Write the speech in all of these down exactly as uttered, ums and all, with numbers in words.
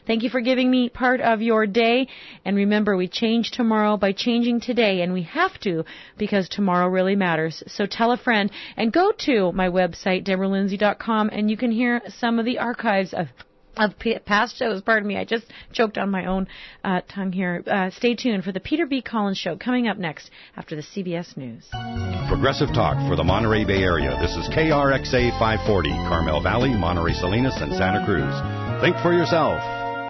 Thank you for giving me part of your day. And remember, we change tomorrow by changing today, and we have to because tomorrow really matters. So tell a friend and go to my website, Deborah Lindsay dot com, and you can hear some of the archives of of past shows. Pardon me, I just choked on my own uh, tongue here. Uh, stay tuned for the Peter B. Collins Show coming up next after the C B S News. Progressive talk for the Monterey Bay Area. This is K R X A five forty, Carmel Valley, Monterey Salinas, and Santa Cruz. Think for yourself.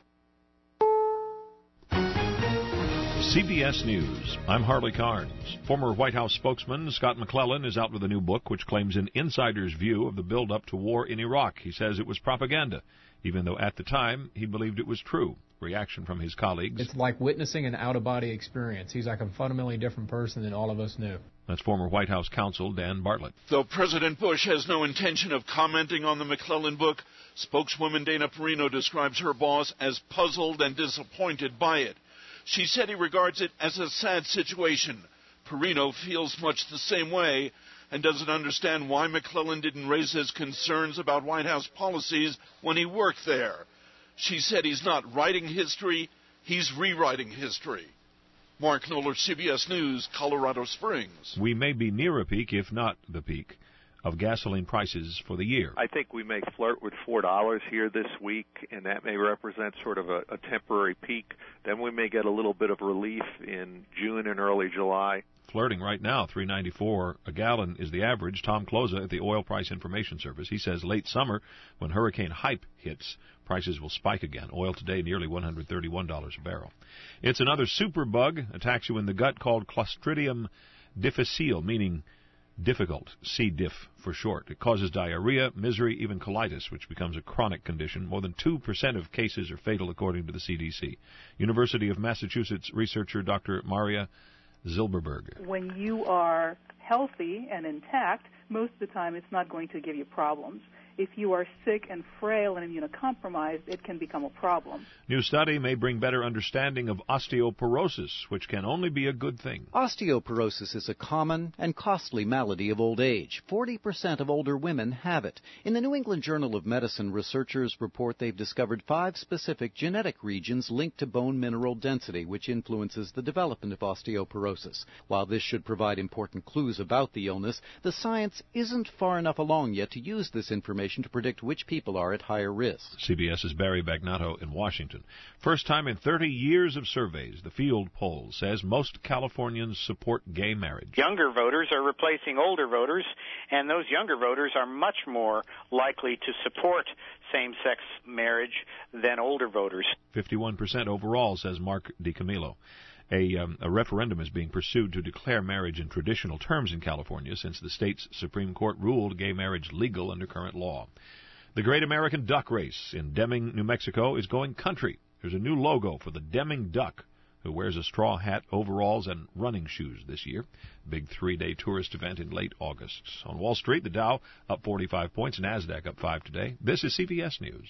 C B S News. I'm Harley Carnes. Former White House spokesman Scott McClellan is out with a new book which claims an insider's view of the build-up to war in Iraq. He says it was propaganda, even though at the time he believed it was true. Reaction from his colleagues. It's like witnessing an out-of-body experience. He's like a fundamentally different person than all of us knew. That's former White House counsel Dan Bartlett. Though President Bush has no intention of commenting on the McClellan book, spokeswoman Dana Perino describes her boss as puzzled and disappointed by it. She said he regards it as a sad situation. Perino feels much the same way and doesn't understand why McClellan didn't raise his concerns about White House policies when he worked there. She said he's not writing history, he's rewriting history. Mark Knoller, C B S News, Colorado Springs. We may be near a peak, if not the peak, of gasoline prices for the year. I think we may flirt with four dollars here this week, and that may represent sort of a, a temporary peak. Then we may get a little bit of relief in June and early July. Flirting right now, three ninety-four a gallon is the average. Tom Cloza at the Oil Price Information Service, he says late summer, when Hurricane Hype hits, prices will spike again. Oil today nearly one hundred thirty-one dollars a barrel. It's another superbug, attacks you in the gut, called Clostridium difficile, meaning difficult, C. diff for short. It causes diarrhea, misery, even colitis, which becomes a chronic condition. More than two percent of cases are fatal, according to the C D C. University of Massachusetts researcher Doctor Maria Zilberberg. When you are healthy and intact, most of the time it's not going to give you problems. If you are sick and frail and immunocompromised, it can become a problem. New study may bring better understanding of osteoporosis, which can only be a good thing. Osteoporosis is a common and costly malady of old age. forty percent of older women have it. In the New England Journal of Medicine, researchers report they've discovered five specific genetic regions linked to bone mineral density, which influences the development of osteoporosis. While this should provide important clues about the illness, the science isn't far enough along yet to use this information to predict which people are at higher risk. CBS's Barry Bagnato in Washington. First time in thirty years of surveys, the Field poll says most Californians support gay marriage. Younger voters are replacing older voters, and those younger voters are much more likely to support same-sex marriage than older voters. fifty-one percent overall, says Mark DiCamillo. A, um, a referendum is being pursued to declare marriage in traditional terms in California since the state's Supreme Court ruled gay marriage legal under current law. The Great American Duck Race in Deming, New Mexico is going country. There's a new logo for the Deming Duck, who wears a straw hat, overalls, and running shoes this year. Big three-day tourist event in late August. On Wall Street, the Dow up forty-five points, NASDAQ up five today. This is C B S News.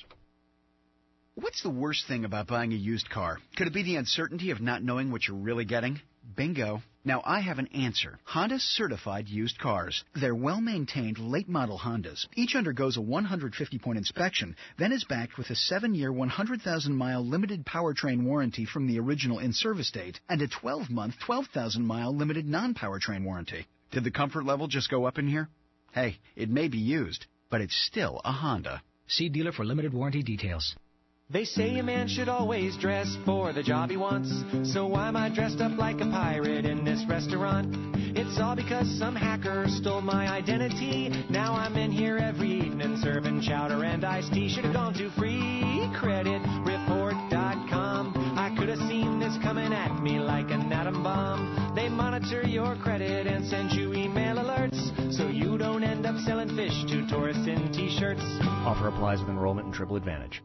What's the worst thing about buying a used car? Could it be the uncertainty of not knowing what you're really getting? Bingo. Now I have an answer. Honda certified used cars. They're well-maintained late-model Hondas. Each undergoes a one hundred fifty point inspection, then is backed with a seven-year, one hundred thousand mile limited powertrain warranty from the original in-service date and a twelve-month, twelve thousand mile limited non-powertrain warranty. Did the comfort level just go up in here? Hey, it may be used, but it's still a Honda. See dealer for limited warranty details. They say a man should always dress for the job he wants. So why am I dressed up like a pirate in this restaurant? It's all because some hacker stole my identity. Now I'm in here every evening serving chowder and iced tea. Should have gone to free credit report dot com. I could have seen this coming at me like an atom bomb. They monitor your credit and send you email alerts so you don't end up selling fish to tourists in T-shirts. Offer applies with enrollment and Triple Advantage.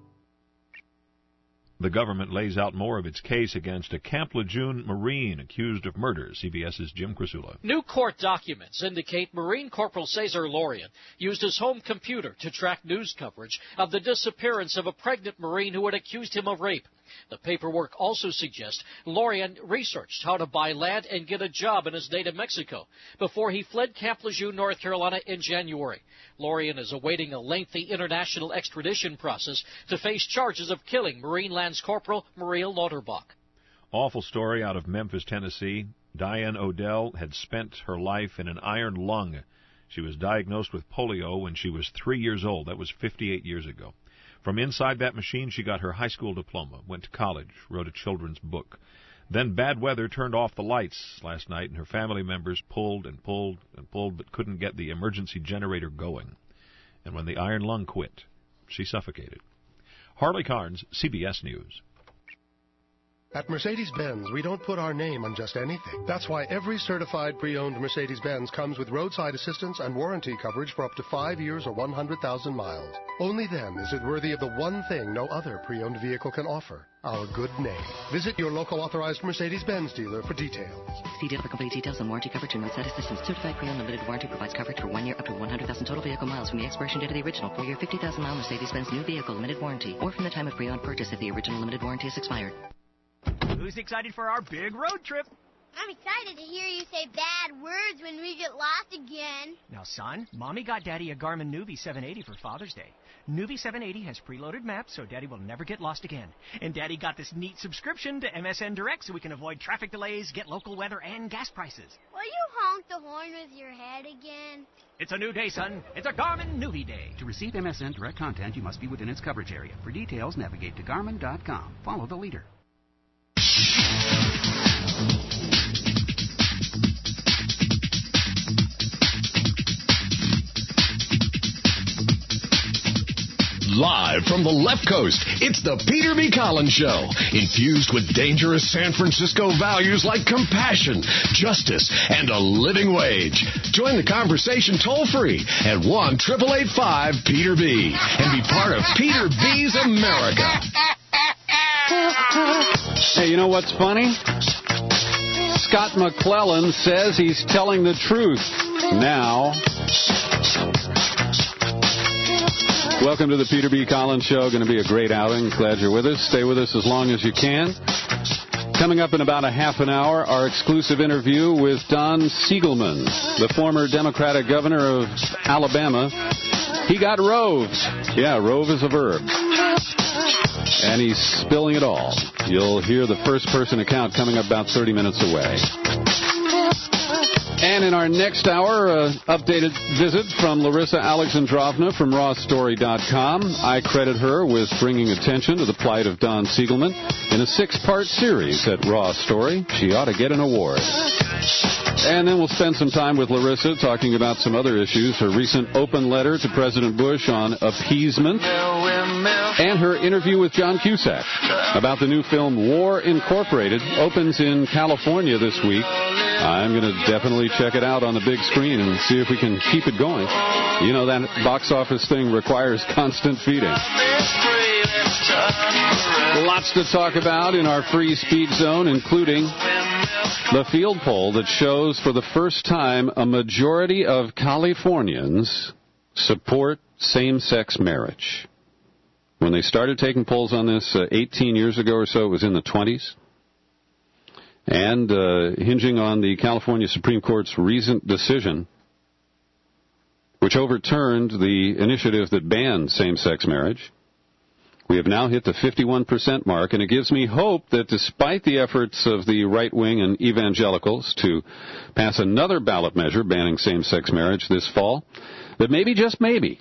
The government lays out more of its case against a Camp Lejeune Marine accused of murder. CBS's Jim Crisula. New court documents indicate Marine Corporal Cesar Lorian used his home computer to track news coverage of the disappearance of a pregnant Marine who had accused him of rape. The paperwork also suggests Lorian researched how to buy land and get a job in his native Mexico before he fled Camp Lejeune, North Carolina in January. Lorian is awaiting a lengthy international extradition process to face charges of killing Marine Land Lance Corporal Maria Lauterbach. Awful story out of Memphis, Tennessee. Diane Odell had spent her life in an iron lung. She was diagnosed with polio when she was three years old. That was fifty-eight years ago. From inside that machine, she got her high school diploma, went to college, wrote a children's book. Then bad weather turned off the lights last night, and her family members pulled and pulled and pulled but couldn't get the emergency generator going. And when the iron lung quit, she suffocated. Harley Carnes, C B S News. At Mercedes-Benz, we don't put our name on just anything. That's why every certified pre-owned Mercedes-Benz comes with roadside assistance and warranty coverage for up to five years or one hundred thousand miles. Only then is it worthy of the one thing no other pre-owned vehicle can offer, our good name. Visit your local authorized Mercedes-Benz dealer for details. See dealer for complete details on warranty coverage and roadside assistance. Certified pre-owned limited warranty provides coverage for one year up to one hundred thousand total vehicle miles from the expiration date of the original four-year fifty thousand mile Mercedes-Benz new vehicle limited warranty, or from the time of pre-owned purchase if the original limited warranty is expired. Who's excited for our big road trip? I'm excited to hear you say bad words when we get lost again. Now, son, Mommy got Daddy a Garmin Nuvi seven eighty for Father's Day. Nuvi seven eighty has preloaded maps so Daddy will never get lost again. And Daddy got this neat subscription to M S N Direct so we can avoid traffic delays, get local weather, and gas prices. Will you honk the horn with your head again? It's a new day, son. It's a Garmin Nuvi Day. To receive M S N Direct content, you must be within its coverage area. For details, navigate to Garmin dot com. Follow the leader. Live from the left coast, it's the Peter B. Collins Show, infused with dangerous San Francisco values like compassion, justice, and a living wage. Join the conversation toll-free at one eight eight eight five Peter B. and be part of Peter B's America. Hey, you know what's funny? Scott McClellan says he's telling the truth now. Welcome to the Peter B. Collins Show. Going to be a great outing. Glad you're with us. Stay with us as long as you can. Coming up in about a half an hour, our exclusive interview with Don Siegelman, the former Democratic governor of Alabama. He got roved. Yeah, rove is a verb. And he's spilling it all. You'll hear the first-person account coming up about thirty minutes away. And in our next hour, uh, updated visit from Larissa Alexandrovna from Raw Story dot com. I credit her with bringing attention to the plight of Don Siegelman in a six-part series at Raw Story. She ought to get an award. And then we'll spend some time with Larissa talking about some other issues, her recent open letter to President Bush on appeasement, and her interview with John Cusack about the new film War Incorporated. Opens in California this week. I'm going to definitely check it out on the big screen and see if we can keep it going. You know, that box office thing requires constant feeding. Lots to talk about in our free speech zone, including the field poll that shows for the first time a majority of Californians support same-sex marriage. When they started taking polls on this uh, eighteen years ago or so, it was in the twenties. And uh, hinging on the California Supreme Court's recent decision, which overturned the initiative that banned same-sex marriage, we have now hit the fifty-one percent mark, and it gives me hope that despite the efforts of the right-wing and evangelicals to pass another ballot measure banning same-sex marriage this fall, that maybe, just maybe,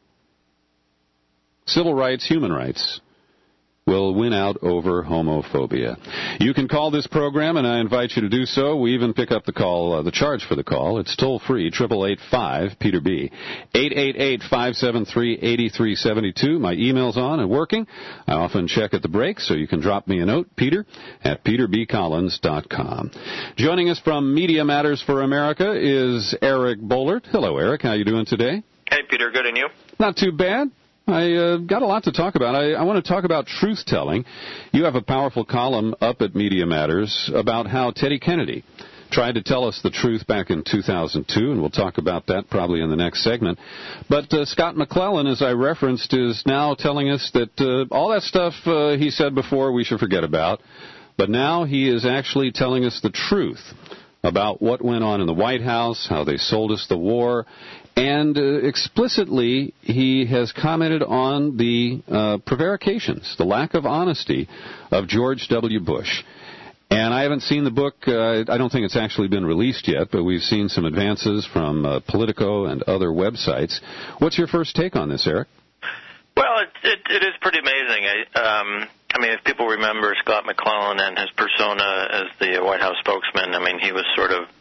civil rights, human rights, will win out over homophobia. You can call this program, and I invite you to do so. We even pick up the call, uh, the charge for the call. It's toll-free, eight eight eight five Peter B. eight eight eight, five seven three, eight three seven two. My email's on and working. I often check at the break, so you can drop me a note, Peter, at peter b collins dot com. Joining us from Media Matters for America is Eric Boehlert. Hello, Eric. How you doing today? Hey, Peter. Good, and you? Not too bad. I uh, got a lot to talk about. I, I want to talk about truth-telling. You have a powerful column up at Media Matters about how Teddy Kennedy tried to tell us the truth back in two thousand two, and we'll talk about that probably in the next segment. But uh, Scott McClellan, as I referenced, is now telling us that uh, all that stuff uh, he said before we should forget about, but now he is actually telling us the truth about what went on in the White House, how they sold us the war, And uh, explicitly, he has commented on the uh, prevarications, the lack of honesty of George W. Bush. And I haven't seen the book. Uh, I don't think it's actually been released yet, but we've seen some advances from uh, Politico and other websites. What's your first take on this, Eric? Well, it, it, it is pretty amazing. I, um, I mean, if people remember Scott McClellan and his persona as the White House spokesman, I mean, he was sort of,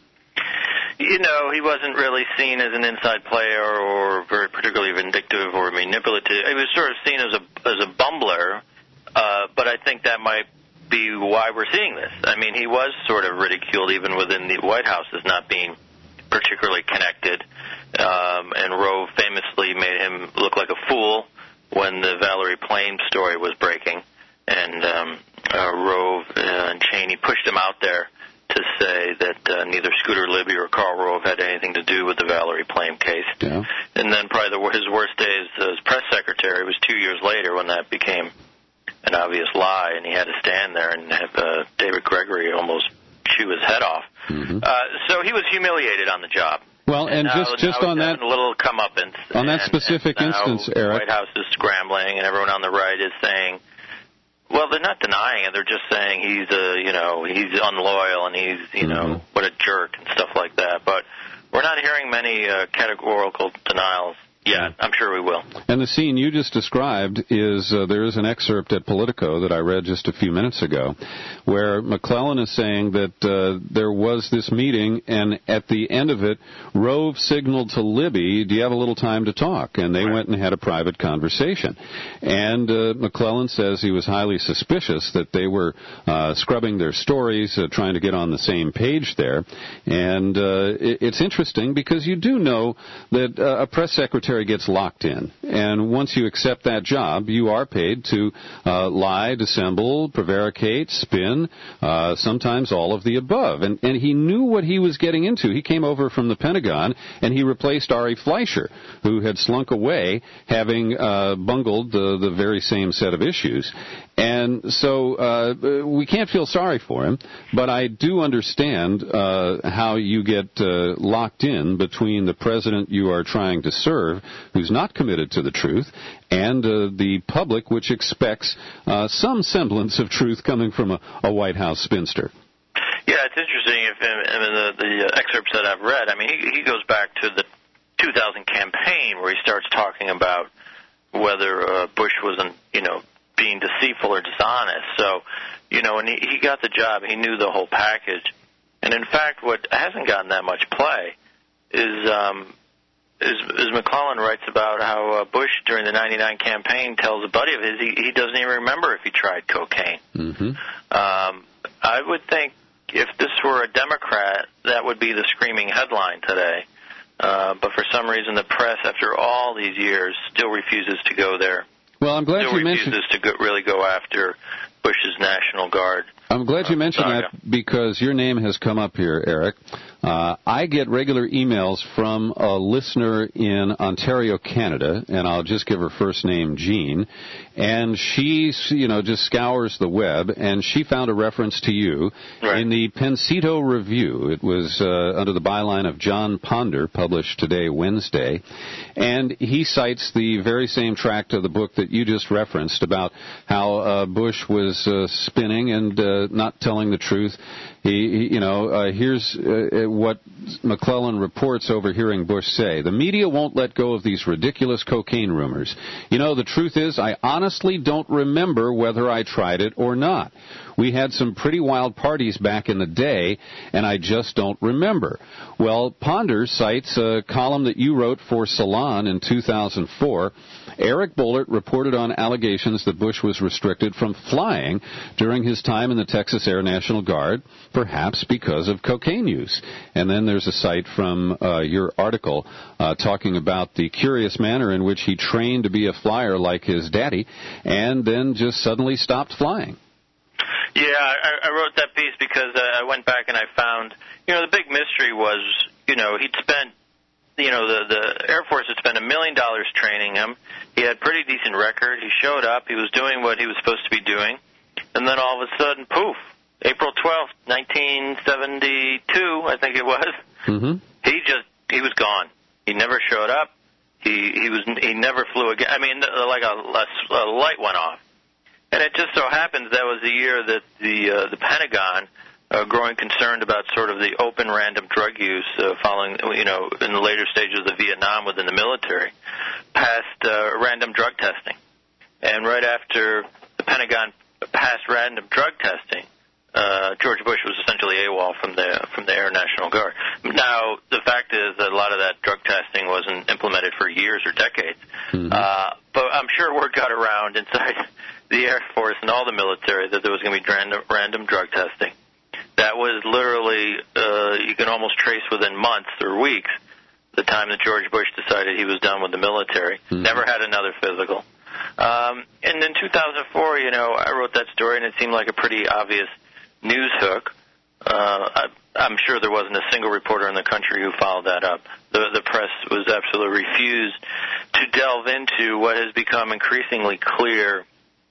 you know, he wasn't really seen as an inside player or very particularly vindictive or manipulative. He was sort of seen as a as a bumbler, uh, but I think that might be why we're seeing this. I mean, he was sort of ridiculed even within the White House as not being particularly connected, um, and Rove famously made him look like a fool when the Valerie Plame story was breaking, and um, uh, Rove and Cheney pushed him out there to say that uh, neither Scooter Libby or Karl Rove had anything to do with the Valerie Plame case. Yeah. And then probably the, his worst days as press secretary was two years later when that became an obvious lie, and he had to stand there and have uh, David Gregory almost chew his head off. Mm-hmm. Uh, so he was humiliated on the job. Well, and, and just now, just now on that a little comeuppance. on that and, specific and now instance, Eric, the White House is scrambling, and everyone on the right is saying, well, they're not denying it. They're just saying he's a, you know, he's unloyal and he's, you mm-hmm. know, what a jerk and stuff like that. But we're not hearing many uh, categorical denials yet. I'm sure we will. And the scene you just described is, uh, there is an excerpt at Politico that I read just a few minutes ago where McClellan is saying that uh, there was this meeting, and at the end of it, Rove signaled to Libby, do you have a little time to talk? And they right. went and had a private conversation. And uh, McClellan says he was highly suspicious that they were uh, scrubbing their stories, uh, trying to get on the same page there. And uh, it, it's interesting because you do know that uh, a press secretary gets locked in, and once you accept that job, you are paid to uh, lie, dissemble, prevaricate, spin, uh, sometimes all of the above. And, and he knew what he was getting into. He came over from the Pentagon, and he replaced Ari Fleischer, who had slunk away, having uh, bungled the, the very same set of issues. And so uh, we can't feel sorry for him, but I do understand uh, how you get uh, locked in between the president you are trying to serve, who's not committed to the truth, and uh, the public, which expects uh, some semblance of truth coming from a, a White House spinster. Yeah, it's interesting. If I mean, the, the excerpts that I've read, I mean, he, he goes back to the two thousand campaign where he starts talking about whether uh, Bush wasn't, you know, being deceitful or dishonest. So, you know, when he, he got the job, he knew the whole package. And in fact, what hasn't gotten that much play is um, is, is McClellan writes about how uh, Bush during the ninety-nine campaign tells a buddy of his he, he doesn't even remember if he tried cocaine. Mm-hmm. Um, I would think if this were a Democrat, that would be the screaming headline today. Uh, but for some reason, the press, after all these years, still refuses to go there. Well, I'm glad still you mentioned refuses to go, really go after Bush's National Guard. I'm glad you mentioned saga. that because your name has come up here, Eric. Uh, I get regular emails from a listener in Ontario, Canada, and I'll just give her first name, Jean, and she, you know, just scours the web, and she found a reference to you right. in the Pensito Review. It was uh, under the byline of John Ponder, published today, Wednesday, and he cites the very same tract of the book that you just referenced about how uh, Bush was uh, spinning and uh, not telling the truth. He, he you know, uh, here's uh, what McClellan reports overhearing Bush say. The media won't let go of these ridiculous cocaine rumors. You know, the truth is, I honestly don't remember whether I tried it or not. We had some pretty wild parties back in the day, and I just don't remember. Well, Ponder cites a column that you wrote for Salon in two thousand four. Eric Boehlert reported on allegations that Bush was restricted from flying during his time in the Texas Air National Guard, perhaps because of cocaine use. And then there's a cite from uh, your article uh, talking about the curious manner in which he trained to be a flyer like his daddy and then just suddenly stopped flying. Yeah, I, I wrote that piece because uh, I went back and I found, you know, the big mystery was, you know, he'd spent, you know, the, the Air Force had spent a million dollars training him. He had a pretty decent record. He showed up. He was doing what he was supposed to be doing. And then all of a sudden, poof, April twelfth, nineteen seventy-two, I think it was, mm-hmm. he just, he was gone. He never showed up. He he was he never flew again. I mean, like a, a, a light went off, and it just so happens that was the year that the uh, the Pentagon, uh, growing concerned about sort of the open random drug use uh, following, you know, in the later stages of Vietnam within the military, passed uh, random drug testing, and right after the Pentagon passed random drug testing, Uh, George Bush was essentially AWOL from the from the Air National Guard. Now, the fact is that a lot of that drug testing wasn't implemented for years or decades. Mm-hmm. Uh, but I'm sure word got around inside the Air Force and all the military that there was going to be random, random drug testing. That was literally, uh, you can almost trace within months or weeks the time that George Bush decided he was done with the military. Mm-hmm. Never had another physical. Um, and in two thousand four, you know, I wrote that story, and it seemed like a pretty obvious news hook. Uh, I, I'm sure there wasn't a single reporter in the country who followed that up. The, the press was absolutely refused to delve into what has become increasingly clear,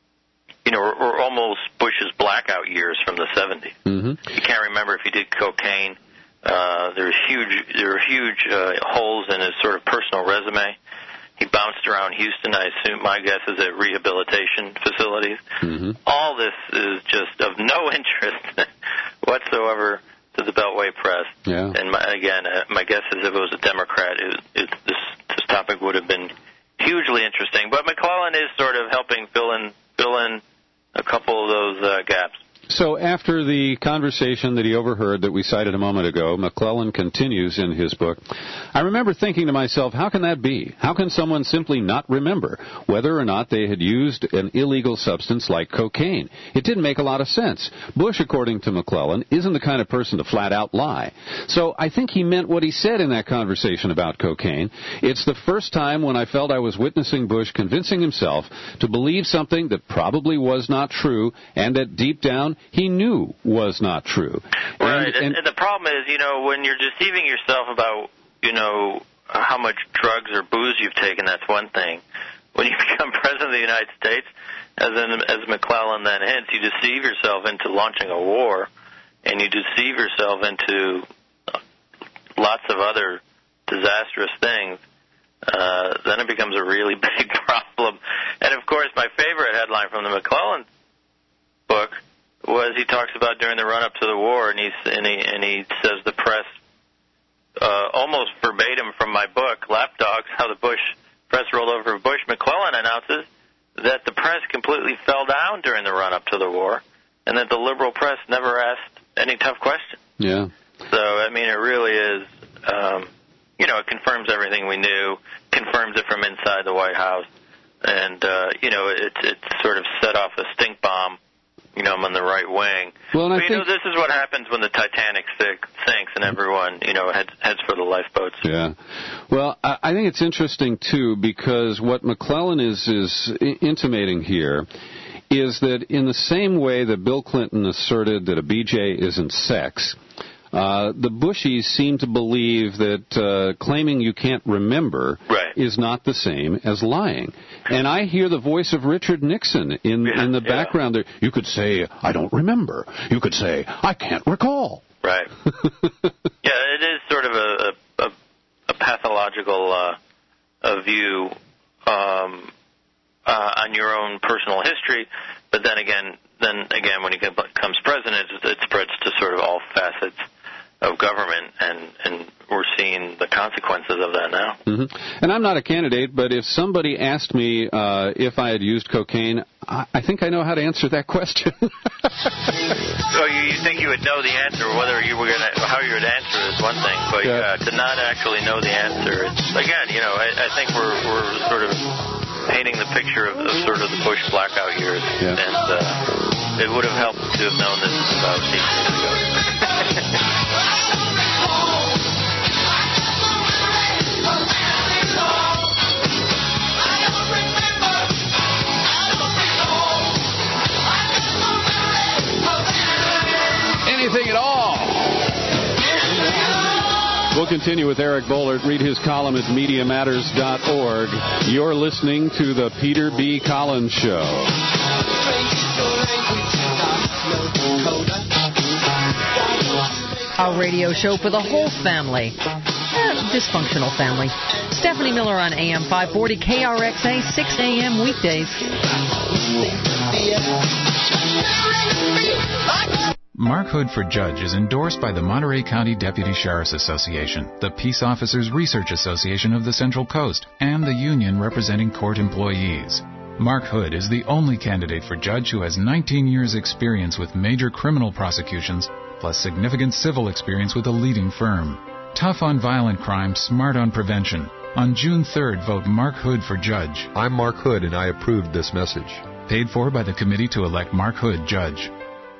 you know, or, or almost Bush's blackout years from the seventies. Mm-hmm. You can't remember if he did cocaine. Uh, there's huge, there are huge uh, holes in his sort of personal resume. He bounced around Houston, I assume, my guess is at rehabilitation facilities. Mm-hmm. All this is just of no interest whatsoever to the Beltway press. Yeah. And my, again, uh, my guess is if it was a Democrat, it, it, this, this topic would have been hugely interesting. But McClellan is sort of helping fill in, fill in a couple of those uh, gaps. So after the conversation that he overheard that we cited a moment ago, McClellan continues in his book, I remember thinking to myself, how can that be? How can someone simply not remember whether or not they had used an illegal substance like cocaine? It didn't make a lot of sense. Bush, according to McClellan, isn't the kind of person to flat out lie. So I think he meant what he said in that conversation about cocaine. It's the first time when I felt I was witnessing Bush convincing himself to believe something that probably was not true and that deep down he knew was not true. Right, and, and, and the problem is, you know, when you're deceiving yourself about, you know, how much drugs or booze you've taken, that's one thing. When you become president of the United States, as in, as McClellan then hints, you deceive yourself into launching a war, and you deceive yourself into lots of other disastrous things. Uh, then it becomes a really big problem. And, of course, my favorite headline from the McClellan book was he talks about during the run-up to the war, and, he's, and, he, and he says the press, uh, almost verbatim from my book, Lapdogs, how the Bush press rolled over Bush. McClellan announces that the press completely fell down during the run-up to the war, and that the liberal press never asked any tough questions. Yeah. So, I mean, it really is, um, you know, it confirms everything we knew, confirms it from inside the White House, and, uh, you know, it, it sort of set off a stink bomb, you know, I'm on the right wing. Well, and but, I you think... know, this is what happens when the Titanic sinks and everyone, you know, heads, heads for the lifeboats. Yeah. Well, I, I think it's interesting, too, because what McClellan is, is intimating here is that in the same way that Bill Clinton asserted that a B J isn't sex, Uh, the Bushies seem to believe that uh, claiming you can't remember right. is not the same as lying. And I hear the voice of Richard Nixon in, yeah, in the yeah. background there. You could say, I don't remember. You could say, I can't recall. Right. Yeah, it is sort of a, a, a pathological uh, a view um, uh, on your own personal history, but then again, then again, when he becomes president, it spreads to sort of all facets of government, and, and we're seeing the consequences of that now. Mm-hmm. And I'm not a candidate, but if somebody asked me uh, if I had used cocaine, I, I think I know how to answer that question. So you, you think you would know the answer, whether you were gonna, how you would answer is one thing, but yeah. uh, to not actually know the answer, it's, again, you know, I, I think we're we're sort of painting the picture of, of sort of the Bush blackout years, yeah. and uh, it would have helped to have known this about eight years ago. Anything at all. We'll continue with Eric Boehlert. Read his column at media matters dot org. You're listening to the Peter B. Collins Show. Our radio show for the whole family. Uh, dysfunctional family. Stephanie Miller on A M five forty, K R X A, six a.m. weekdays. Mark Hood for Judge is endorsed by the Monterey County Deputy Sheriff's Association, the Peace Officers Research Association of the Central Coast, and the union representing court employees. Mark Hood is the only candidate for judge who has nineteen years experience with major criminal prosecutions, plus significant civil experience with a leading firm. Tough on violent crime, smart on prevention. On June third, vote Mark Hood for Judge. I'm Mark Hood, and I approved this message. Paid for by the committee to elect Mark Hood Judge.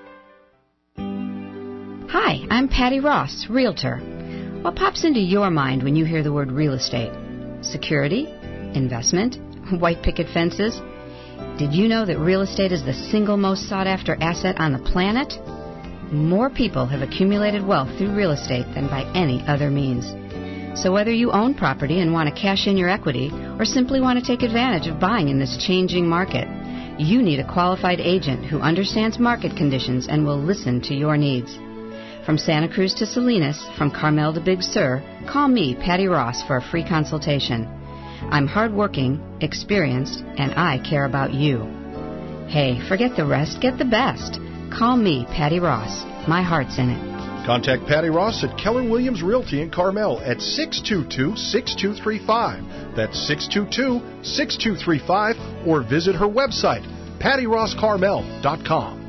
Hi, I'm Patty Ross, Realtor. What pops into your mind when you hear the word real estate? Security? Investment? White picket fences? Did you know that real estate is the single most sought-after asset on the planet? More people have accumulated wealth through real estate than by any other means. So whether you own property and want to cash in your equity or simply want to take advantage of buying in this changing market, you need a qualified agent who understands market conditions and will listen to your needs. From Santa Cruz to Salinas, from Carmel to Big Sur, call me, Patty Ross, for a free consultation. I'm hardworking, experienced, and I care about you. Hey, forget the rest, get the best. Call me, Patty Ross. My heart's in it. Contact Patty Ross at Keller Williams Realty in Carmel at six two two, six two three five. That's six two two, six two three five, or visit her website, patty ross carmel dot com.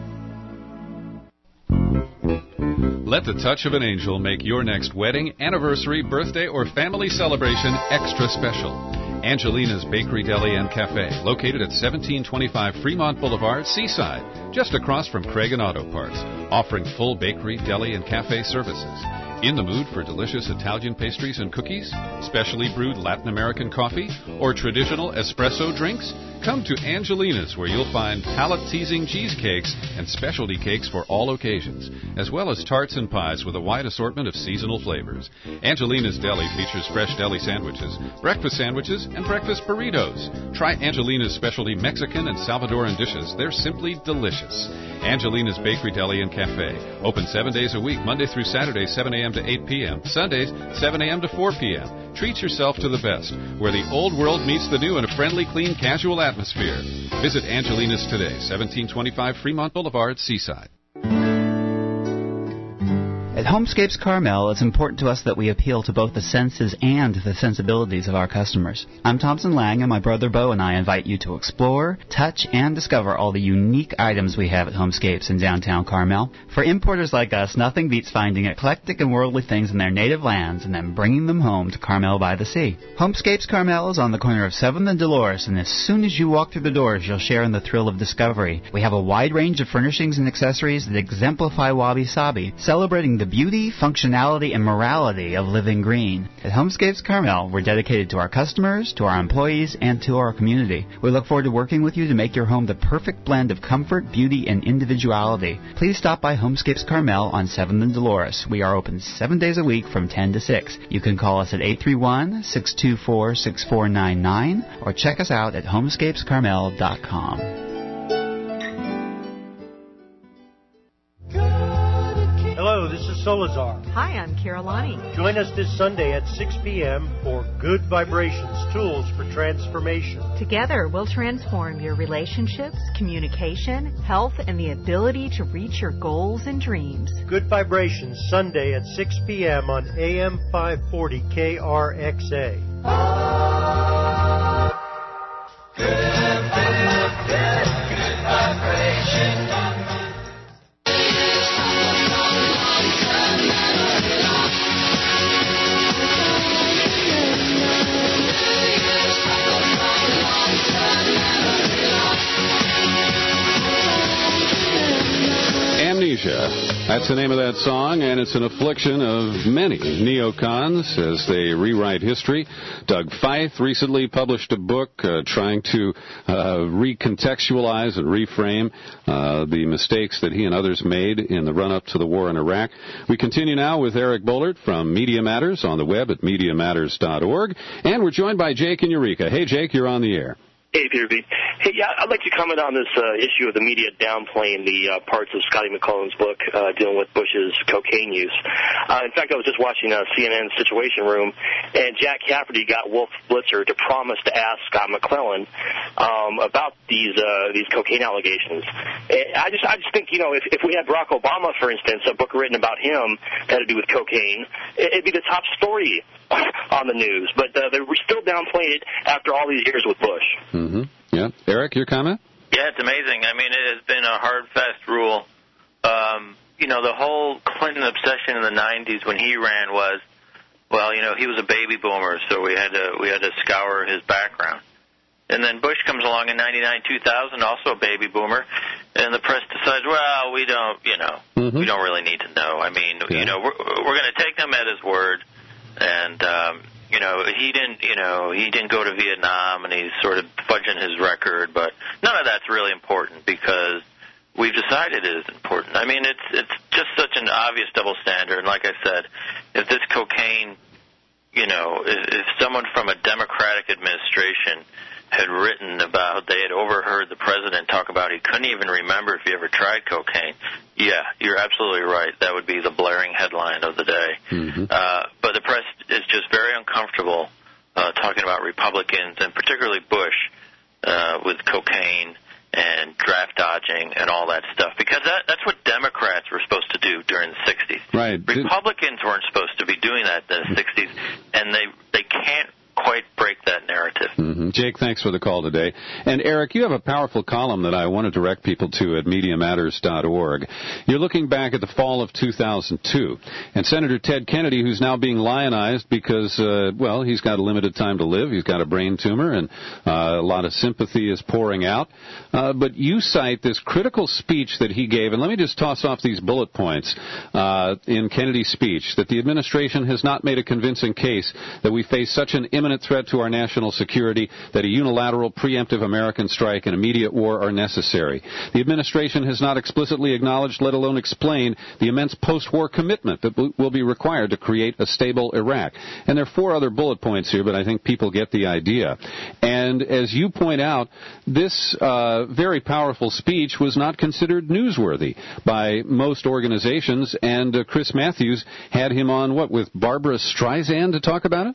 Let the touch of an angel make your next wedding, anniversary, birthday, or family celebration extra special. Angelina's Bakery, Deli, and Cafe, located at seventeen twenty-five Fremont Boulevard, Seaside, just across from Craig and Auto Parts, offering full bakery, deli, and cafe services. In the mood for delicious Italian pastries and cookies, specially brewed Latin American coffee, or traditional espresso drinks? Come to Angelina's, where you'll find palate-teasing cheesecakes and specialty cakes for all occasions, as well as tarts and pies with a wide assortment of seasonal flavors. Angelina's Deli features fresh deli sandwiches, breakfast sandwiches, and breakfast burritos. Try Angelina's specialty Mexican and Salvadoran dishes. They're simply delicious. Angelina's Bakery, Deli, and Cafe. Open seven days a week, Monday through Saturday, seven a.m. to eight p.m., Sundays, seven a.m. to four p.m. Treat yourself to the best, where the old world meets the new in a friendly, clean, casual atmosphere. Visit Angelina's today, seventeen twenty-five Fremont Boulevard, Seaside. At Homescapes Carmel, it's important to us that we appeal to both the senses and the sensibilities of our customers. I'm Thompson Lang, and my brother Bo and I invite you to explore, touch, and discover all the unique items we have at Homescapes in downtown Carmel. For importers like us, nothing beats finding eclectic and worldly things in their native lands and then bringing them home to Carmel by the Sea. Homescapes Carmel is on the corner of seventh and Dolores, and as soon as you walk through the doors, you'll share in the thrill of discovery. We have a wide range of furnishings and accessories that exemplify Wabi Sabi, celebrating the beauty, functionality, and morality of living green. At Homescapes Carmel, we're dedicated to our customers, to our employees, and to our community. We look forward to working with you to make your home the perfect blend of comfort, beauty, and individuality. Please stop by Homescapes Carmel on seventh and Dolores. We are open seven days a week from ten to six. You can call us at eight three one, six two four, six four nine nine or check us out at homescapes carmel dot com. Hello, this is Solazar. Hi, I'm Carolani. Join us this Sunday at six p.m. for Good Vibrations, Tools for Transformation. Together, we'll transform your relationships, communication, health, and the ability to reach your goals and dreams. Good Vibrations, Sunday at six p.m. on A M five forty K R X A. Good, good, good, good vibration. Amnesia. That's the name of that song, and it's an affliction of many neocons as they rewrite history. Doug Feith recently published a book uh, trying to uh, recontextualize and reframe uh, the mistakes that he and others made in the run-up to the war in Iraq. We continue now with Eric Bollert from Media Matters on the web at media matters dot org, and we're joined by Jake in Eureka. Hey, Jake, you're on the air. Hey, Peter B. Hey, yeah, I'd like to comment on this uh, issue of the media downplaying the uh, parts of Scotty McClellan's book uh, dealing with Bush's cocaine use. Uh, in fact, I was just watching uh, C N N's Situation Room, and Jack Cafferty got Wolf Blitzer to promise to ask Scott McClellan um, about these uh, these cocaine allegations. And I just I just think, you know, if, if we had Barack Obama, for instance, a book written about him that had to do with cocaine, it'd be the top story on the news. But uh, they were still downplaying it after all these years with Bush. Mm-hmm. Yeah. Eric, your comment? Yeah, it's amazing. I mean, it has been a hard, fast rule. Um, you know, the whole Clinton obsession in the nineties when he ran was, well, you know, he was a baby boomer, so we had to we had to scour his background. And then Bush comes along in ninety-nine, two thousand, also a baby boomer, and the press decides, well, we don't, you know, mm-hmm. we don't really need to know. I mean, yeah. you know, we're, we're going to take him at his word, and um, you know, he didn't, you know, he didn't go to Vietnam, and he's sort of fudging his record, but none of that's really important because we've decided it is important. I mean, it's it's just such an obvious double standard. And like I said, if this cocaine, you know, if, if someone from a Democratic administration had written about, they had overheard the president talk about he couldn't even remember if he ever tried cocaine, yeah, you're absolutely right. That would be the blaring headline of the day. Mm-hmm. Uh, but the press is just very uncomfortable uh, talking about Republicans, and particularly Bush, uh, with cocaine and draft dodging and all that stuff, because that, that's what Democrats were supposed to do during the sixties. Right. Republicans weren't supposed to be doing that in the sixties, and they they can't quite break that narrative. Mm-hmm. Jake, thanks for the call today. And Eric, you have a powerful column that I want to direct people to at media matters dot org. You're looking back at the fall of two thousand two, and Senator Ted Kennedy, who's now being lionized because, uh, well, he's got a limited time to live, he's got a brain tumor, and uh, a lot of sympathy is pouring out. Uh, but you cite this critical speech that he gave, and let me just toss off these bullet points uh, in Kennedy's speech, that the administration has not made a convincing case that we face such an imminent threat to our national security that a unilateral, preemptive American strike and immediate war are necessary. The administration has not explicitly acknowledged, let alone explained, the immense post-war commitment that will be required to create a stable Iraq. And there are four other bullet points here, but I think people get the idea. And as you point out, this uh, very powerful speech was not considered newsworthy by most organizations, and uh, Chris Matthews had him on, what, with Barbara Streisand to talk about it?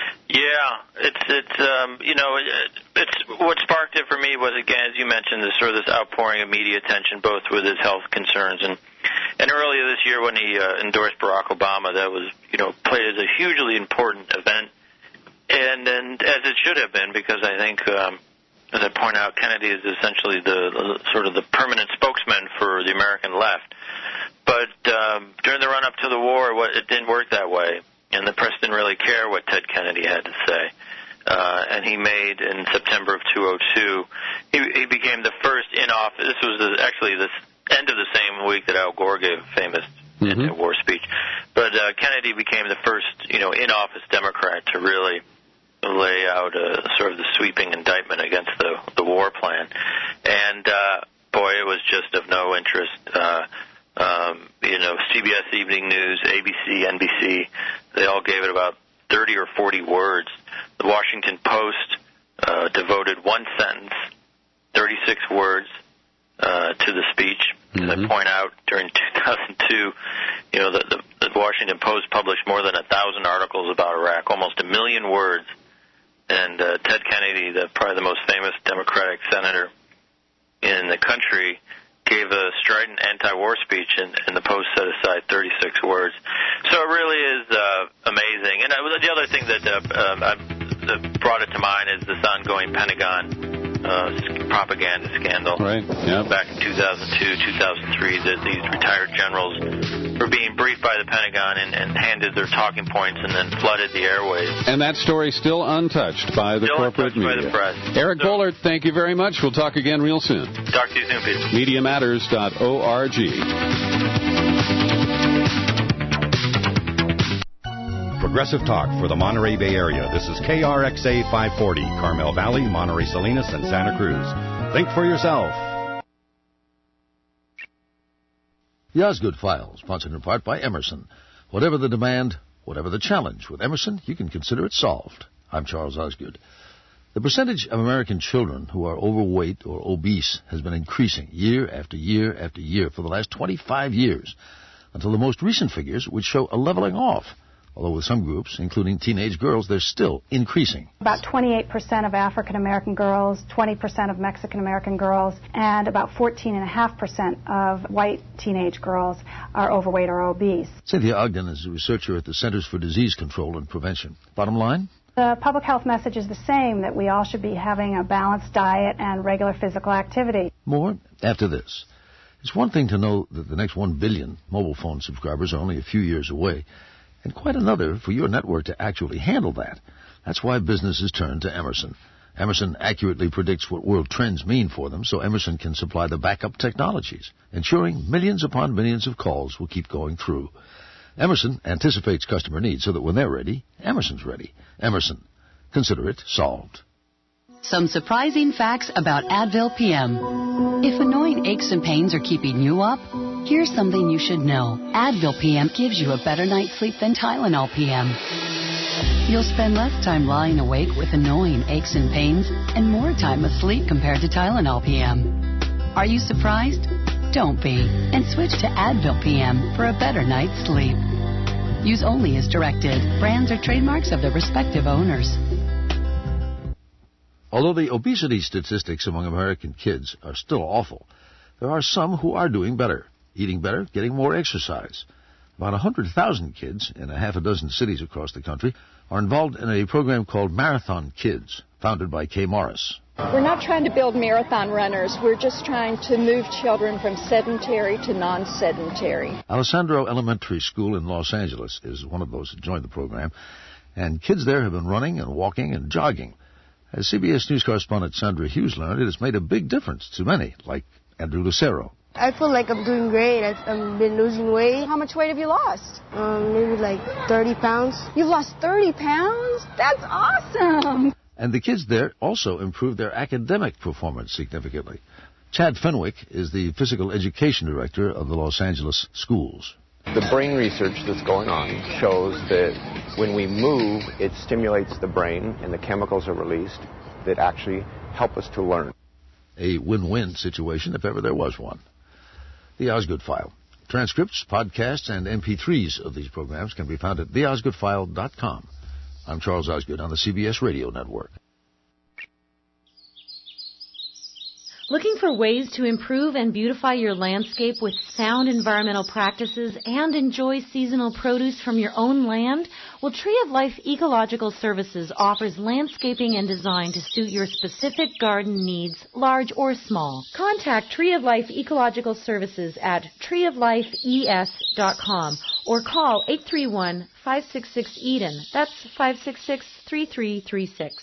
Yeah, it's it's um, you know it, it's what sparked it for me was, again, as you mentioned, this sort of this outpouring of media attention, both with his health concerns and and earlier this year when he uh, endorsed Barack Obama, that was, you know, played as a hugely important event, and and as it should have been, because I think um, as I point out, Kennedy is essentially the, the sort of the permanent spokesman for the American left. But um, during the run up to the war, what, it didn't work that way. And the press didn't really care what Ted Kennedy had to say. Uh, and he made, in September of two thousand two, he, he became the first in-office, this was the, actually the end of the same week that Al Gore gave a famous mm-hmm. war speech. But uh, Kennedy became the first, you know, in-office Democrat to really lay out a, sort of the sweeping indictment against the, the war plan. And, uh, boy, it was just of no interest. Uh, Um, you know, C B S Evening News, A B C, N B C, they all gave it about thirty or forty words. The Washington Post uh, devoted one sentence, thirty-six words, uh, to the speech. Mm-hmm. As I point out, during two thousand two, you know, the, the, the Washington Post published more than a thousand articles about Iraq, almost a million words. And uh, Ted Kennedy, the, probably the most famous Democratic senator in the country, gave a strident anti-war speech, and, and the Post set aside thirty-six words. So it really is uh, amazing. And uh, the other thing that, uh, um, I, that brought it to mind is this ongoing Pentagon uh, propaganda scandal. Right. Yeah. Back in two thousand two, two thousand three, that these retired generals were being briefed by the Pentagon and, and handed their talking points and then flooded the airwaves. And that story still untouched by the still corporate media. By the press. Eric so, Bollert, thank you very much. We'll talk again real soon. Talk to you soon, Peter. media matters dot org. Progressive Talk for the Monterey Bay Area. This is K R X A five forty, Carmel Valley, Monterey Salinas, and Santa Cruz. Think for yourself. The Osgood Files, sponsored in part by Emerson. Whatever the demand, whatever the challenge, with Emerson, you can consider it solved. I'm Charles Osgood. The percentage of American children who are overweight or obese has been increasing year after year after year for the last twenty-five years, until the most recent figures would show a leveling off. Although with some groups, including teenage girls, they're still increasing. About twenty-eight percent of African American girls, twenty percent of Mexican American girls, and about fourteen point five percent of white teenage girls are overweight or obese. Cynthia Ogden is a researcher at the Centers for Disease Control and Prevention. Bottom line? The public health message is the same, that we all should be having a balanced diet and regular physical activity. More after this. It's one thing to know that the next one billion mobile phone subscribers are only a few years away, and quite another for your network to actually handle that. That's why businesses turn to Emerson. Emerson accurately predicts what world trends mean for them, so Emerson can supply the backup technologies, ensuring millions upon millions of calls will keep going through. Emerson anticipates customer needs so that when they're ready, Emerson's ready. Emerson. Consider it solved. Some surprising facts about Advil P M. If annoying aches and pains are keeping you up, here's something you should know. Advil P M gives you a better night's sleep than Tylenol P M. You'll spend less time lying awake with annoying aches and pains and more time asleep compared to Tylenol P M. Are you surprised? Don't be, and switch to Advil P M for a better night's sleep. Use only as directed. Brands are trademarks of their respective owners. Although the obesity statistics among American kids are still awful, there are some who are doing better, eating better, getting more exercise. About one hundred thousand kids in a half a dozen cities across the country are involved in a program called Marathon Kids, founded by Kay Morris. We're not trying to build marathon runners. We're just trying to move children from sedentary to non-sedentary. Alessandro Elementary School in Los Angeles is one of those that joined the program, and kids there have been running and walking and jogging. As C B S News correspondent Sandra Hughes learned, it has made a big difference to many, like Andrew Lucero. I feel like I'm doing great. I've, I've been losing weight. How much weight have you lost? Um, maybe like thirty pounds. You've lost thirty pounds? That's awesome! And the kids there also improved their academic performance significantly. Chad Fenwick is the physical education director of the Los Angeles schools. The brain research that's going on shows that when we move, it stimulates the brain and the chemicals are released that actually help us to learn. A win-win situation if ever there was one. The Osgood File. Transcripts, podcasts, and M P threes of these programs can be found at the osgood file dot com. I'm Charles Osgood on the C B S Radio Network. Looking for ways to improve and beautify your landscape with sound environmental practices and enjoy seasonal produce from your own land? Well, Tree of Life Ecological Services offers landscaping and design to suit your specific garden needs, large or small. Contact Tree of Life Ecological Services at tree of life e s dot com or call eight three one, five six six, E D E N. That's five six six, three three three six.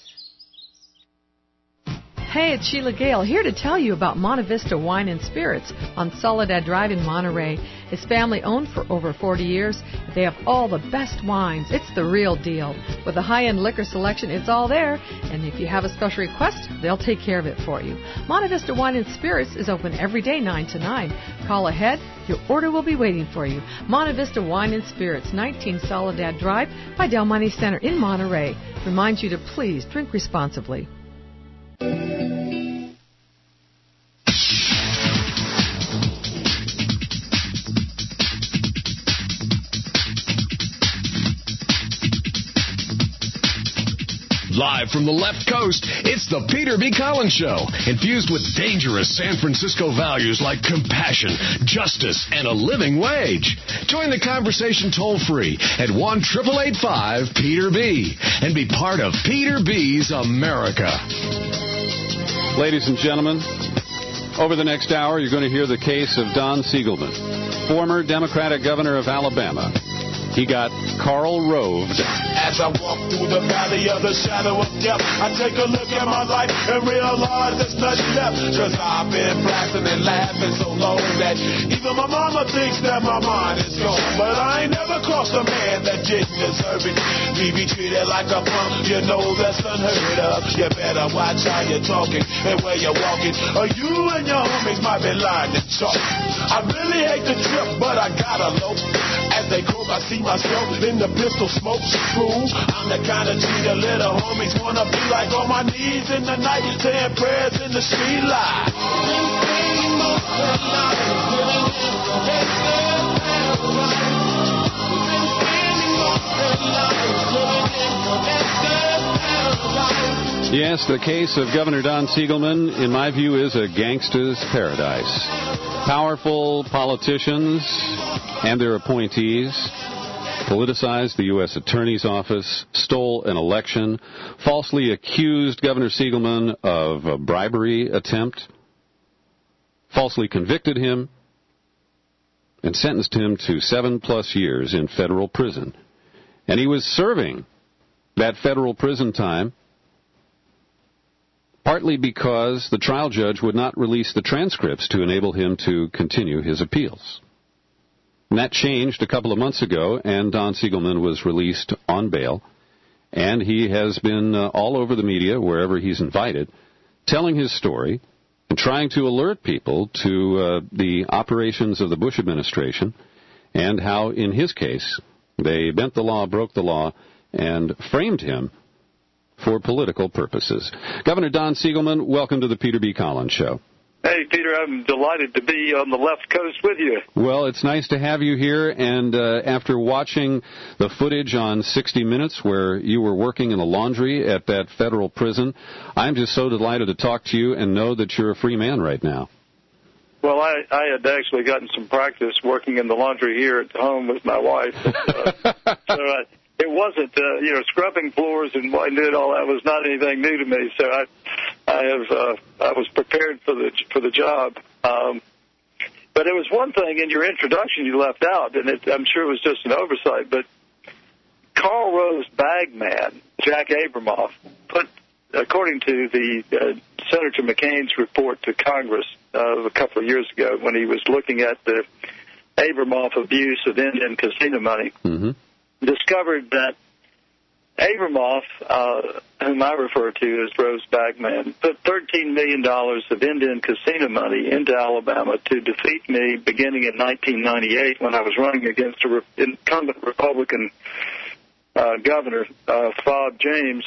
Hey, it's Sheila Gale here to tell you about Monte Vista Wine and Spirits on Soledad Drive in Monterey. It's family-owned for over forty years. They have all the best wines. It's the real deal. With a high-end liquor selection, it's all there. And if you have a special request, they'll take care of it for you. Monte Vista Wine and Spirits is open every day, nine to nine. Call ahead. Your order will be waiting for you. Monte Vista Wine and Spirits, nineteen Soledad Drive by Del Monte Center in Monterey. Reminds you to please drink responsibly. Live from the left coast, it's the Peter B. Collins Show, infused with dangerous San Francisco values like compassion, justice, and a living wage. Join the conversation toll-free at one eight eight five, Peter B. and be part of Peter B's America. Ladies and gentlemen, over the next hour, you're going to hear the case of Don Siegelman, former Democratic governor of Alabama. He got Karl roved. As I walk through the valley of the shadow of death, I take a look at my life and realize there's nothing left. Cause I've been blasting and laughing so long that even my mama thinks that my mind is gone. But I ain't never crossed a man that didn't deserve it. Me be treated like a punk, you know that's unheard of. You better watch how you're talking and where you're walking, or you and your homies might be lying to talk. I really hate the trip, but I gotta low. As they croak, I see keep myself in the pistol smoke school. I'm the kind of G the little homies wanna be like, on my knees in the night, saying prayers in the street light. Yes, the case of Governor Don Siegelman, in my view, is a gangster's paradise. Powerful politicians and their appointees politicized the U S Attorney's Office, stole an election, falsely accused Governor Siegelman of a bribery attempt, falsely convicted him, and sentenced him to seven plus years in federal prison. And he was serving that federal prison time partly because the trial judge would not release the transcripts to enable him to continue his appeals. And that changed a couple of months ago, and Don Siegelman was released on bail, and he has been uh, all over the media, wherever he's invited, telling his story and trying to alert people to uh, the operations of the Bush administration and how, in his case, they bent the law, broke the law, and framed him for political purposes. Governor Don Siegelman, welcome to the Peter B. Collins Show. Hey, Peter, I'm delighted to be on the left coast with you. Well, it's nice to have you here, and uh, after watching the footage on sixty minutes where you were working in the laundry at that federal prison, I'm just so delighted to talk to you and know that you're a free man right now. Well, I, I had actually gotten some practice working in the laundry here at home with my wife. Uh, so I, it wasn't, uh, you know, scrubbing floors and doing all that was not anything new to me. So I, I have, uh, I was prepared for the for the job. Um, but it was one thing in your introduction you left out, and it, I'm sure it was just an oversight. But Karl Rove's bag man, Jack Abramoff, put, according to the uh, Senator McCain's report to Congress uh, a couple of years ago, when he was looking at the Abramoff abuse of Indian casino money. Mm-hmm. Discovered that Abramoff, uh, whom I refer to as Rove's bagman, put thirteen million dollars of Indian casino money into Alabama to defeat me beginning in nineteen ninety-eight when I was running against an incumbent Republican uh, governor, uh, Bob James,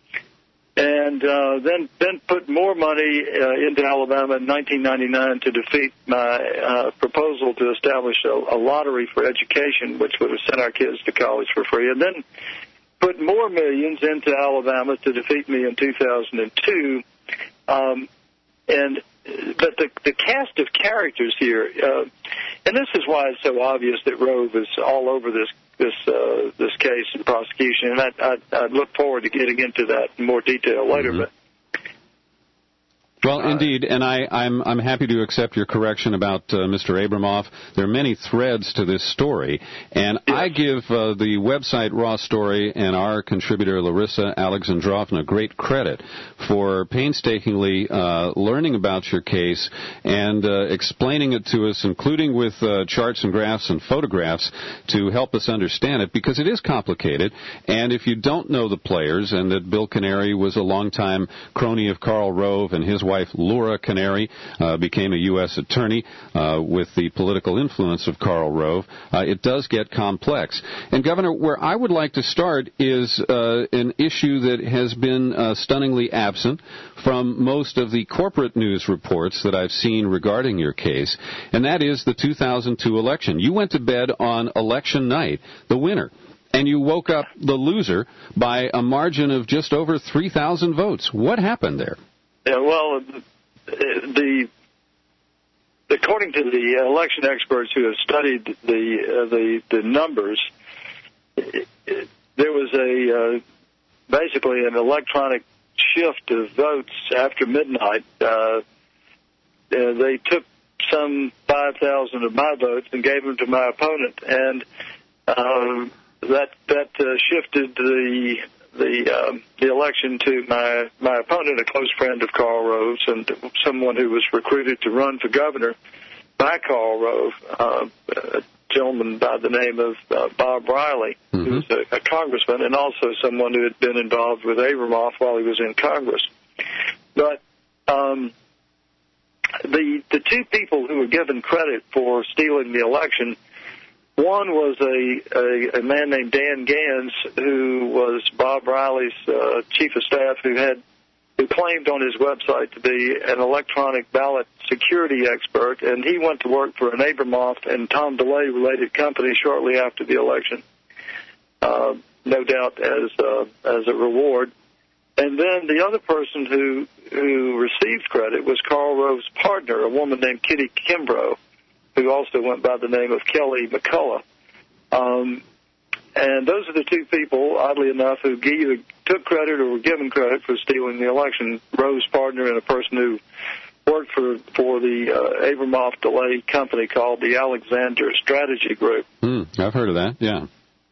and uh, then then put more money uh, into Alabama in nineteen ninety-nine to defeat my uh, proposal to establish a, a lottery for education, which would have sent our kids to college for free, and then put more millions into Alabama to defeat me in two thousand two. Um, and but the the cast of characters here, uh, and this is why it's so obvious that Rove is all over this. this uh, this case and prosecution, and I, I, I look forward to getting into that in more detail later. Mm-hmm. But Well, indeed, and I, I'm, I'm happy to accept your correction about uh, Mister Abramoff. There are many threads to this story, and yes. I give uh, the website Raw Story and our contributor Larissa Alexandrovna great credit for painstakingly uh, learning about your case and uh, explaining it to us, including with uh, charts and graphs and photographs to help us understand it, because it is complicated, and if you don't know the players, and that Bill Canary was a longtime crony of Karl Rove, and his wife Laura Canary uh, became a U S attorney uh, with the political influence of Karl Rove, uh, it does get complex. And, Governor, where I would like to start is uh, an issue that has been uh, stunningly absent from most of the corporate news reports that I've seen regarding your case, and that is the two thousand two election. You went to bed on election night, the winner, and you woke up the loser by a margin of just over three thousand votes. What happened there? Yeah, well, the according to the election experts who have studied the uh, the the numbers, it, it, there was a uh, basically an electronic shift of votes after midnight. Uh, uh, they took some five thousand of my votes and gave them to my opponent, and um, that that uh, shifted the. the um, the election to my my opponent, a close friend of Karl Rove's, and someone who was recruited to run for governor by Karl Rove, uh, a gentleman by the name of uh, Bob Riley, mm-hmm. who was a, a congressman, and also someone who had been involved with Abramoff while he was in Congress. But um, the the two people who were given credit for stealing the election One was a, a, a man named Dan Gans, who was Bob Riley's uh, chief of staff, who had who claimed on his website to be an electronic ballot security expert, and he went to work for an Abramoff and Tom DeLay-related company shortly after the election, uh, no doubt as uh, as a reward. And then the other person who who received credit was Karl Rove's partner, a woman named Kitty Kimbrough, who also went by the name of Kelly McCullough. Um, and those are the two people, oddly enough, who either took credit or were given credit for stealing the election. Rove's partner and a person who worked for, for the uh, Abramoff DeLay company called the Alexander Strategy Group. Mm, I've heard of that, yeah.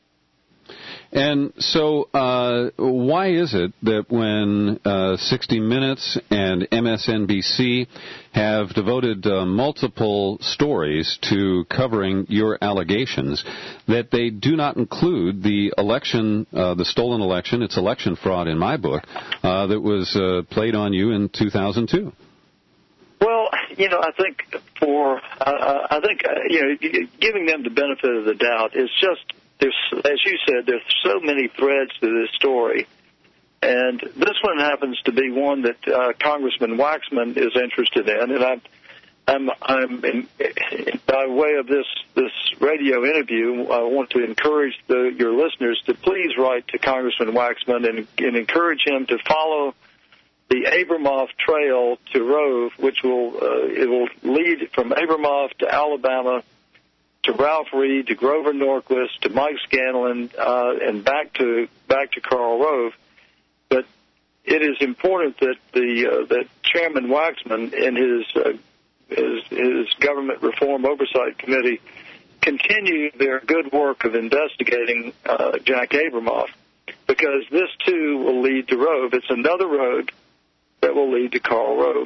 And so uh, why is it that when uh, sixty minutes and M S N B C have devoted uh, multiple stories to covering your allegations, that they do not include the election, uh, the stolen election, it's election fraud in my book, uh, that was uh, played on you in two thousand two? Well, you know, I think for, uh, I think, uh, you know, giving them the benefit of the doubt is just, there's, as you said, there's so many threads to this story. And this one happens to be one that uh, Congressman Waxman is interested in. And I'm, I'm, I'm in, by way of this, this radio interview, I want to encourage the, your listeners to please write to Congressman Waxman and, and encourage him to follow the Abramoff trail to Rove, which will uh, it will lead from Abramoff to Alabama, to Ralph Reed, to Grover Norquist, to Mike Scanlon, uh, and back to back to Karl Rove. But it is important that the uh, that Chairman Waxman and his, uh, his his Government Reform Oversight Committee continue their good work of investigating uh, Jack Abramoff, because this too will lead to Rove. It's another road that will lead to Karl Rove.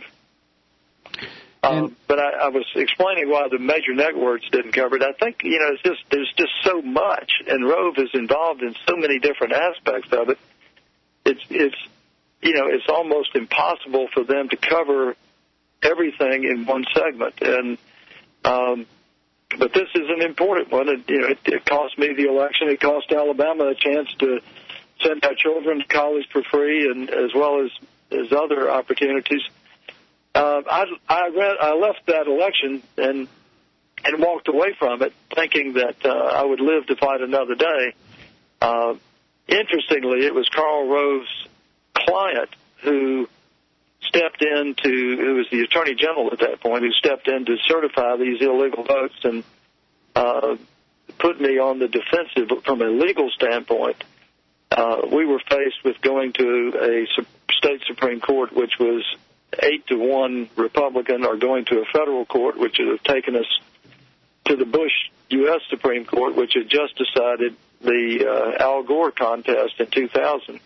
Um, but I, I was explaining why the major networks didn't cover it. I think, you know, it's just there's just so much, and Rove is involved in so many different aspects of it. It's, it's, you know, it's almost impossible for them to cover everything in one segment. And um, but this is an important one. It, you know, it, it cost me the election. It cost Alabama a chance to send our children to college for free, and as well as as other opportunities. Uh, I, I, read, I left that election and and walked away from it, thinking that uh, I would live to fight another day. Uh, interestingly, it was Karl Rove's client who stepped in to, who was the Attorney General at that point, who stepped in to certify these illegal votes and uh, put me on the defensive from a legal standpoint. Uh, we were faced with going to a state Supreme Court, which was eight to one Republican, or going to a federal court, which would have taken us to the Bush U S Supreme Court, which had just decided the uh, Al Gore contest in two thousand.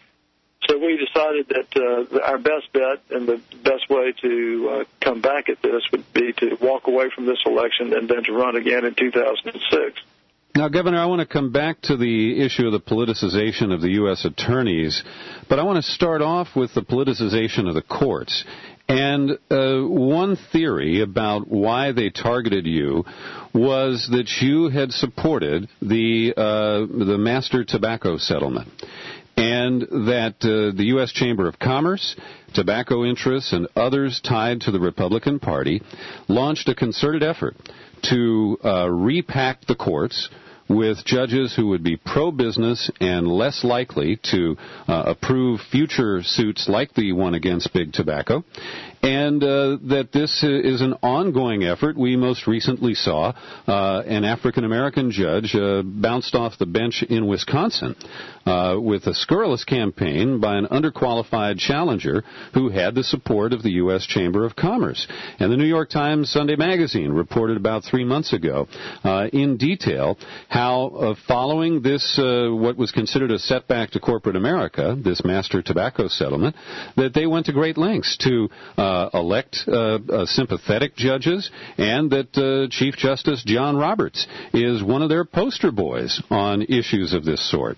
So we decided that uh, our best bet and the best way to uh, come back at this would be to walk away from this election and then to run again in two thousand six. Now, Governor, I want to come back to the issue of the politicization of the U S attorneys, but I want to start off with the politicization of the courts. And uh, one theory about why they targeted you was that you had supported the uh, the master tobacco settlement, and that uh, the U S Chamber of Commerce, tobacco interests, and others tied to the Republican Party launched a concerted effort to uh, repack the courts with judges who would be pro-business and less likely to uh, approve future suits like the one against Big Tobacco, and uh, that this is an ongoing effort. We most recently saw uh, an African-American judge uh, bounced off the bench in Wisconsin uh, with a scurrilous campaign by an underqualified challenger who had the support of the U S Chamber of Commerce. And the New York Times Sunday Magazine reported about three months ago uh, in detail how uh, following this, uh, what was considered a setback to corporate America, this master tobacco settlement, that they went to great lengths to uh, elect uh, uh, sympathetic judges, and that uh, Chief Justice John Roberts is one of their poster boys on issues of this sort.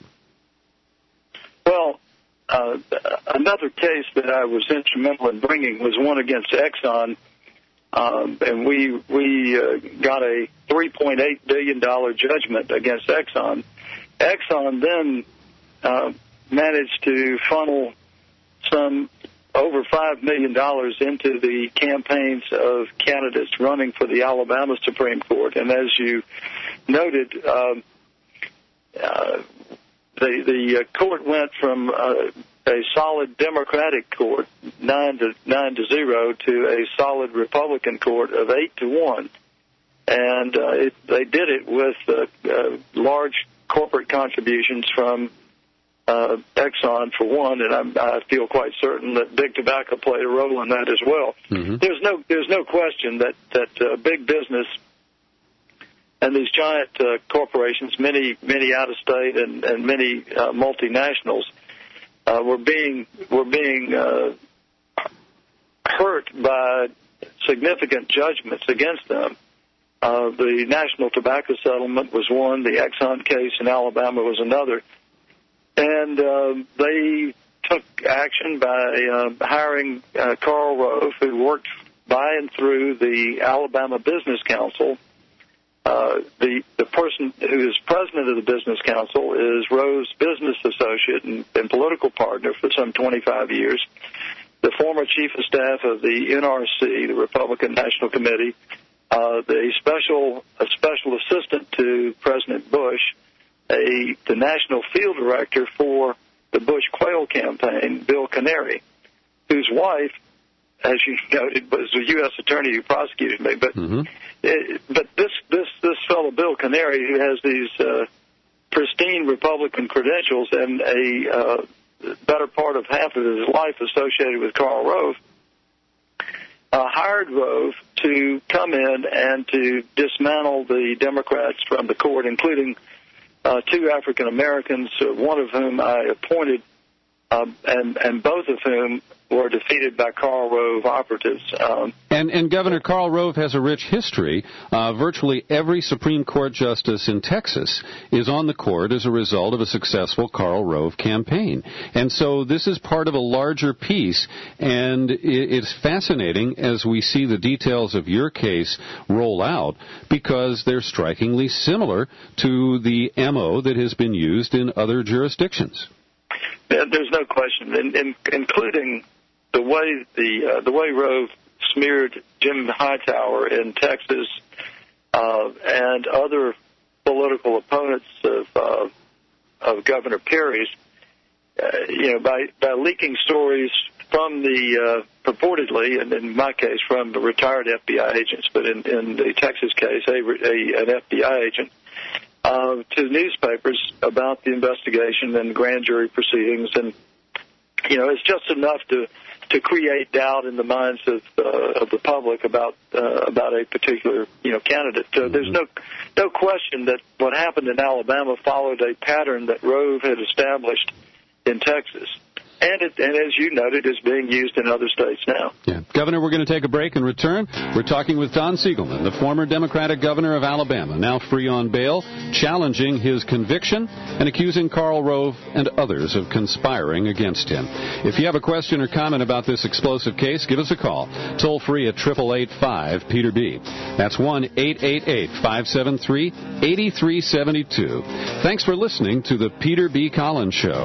Well, uh, another case that I was instrumental in bringing was one against Exxon, Um, and we we uh, got a three point eight billion dollars judgment against Exxon. Exxon then uh, managed to funnel some over five million dollars into the campaigns of candidates running for the Alabama Supreme Court. And as you noted, um, uh, the, the uh, court went from uh, a solid Democratic court, nine to nine to zero, to a solid Republican court of eight to one. And uh, it, they did it with uh, uh, large corporate contributions from Uh, Exxon for one, and I'm, I feel quite certain that Big Tobacco played a role in that as well. Mm-hmm. There's no there's no question that that uh, big business and these giant uh, corporations, many many out of state and and many uh, multinationals, uh, were being were being uh, hurt by significant judgments against them. Uh, the National Tobacco Settlement was one. The Exxon case in Alabama was another. And uh, they took action by uh, hiring uh, Karl Rove, who worked by and through the Alabama Business Council. Uh, the the person who is president of the Business Council is Rove's business associate and, and political partner for some twenty-five years. The former chief of staff of the N R C, the Republican National Committee, uh, the special a special assistant to President Bush, A, the national field director for the Bush Quail campaign, Bill Canary, whose wife, as you noted, was a U S attorney who prosecuted me. But mm-hmm. it, but this this this fellow Bill Canary, who has these uh, pristine Republican credentials and a uh, better part of half of his life associated with Karl Rove, uh, hired Rove to come in and to dismantle the Democrats from the court, including Uh, two African Americans, uh, one of whom I appointed, um, and, and both of whom were defeated by Karl Rove operatives. Um, and, and Governor Karl Rove has a rich history. Uh, virtually every Supreme Court justice in Texas is on the court as a result of a successful Karl Rove campaign. And so this is part of a larger piece, and it, it's fascinating as we see the details of your case roll out, because they're strikingly similar to the M O that has been used in other jurisdictions. There's no question, in, in, including the way the uh, the way Rove smeared Jim Hightower in Texas uh, and other political opponents of uh, of Governor Perry's, uh, you know, by by leaking stories from the uh, purportedly, and in my case from the retired F B I agents, but in, in the Texas case, a, a an F B I agent. Uh, to newspapers about the investigation and grand jury proceedings, and you know, it's just enough to to create doubt in the minds of uh, of the public about uh, about a particular you know candidate. So mm-hmm. there's no no question that what happened in Alabama followed a pattern that Rove had established in Texas. And, it, and as you noted, is being used in other states now. Yeah. Governor, we're going to take a break and return. We're talking with Don Siegelman, the former Democratic governor of Alabama, now free on bail, challenging his conviction and accusing Karl Rove and others of conspiring against him. If you have a question or comment about this explosive case, give us a call. Toll free at eight eight eight, five, Peter B. That's one eight eight eight, five seven three, eight three seven two. Thanks for listening to the Peter B. Collins Show.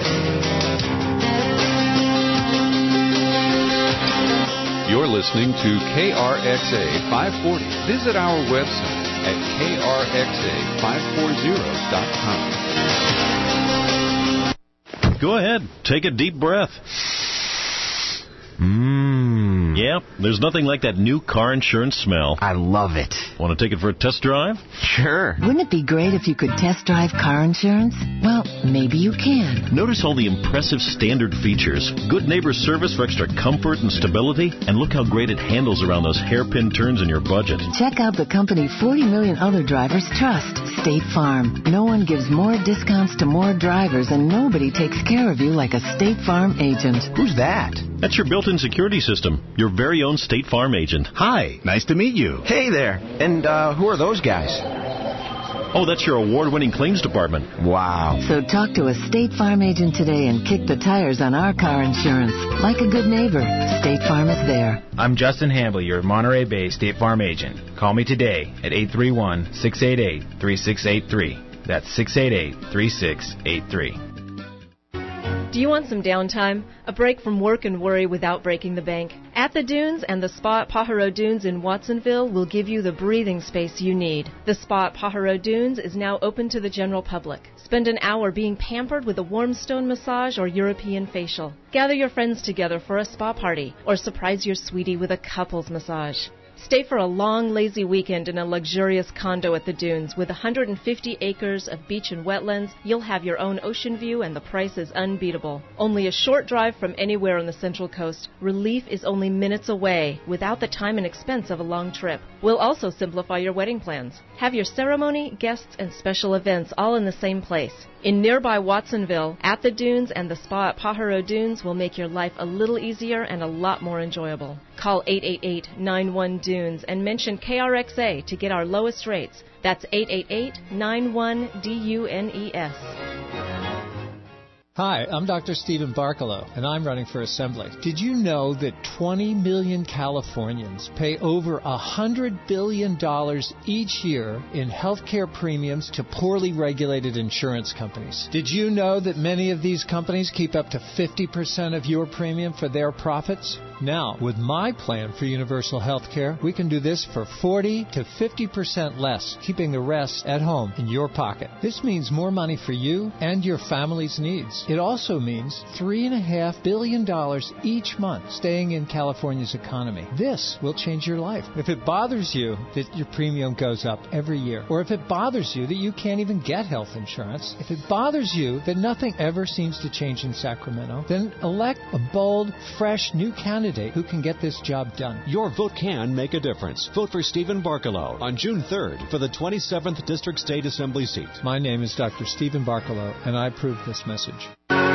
You're listening to K R X A five forty. Visit our website at K R X A five forty dot com. Go ahead. Take a deep breath. Mmm. Yeah, there's nothing like that new car insurance smell. I love it. Want to take it for a test drive? Sure. Wouldn't it be great if you could test drive car insurance? Well, maybe you can. Notice all the impressive standard features. Good neighbor service for extra comfort and stability. And look how great it handles around those hairpin turns in your budget. Check out the company forty million other drivers trust, State Farm. No one gives more discounts to more drivers, and nobody takes care of you like a State Farm agent. Who's that? That's your built-in security system. Your very own State Farm agent. Hi. Nice to meet you. Hey there. And uh, who are those guys? Oh, that's your award-winning claims department. Wow. So talk to a State Farm agent today and kick the tires on our car insurance. Like a good neighbor, State Farm is there. I'm Justin Hambley, your Monterey Bay State Farm agent. Call me today at eight three one, six eight eight, three six eight three. That's six eight eight, three six eight three. Do you want some downtime? A break from work and worry without breaking the bank? At the Dunes and the Spa at Pajaro Dunes in Watsonville will give you the breathing space you need. The Spa at Pajaro Dunes is now open to the general public. Spend an hour being pampered with a warm stone massage or European facial. Gather your friends together for a spa party or surprise your sweetie with a couples massage. Stay for a long, lazy weekend in a luxurious condo at the Dunes. With one hundred fifty acres of beach and wetlands, you'll have your own ocean view and the price is unbeatable. Only a short drive from anywhere on the Central Coast, relief is only minutes away without the time and expense of a long trip. We'll also simplify your wedding plans. Have your ceremony, guests, and special events all in the same place. In nearby Watsonville, at the Dunes and the Spa at Pajaro Dunes will make your life a little easier and a lot more enjoyable. Call eight eight eight, nine one, DUNES and mention K R X A to get our lowest rates. That's eight eight eight, nine one, D U N E S. Hi, I'm Doctor Stephen Barkalow, and I'm running for Assembly. Did you know that twenty million Californians pay over one hundred billion dollars each year in health care premiums to poorly regulated insurance companies? Did you know that many of these companies keep up to fifty percent of your premium for their profits? Now, with my plan for universal health care, we can do this for forty to fifty percent less, keeping the rest at home in your pocket. This means more money for you and your family's needs. It also means three point five billion dollars each month staying in California's economy. This will change your life. If it bothers you that your premium goes up every year, or if it bothers you that you can't even get health insurance, if it bothers you that nothing ever seems to change in Sacramento, then elect a bold, fresh, new candidate who can get this job done. Your vote can make a difference. Vote for Stephen Barkalow on June third for the twenty-seventh District State Assembly seat. My name is Doctor Stephen Barkalow, and I approve this message.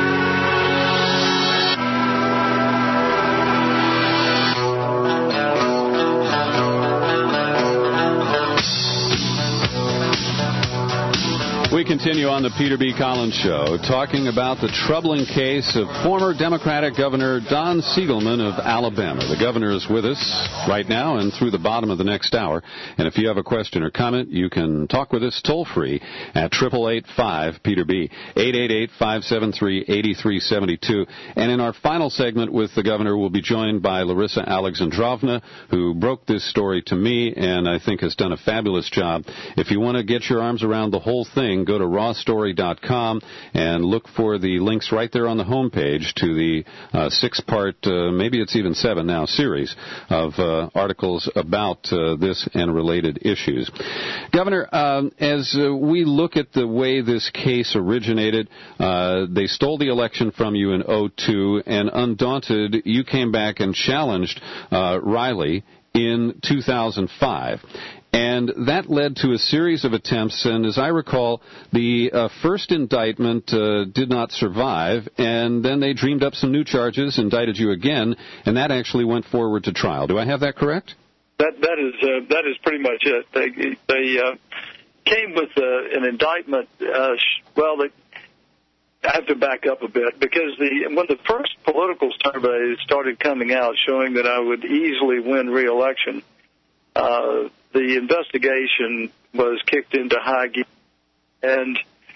We continue on the Peter B. Collins Show, talking about the troubling case of former Democratic Governor Don Siegelman of Alabama. The governor is with us right now and through the bottom of the next hour. And if you have a question or comment, you can talk with us toll-free at eight eight eight, five, Peter B, eight eight eight, five seven three, eight three seven two. And in our final segment with the governor, we'll be joined by Larissa Alexandrovna, who broke this story to me and I think has done a fabulous job. If you want to get your arms around the whole thing, go to raw story dot com and look for the links right there on the homepage to the uh, six-part, uh, maybe it's even seven now, series of uh, articles about uh, this and related issues. Governor, um, as uh, we look at the way this case originated, uh, they stole the election from you in oh two, and undaunted, you came back and challenged uh, Riley in two thousand five. And that led to a series of attempts, and as I recall, the uh, first indictment uh, did not survive, and then they dreamed up some new charges, indicted you again, and that actually went forward to trial. Do I have that correct? That that is uh, that is pretty much it. They they uh, came with uh, an indictment. Uh, well, they, I have to back up a bit because the when the first political surveys started coming out showing that I would easily win re-election, uh, the investigation was kicked into high gear, and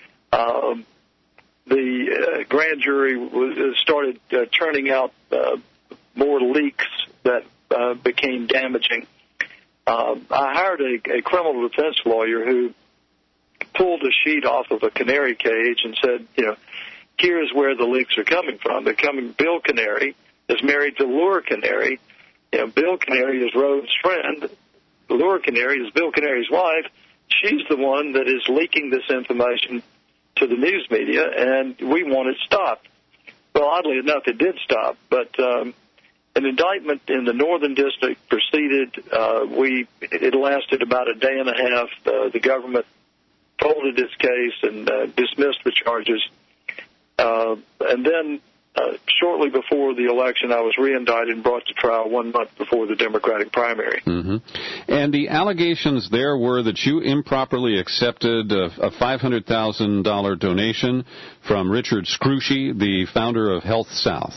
um, the uh, grand jury was, started uh, turning out uh, more leaks that uh, became damaging. Uh, I hired a, a criminal defense lawyer who pulled a sheet off of a canary cage and said, you know, here's where the leaks are coming from. They're coming. Bill Canary is married to Laura Canary. You know, Bill Canary is Rhodes' friend. Laura Canary is Bill Canary's wife. She's the one that is leaking this information to the news media, and we want it stopped. Well, oddly enough, it did stop, but um, an indictment in the Northern District proceeded. Uh, we it lasted about a day and a half. Uh, the government folded its case and uh, dismissed the charges. Uh, and then uh, shortly before the election, I was re-indicted and brought to trial one month before the Democratic primary. Mm-hmm. And the allegations there were that you improperly accepted a, a five hundred thousand dollars donation from Richard Scrushy, the founder of Health South.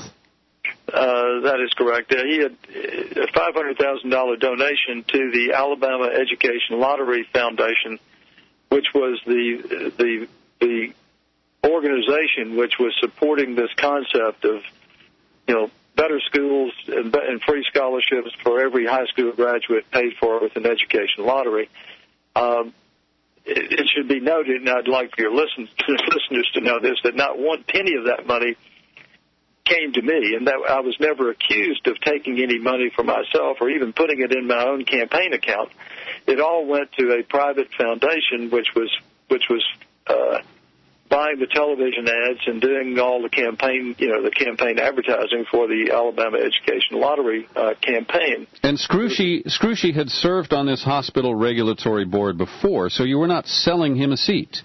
Uh, that is correct. Uh, he had a five hundred thousand dollars donation to the Alabama Education Lottery Foundation, which was the the the organization which was supporting this concept of, you know, better schools and, and free scholarships for every high school graduate paid for with an education lottery. Um, it, it should be noted, and I'd like for your listen, listeners to know this, that not one penny of that money came to me, and that I was never accused of taking any money for myself or even putting it in my own campaign account. It all went to a private foundation, which was which was uh, buying the television ads and doing all the campaign, you know, the campaign advertising for the Alabama Education Lottery uh, campaign. And Scrushy, Scrushy had served on this hospital regulatory board before, so you were not selling him a seat.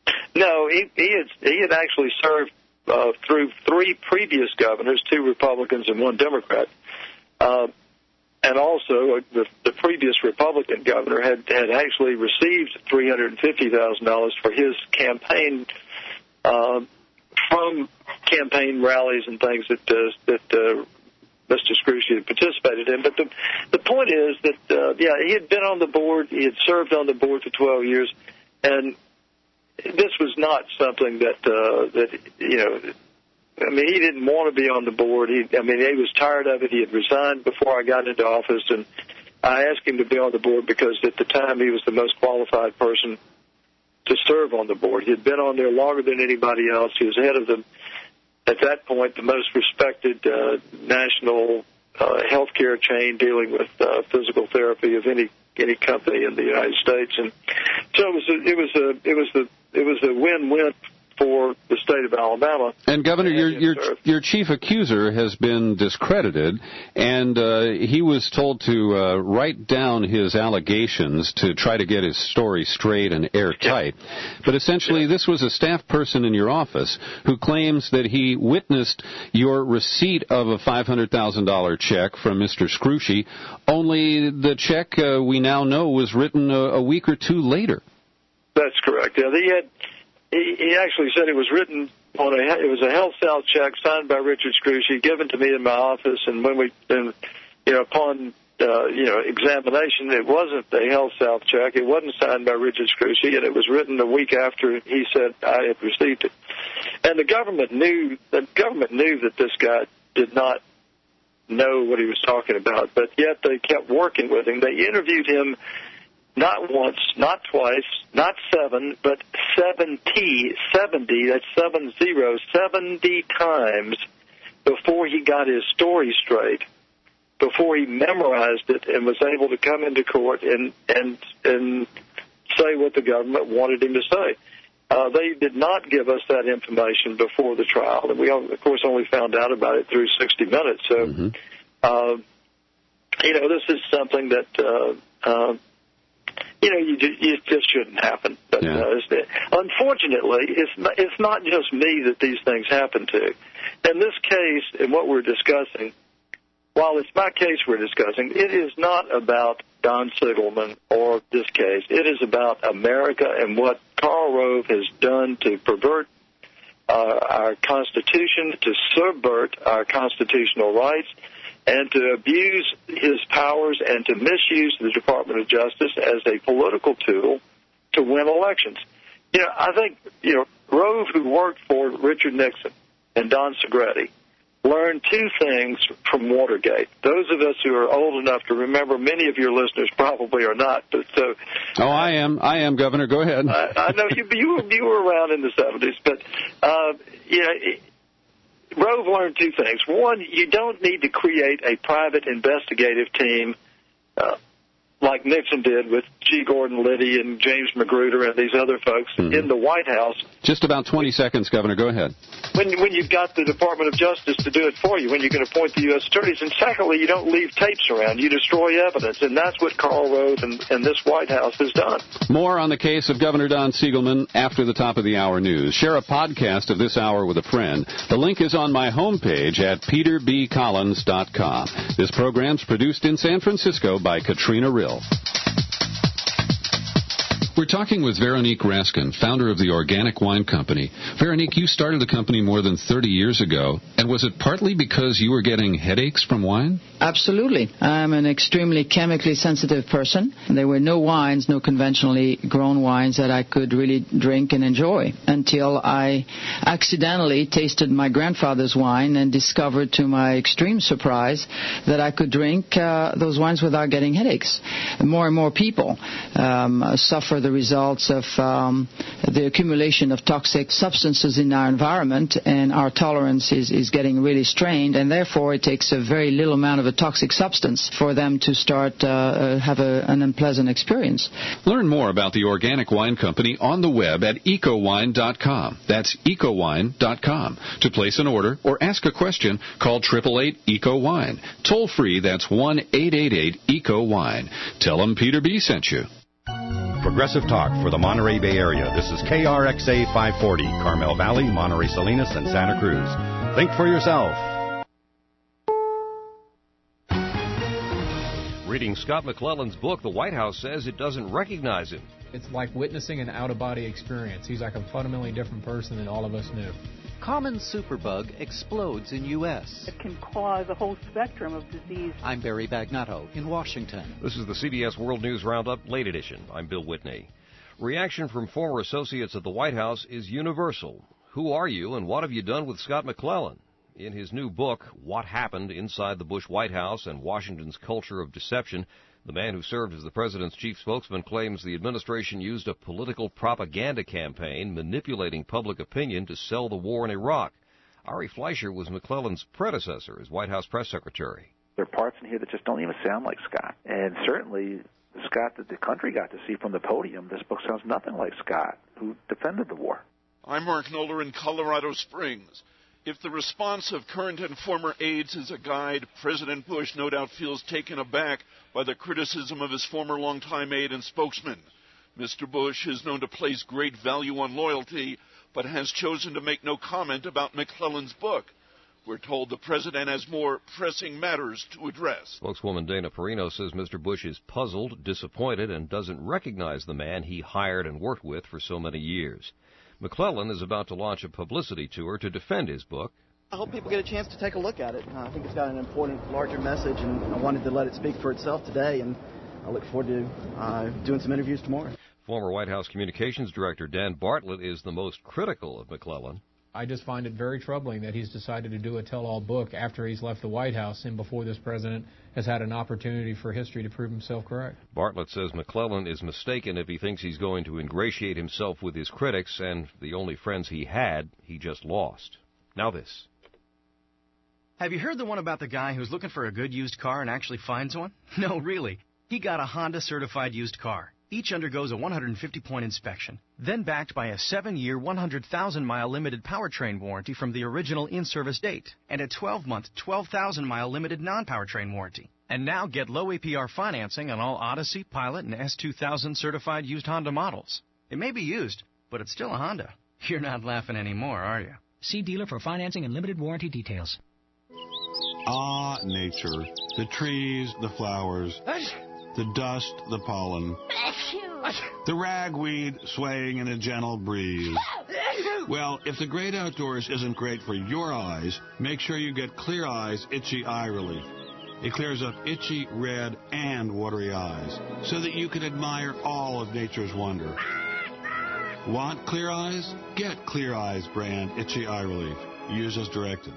No, he, he had he had actually served uh, through three previous governors, two Republicans and one Democrat. Uh, And also, uh, the, the previous Republican governor had, had actually received three hundred fifty thousand dollars for his campaign uh, from campaign rallies and things that uh, that uh, Mister Scrushy had participated in. But the the point is that uh, yeah, he had been on the board, he had served on the board for twelve years, and this was not something that uh, that you know. I mean, he didn't want to be on the board. He, I mean, he was tired of it. He had resigned before I got into office, and I asked him to be on the board because at the time he was the most qualified person to serve on the board. He had been on there longer than anybody else. He was head of the, at that point, the most respected uh, national uh, healthcare chain dealing with uh, physical therapy of any any company in the United States, and so it was a, it was a it was the it was a win-win for the state of Alabama. And, Governor, your your your chief accuser has been discredited, and uh, he was told to uh, write down his allegations to try to get his story straight and airtight. Yeah. But essentially, yeah. This was a staff person in your office who claims that he witnessed your receipt of a five hundred thousand dollars check from Mister Scrushy, only the check, uh, we now know, was written a, a week or two later. That's correct. Yeah, he had... He, he actually said it was written on a, it was a Health South check signed by Richard Scrushy, given to me in my office, and when we, and, you know, upon, uh, you know, examination, it wasn't a Health South check. It wasn't signed by Richard Scrushy, and it was written a week after he said I had received it. And the government knew, the government knew that this guy did not know what he was talking about, but yet they kept working with him. They interviewed him not once, not twice, not seven, but seventy, seventy, that's seven zero, seventy times before he got his story straight, before he memorized it and was able to come into court and, and, and say what the government wanted him to say. Uh, they did not give us that information before the trial, and we, of course, only found out about it through sixty minutes. So, mm-hmm. uh, you know, this is something that... Uh, uh, You know, you, you, it just shouldn't happen. But, yeah. uh, it's, unfortunately, it's not, it's not just me that these things happen to. In this case, and what we're discussing, while it's my case we're discussing, it is not about Don Sigelman or this case. It is about America and what Karl Rove has done to pervert uh, our Constitution, to subvert our constitutional rights, and to abuse his powers and to misuse the Department of Justice as a political tool to win elections. You know, I think, you know, Rove, who worked for Richard Nixon and Don Segretti, learned two things from Watergate. Those of us who are old enough to remember, many of your listeners probably are not. But so, oh, I am. I am, Governor. Go ahead. I, I know you, you, were, you were around in the seventies, but, uh, you know, it, Rove learned two things. One, you don't need to create a private investigative team uh, like Nixon did with G. Gordon Liddy and James Magruder and these other folks mm-hmm. in the White House. Just about twenty seconds, Governor. Go ahead. When when you've got the Department of Justice to do it for you, when you can appoint the U S attorneys, and secondly, you don't leave tapes around. You destroy evidence, and that's what Karl Rove and, and this White House has done. More on the case of Governor Don Siegelman after the top of the hour news. Share a podcast of this hour with a friend. The link is on my homepage at peter b collins dot com. This program's produced in San Francisco by Katrina Rill. We're talking with Veronique Raskin, founder of the Organic Wine Company. Veronique, you started the company more than thirty years ago, and was it partly because you were getting headaches from wine? Absolutely. I'm an extremely chemically sensitive person. There were no wines, no conventionally grown wines that I could really drink and enjoy until I accidentally tasted my grandfather's wine and discovered, to my extreme surprise, that I could drink uh, those wines without getting headaches. And more and more people um, suffer the results of um, the accumulation of toxic substances in our environment, and our tolerance is, is getting really strained, and therefore it takes a very little amount of a toxic substance for them to start uh, uh, have a, an unpleasant experience. Learn more about the Organic Wine Company on the web at eco wine dot com. That's eco wine dot com. To place an order or ask a question, call eight eight eight, E C O, wine. Toll free, that's one eight eight eight, E C O, wine. Tell them Peter B. sent you. Progressive Talk for the Monterey Bay Area. This is K R X A five forty, Carmel Valley, Monterey Salinas, and Santa Cruz. Think for yourself. Reading Scott McClellan's book, the White House says it doesn't recognize him. It's like witnessing an out-of-body experience. He's like a fundamentally different person than all of us knew. Common superbug explodes in U S It can cause a whole spectrum of disease. I'm Barry Bagnato in Washington. This is the C B S World News Roundup, late edition. I'm Bill Whitney. Reaction from former associates at the White House is universal. Who are you and what have you done with Scott McClellan? In his new book, What Happened Inside the Bush White House and Washington's Culture of Deception, the man who served as the president's chief spokesman claims the administration used a political propaganda campaign manipulating public opinion to sell the war in Iraq. Ari Fleischer was McClellan's predecessor as White House press secretary. There are parts in here that just don't even sound like Scott. And certainly the Scott that the country got to see from the podium, this book sounds nothing like Scott, who defended the war. I'm Mark Noller in Colorado Springs. If the response of current and former aides is a guide, President Bush no doubt feels taken aback by the criticism of his former longtime aide and spokesman. Mister Bush is known to place great value on loyalty, but has chosen to make no comment about McClellan's book. We're told the president has more pressing matters to address. Spokeswoman Dana Perino says Mister Bush is puzzled, disappointed, and doesn't recognize the man he hired and worked with for so many years. McClellan is about to launch a publicity tour to defend his book. I hope people get a chance to take a look at it. Uh, I think it's got an important, larger message, and I wanted to let it speak for itself today, and I look forward to uh, doing some interviews tomorrow. Former White House Communications Director Dan Bartlett is the most critical of McClellan. I just find it very troubling that he's decided to do a tell-all book after he's left the White House and before this president has had an opportunity for history to prove himself correct. Bartlett says McClellan is mistaken if he thinks he's going to ingratiate himself with his critics and the only friends he had, he just lost. Now this. Have you heard the one about the guy who's looking for a good used car and actually finds one? No, really. He got a Honda certified used car. Each undergoes a one hundred fifty point inspection, then backed by a seven year, one hundred thousand mile limited powertrain warranty from the original in-service date, and a twelve month, twelve thousand mile limited non-powertrain warranty. And now get low A P R financing on all Odyssey, Pilot, and S two thousand certified used Honda models. It may be used, but it's still a Honda. You're not laughing anymore, are you? See dealer for financing and limited warranty details. Ah, nature. The trees, the flowers, the dust, the pollen, the ragweed swaying in a gentle breeze. Well, if the great outdoors isn't great for your eyes, make sure you get Clear Eyes Itchy Eye Relief. It clears up itchy, red, and watery eyes so that you can admire all of nature's wonder. Want clear eyes? Get Clear Eyes brand Itchy Eye Relief. Use as directed.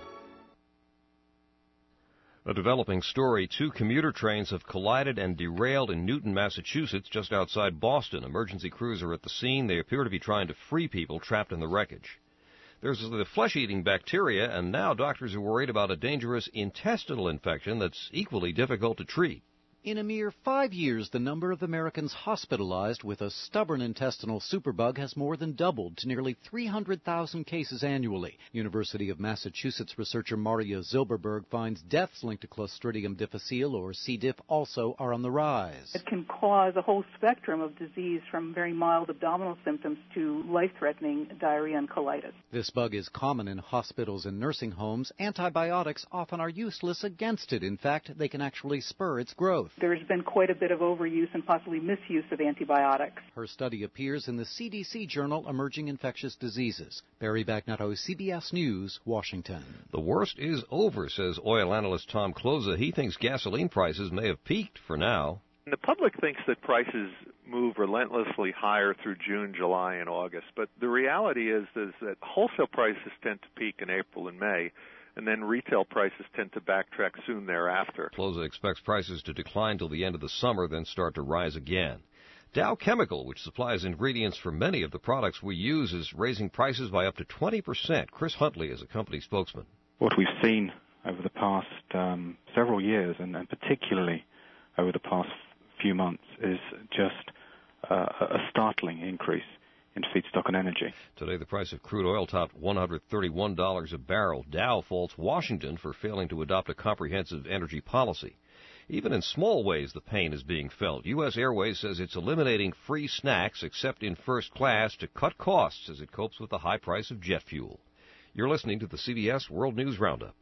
A developing story. Two commuter trains have collided and derailed in Newton, Massachusetts, just outside Boston. Emergency crews are at the scene. They appear to be trying to free people trapped in the wreckage. There's the flesh-eating bacteria, and now doctors are worried about a dangerous intestinal infection that's equally difficult to treat. In a mere five years, the number of Americans hospitalized with a stubborn intestinal superbug has more than doubled to nearly three hundred thousand cases annually. University of Massachusetts researcher Mario Zilberberg finds deaths linked to Clostridium difficile, or C. diff, also are on the rise. It can cause a whole spectrum of disease from very mild abdominal symptoms to life-threatening diarrhea and colitis. This bug is common in hospitals and nursing homes. Antibiotics often are useless against it. In fact, they can actually spur its growth. There's been quite a bit of overuse and possibly misuse of antibiotics. Her study appears in the C D C journal Emerging Infectious Diseases. Barry Bagnetto, C B S News, Washington. The worst is over, says oil analyst Tom Kloza. He thinks gasoline prices may have peaked for now. The public thinks that prices move relentlessly higher through June, July, and August, but the reality is, is that wholesale prices tend to peak in April and May, and then retail prices tend to backtrack soon thereafter. Kloza expects prices to decline till the end of the summer, then start to rise again. Dow Chemical, which supplies ingredients for many of the products we use, is raising prices by up to twenty percent. Chris Huntley is a company spokesman. What we've seen over the past um, several years, and, and particularly over the past few months, is just uh, a startling increase in feedstock and energy. Today, the price of crude oil topped one hundred thirty-one dollars a barrel. Dow faults Washington for failing to adopt a comprehensive energy policy. Even in small ways, the pain is being felt. U S Airways says it's eliminating free snacks except in first class to cut costs as it copes with the high price of jet fuel. You're listening to the C B S World News Roundup.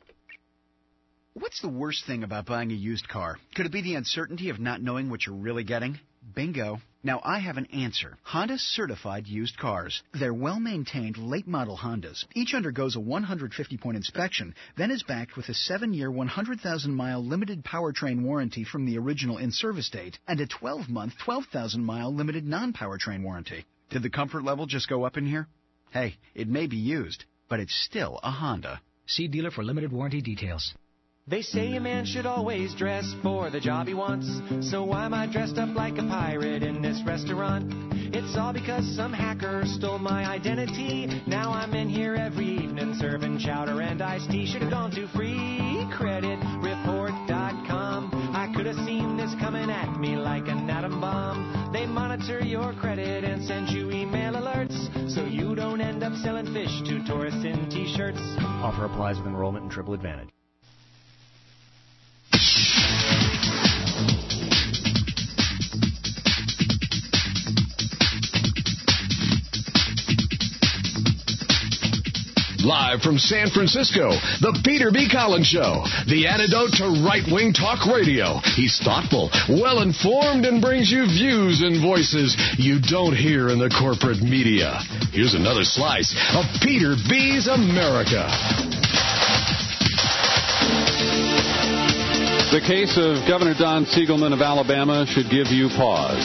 What's the worst thing about buying a used car? Could it be the uncertainty of not knowing what you're really getting? Bingo. Now I have an answer. Honda certified used cars. They're well-maintained late-model Hondas. Each undergoes a one hundred fifty point inspection, then is backed with a seven-year, one hundred thousand mile limited powertrain warranty from the original in-service date and a twelve-month, twelve thousand mile limited non-powertrain warranty. Did the comfort level just go up in here? Hey, it may be used, but it's still a Honda. See dealer for limited warranty details. They say a man should always dress for the job he wants. So why am I dressed up like a pirate in this restaurant? It's all because some hacker stole my identity. Now I'm in here every evening serving chowder and iced tea. Should have gone to free credit report dot com. I could have seen this coming at me like an atom bomb. They monitor your credit and send you email alerts so you don't end up selling fish to tourists in T-shirts. Offer applies with enrollment and Triple Advantage. Live from San Francisco, the Peter B. Collins Show, the antidote to right-wing talk radio. He's thoughtful, well-informed, and brings you views and voices you don't hear in the corporate media. Here's another slice of Peter B's America. The case of Governor Don Siegelman of Alabama should give you pause.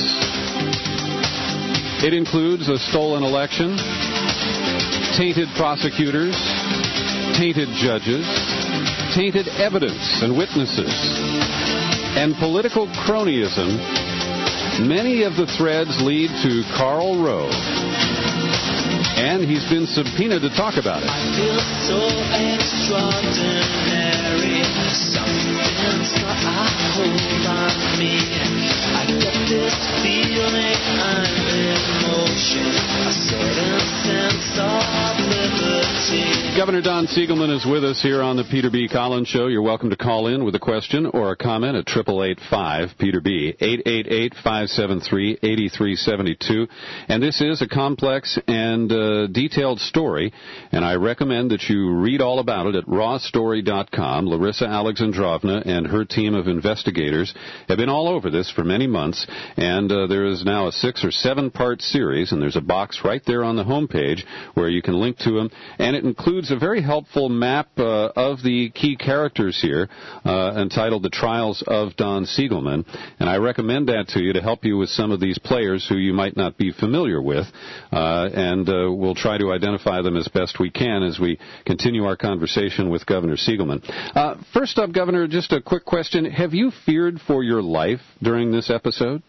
It includes a stolen election, tainted prosecutors, tainted judges, tainted evidence and witnesses, and political cronyism. Many of the threads lead to Karl Rove, and he's been subpoenaed to talk about it. I feel so extraordinary. Something's got a hold on me. I get this feeling I'm in motion, a certain sense of liberty. Governor Don Siegelman is with us here on the Peter B. Collins Show. You're welcome to call in with a question or a comment at eight eight eight five Peter B, eight eight eight, five seven three, eight three seven two. And this is a complex and uh, detailed story, and I recommend that you read all about it at raw story dot com. Larissa Alexandrovna and her team of investigators have been all over this for many months, and uh, there is now a six or seven part series, and there's a box right there on the homepage where you can link to them, and it includes a very helpful map uh, of the key characters here uh, entitled The Trials of Don Siegelman, and I recommend that to you to help you with some of these players who you might not be familiar with, uh, and uh, we'll try to identify them as best we can as we continue our conversation with Governor Siegelman. Uh, first up, Governor, just a quick question. Have you feared for your life during this episode?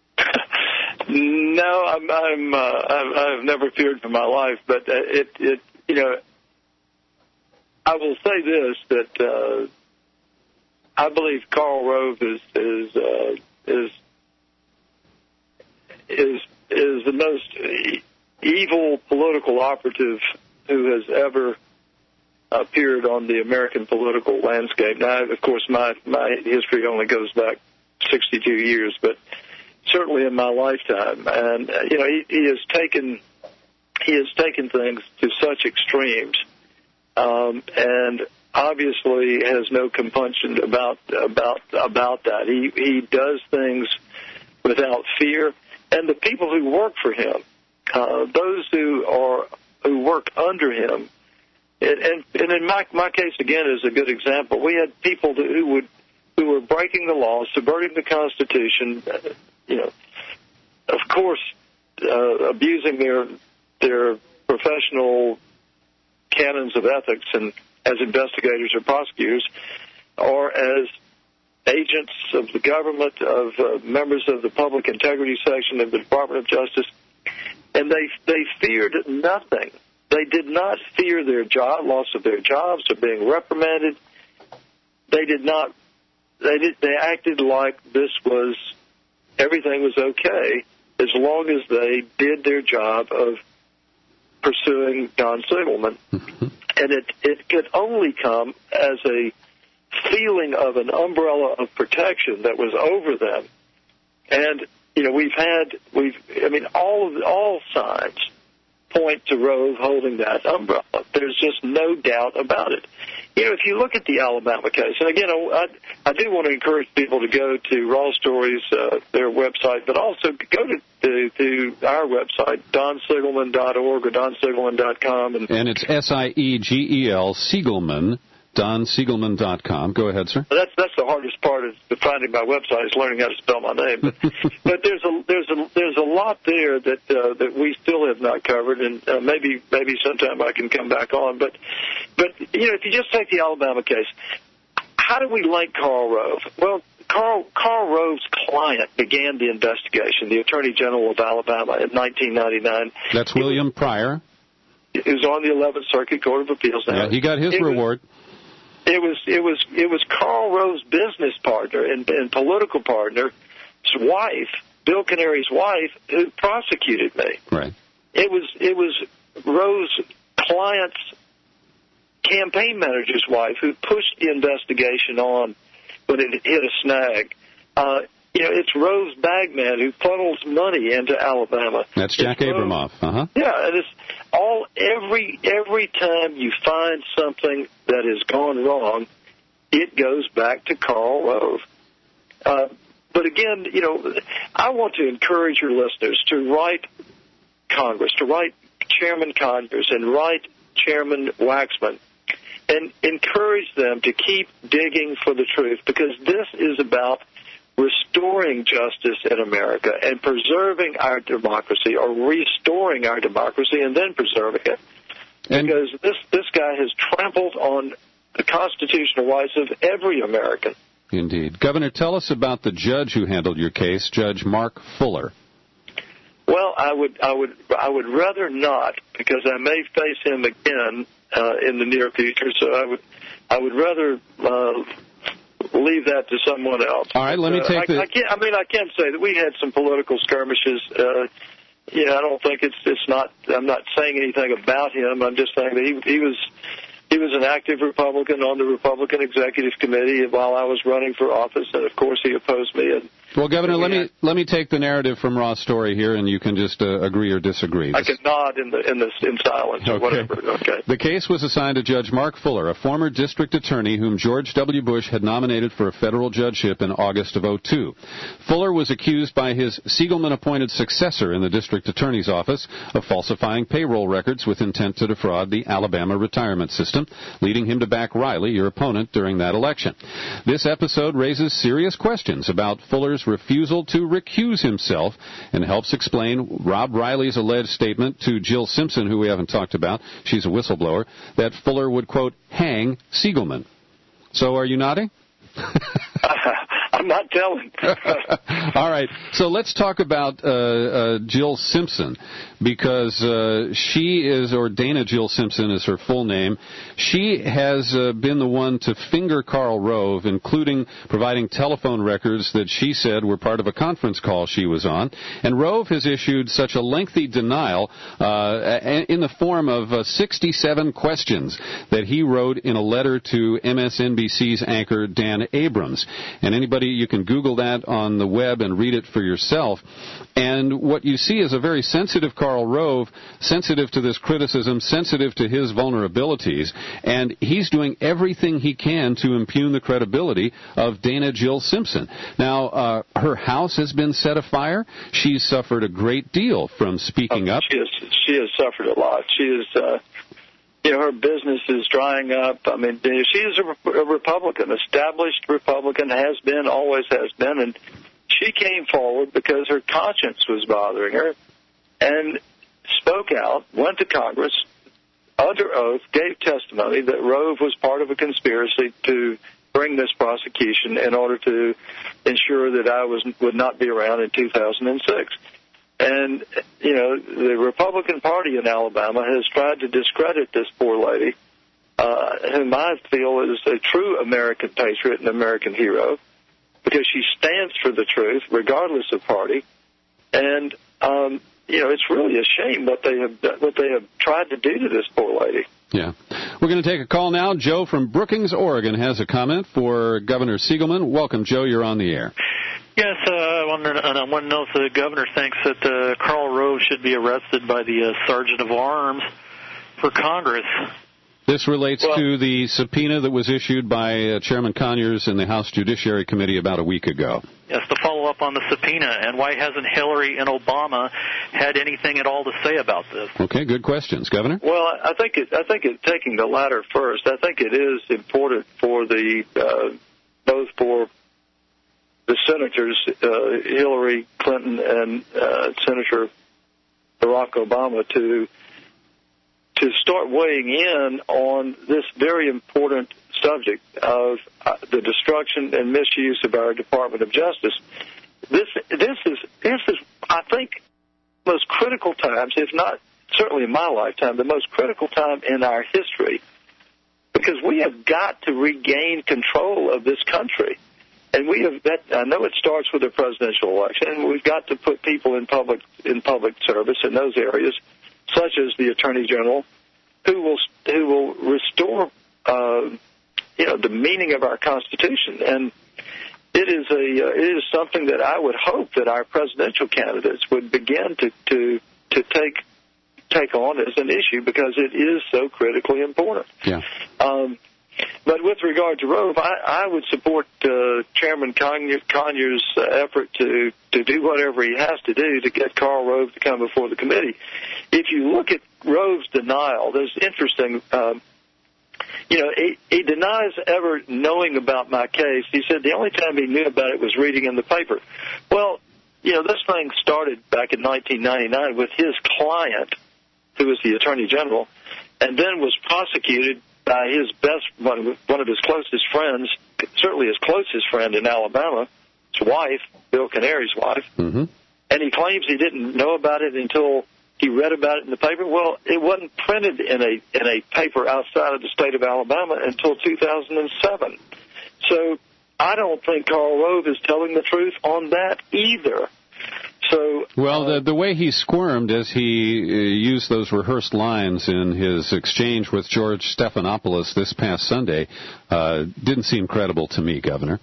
No, I'm, I'm, uh, I've, I've never feared for my life, but uh, it, it, you know, I will say this, that uh, I believe Karl Rove is is uh, is is is the most evil political operative who has ever appeared on the American political landscape. Now, of course, my my history only goes back sixty-two years, but certainly in my lifetime, and uh, you know, he, he has taken he has taken things to such extremes, um, and obviously has no compunction about about about that. He he does things without fear, and the people who work for him, uh, those who are who work under him, and and, and in my my case again is a good example. We had people who would who were breaking the law, subverting the Constitution, uh, you know, of course, uh, abusing their their professional canons of ethics and as investigators or prosecutors, or as agents of the government, of uh, members of the Public Integrity Section of the Department of Justice, and they they feared nothing. They did not fear their job, loss of their jobs, or being reprimanded. They did not. They did. They acted like this was everything was okay as long as they did their job of pursuing Don Siegelman. And it, it could only come as a feeling of an umbrella of protection that was over them. And, you know, we've had, we've, I mean, all of, all signs point to Rove holding that umbrella. There's just no doubt about it. You know, if you look at the Alabama case, and again, I, I do want to encourage people to go to Raw Stories, uh, their website, but also go to, to, to our website, don siegelman dot org or don siegelman dot com. And, and it's S I E G E L, Siegelman, don siegelman dot com. Go ahead, sir. That's that's the hardest part of finding my website is learning how to spell my name. But, but there's a there's a there's a lot there that uh, that we still have not covered, and uh, maybe maybe sometime I can come back on. But but you know, if you just take the Alabama case, how do we link Karl Rove? Well, Karl Karl Rove's client began the investigation, the Attorney General of Alabama, in nineteen ninety-nine. That's William Pryor. He was on the eleventh Circuit Court of Appeals now. Yeah, he got his it reward. Was, It was it was it was Karl Rove's business partner and, and political partner, his wife, Bill Canary's wife, who prosecuted me. Right. It was it was Rove's client's campaign manager's wife who pushed the investigation on when it hit a snag. Uh, you know, it's Rove's bagman who funnels money into Alabama. That's Jack it's Abramoff. Uh huh. Yeah, and it's all every every time you find something that has gone wrong, it goes back to Karl Rove. Uh, but again, you know, I want to encourage your listeners to write Congress, to write Chairman Conyers and write Chairman Waxman, and encourage them to keep digging for the truth, because this is about restoring justice in America and preserving our democracy, or restoring our democracy and then preserving it. And because this, this guy has trampled on the constitutional rights of every American. Indeed. Governor, tell us about the judge who handled your case, Judge Mark Fuller. Well, I would, I would, I would rather not, because I may face him again uh, in the near future. So I would, I would rather uh, leave that to someone else. All right, let me take uh, the. I, I can't. I mean, I can say that we had some political skirmishes. Uh, yeah, I don't think it's it's not. I'm not saying anything about him. I'm just saying that he he was. He was an active Republican on the Republican Executive Committee while I was running for office, and of course he opposed me. And well, Governor, let me let me take the narrative from Raw Story here, and you can just uh, agree or disagree. I can nod in the in the in silence or okay. whatever. Okay. The case was assigned to Judge Mark Fuller, a former district attorney whom George W. Bush had nominated for a federal judgeship in August of oh two. Fuller was accused by his Siegelman-appointed successor in the district attorney's office of falsifying payroll records with intent to defraud the Alabama retirement system, leading him to back Riley, your opponent, during that election. This episode raises serious questions about Fuller's refusal to recuse himself and helps explain Rob Riley's alleged statement to Jill Simpson, who we haven't talked about, she's a whistleblower, that Fuller would, quote, hang Siegelman. So are you nodding? I'm I'm not telling. All right. So let's talk about uh, uh, Jill Simpson, because uh, she is, or Dana Jill Simpson is her full name. She has uh, been the one to finger Karl Rove, including providing telephone records that she said were part of a conference call she was on. And Rove has issued such a lengthy denial uh, in the form of uh, sixty-seven questions that he wrote in a letter to M S N B C's anchor Dan Abrams. And anybody, you can Google that on the web and read it for yourself. And what you see is a very sensitive Karl Rove, sensitive to this criticism, sensitive to his vulnerabilities, and he's doing everything he can to impugn the credibility of Dana Jill Simpson. Now, uh, her house has been set afire. She's suffered a great deal from speaking oh, up. She has, she has suffered a lot. She is... Uh You know, her business is drying up. I mean, she is a, a Republican, established Republican, has been, always has been, and she came forward because her conscience was bothering her and spoke out, went to Congress, under oath, gave testimony that Rove was part of a conspiracy to bring this prosecution in order to ensure that I was would not be around in two thousand six. And, you know, the Republican Party in Alabama has tried to discredit this poor lady, uh, whom I feel is a true American patriot and American hero, because she stands for the truth regardless of party. And, um, you know, it's really a shame what they have what they have tried to do to this poor lady. Yeah. We're going to take a call now. Joe from Brookings, Oregon, has a comment for Governor Siegelman. Welcome, Joe. You're on the air. Yes, uh, I want to, and I want to know if the governor thinks that uh, Karl Rove should be arrested by the uh, Sergeant of Arms for Congress. This relates well, to the subpoena that was issued by uh, Chairman Conyers in the House Judiciary Committee about a week ago. Yes, to follow up on the subpoena, and why hasn't Hillary and Obama had anything at all to say about this? Okay, good questions, Governor. Well, I think it, I think it, taking the latter first, I think it is important for the uh, both for the senators, uh, Hillary Clinton and uh, Senator Barack Obama, to to start weighing in on this very important subject of uh, the destruction and misuse of our Department of Justice. This this is this is I think most critical times, if not certainly in my lifetime, the most critical time in our history, because we have got to regain control of this country. And we have that. I know it starts with the presidential election, and we've got to put people in public in public service in those areas, such as the Attorney General, who will who will restore, uh, you know, the meaning of our Constitution. And it is a uh, it is something that I would hope that our presidential candidates would begin to to to take take on as an issue, because it is so critically important. Yeah. Um, But with regard to Rove, I, I would support uh, Chairman Conyers, Conyers' uh, effort to, to do whatever he has to do to get Karl Rove to come before the committee. If you look at Rove's denial, there's interesting, um, you know, he, he denies ever knowing about my case. He said the only time he knew about it was reading in the paper. Well, you know, this thing started back in nineteen ninety-nine with his client, who was the Attorney General, and then was prosecuted by his best, one, one of his closest friends, certainly his closest friend in Alabama, his wife, Bill Canary's wife. Mm-hmm. And he claims he didn't know about it until he read about it in the paper. Well, it wasn't printed in a in a paper outside of the state of Alabama until two thousand seven. So I don't think Karl Rove is telling the truth on that either. So, well, the, the way he squirmed as he uh, used those rehearsed lines in his exchange with George Stephanopoulos this past Sunday uh, didn't seem credible to me, Governor.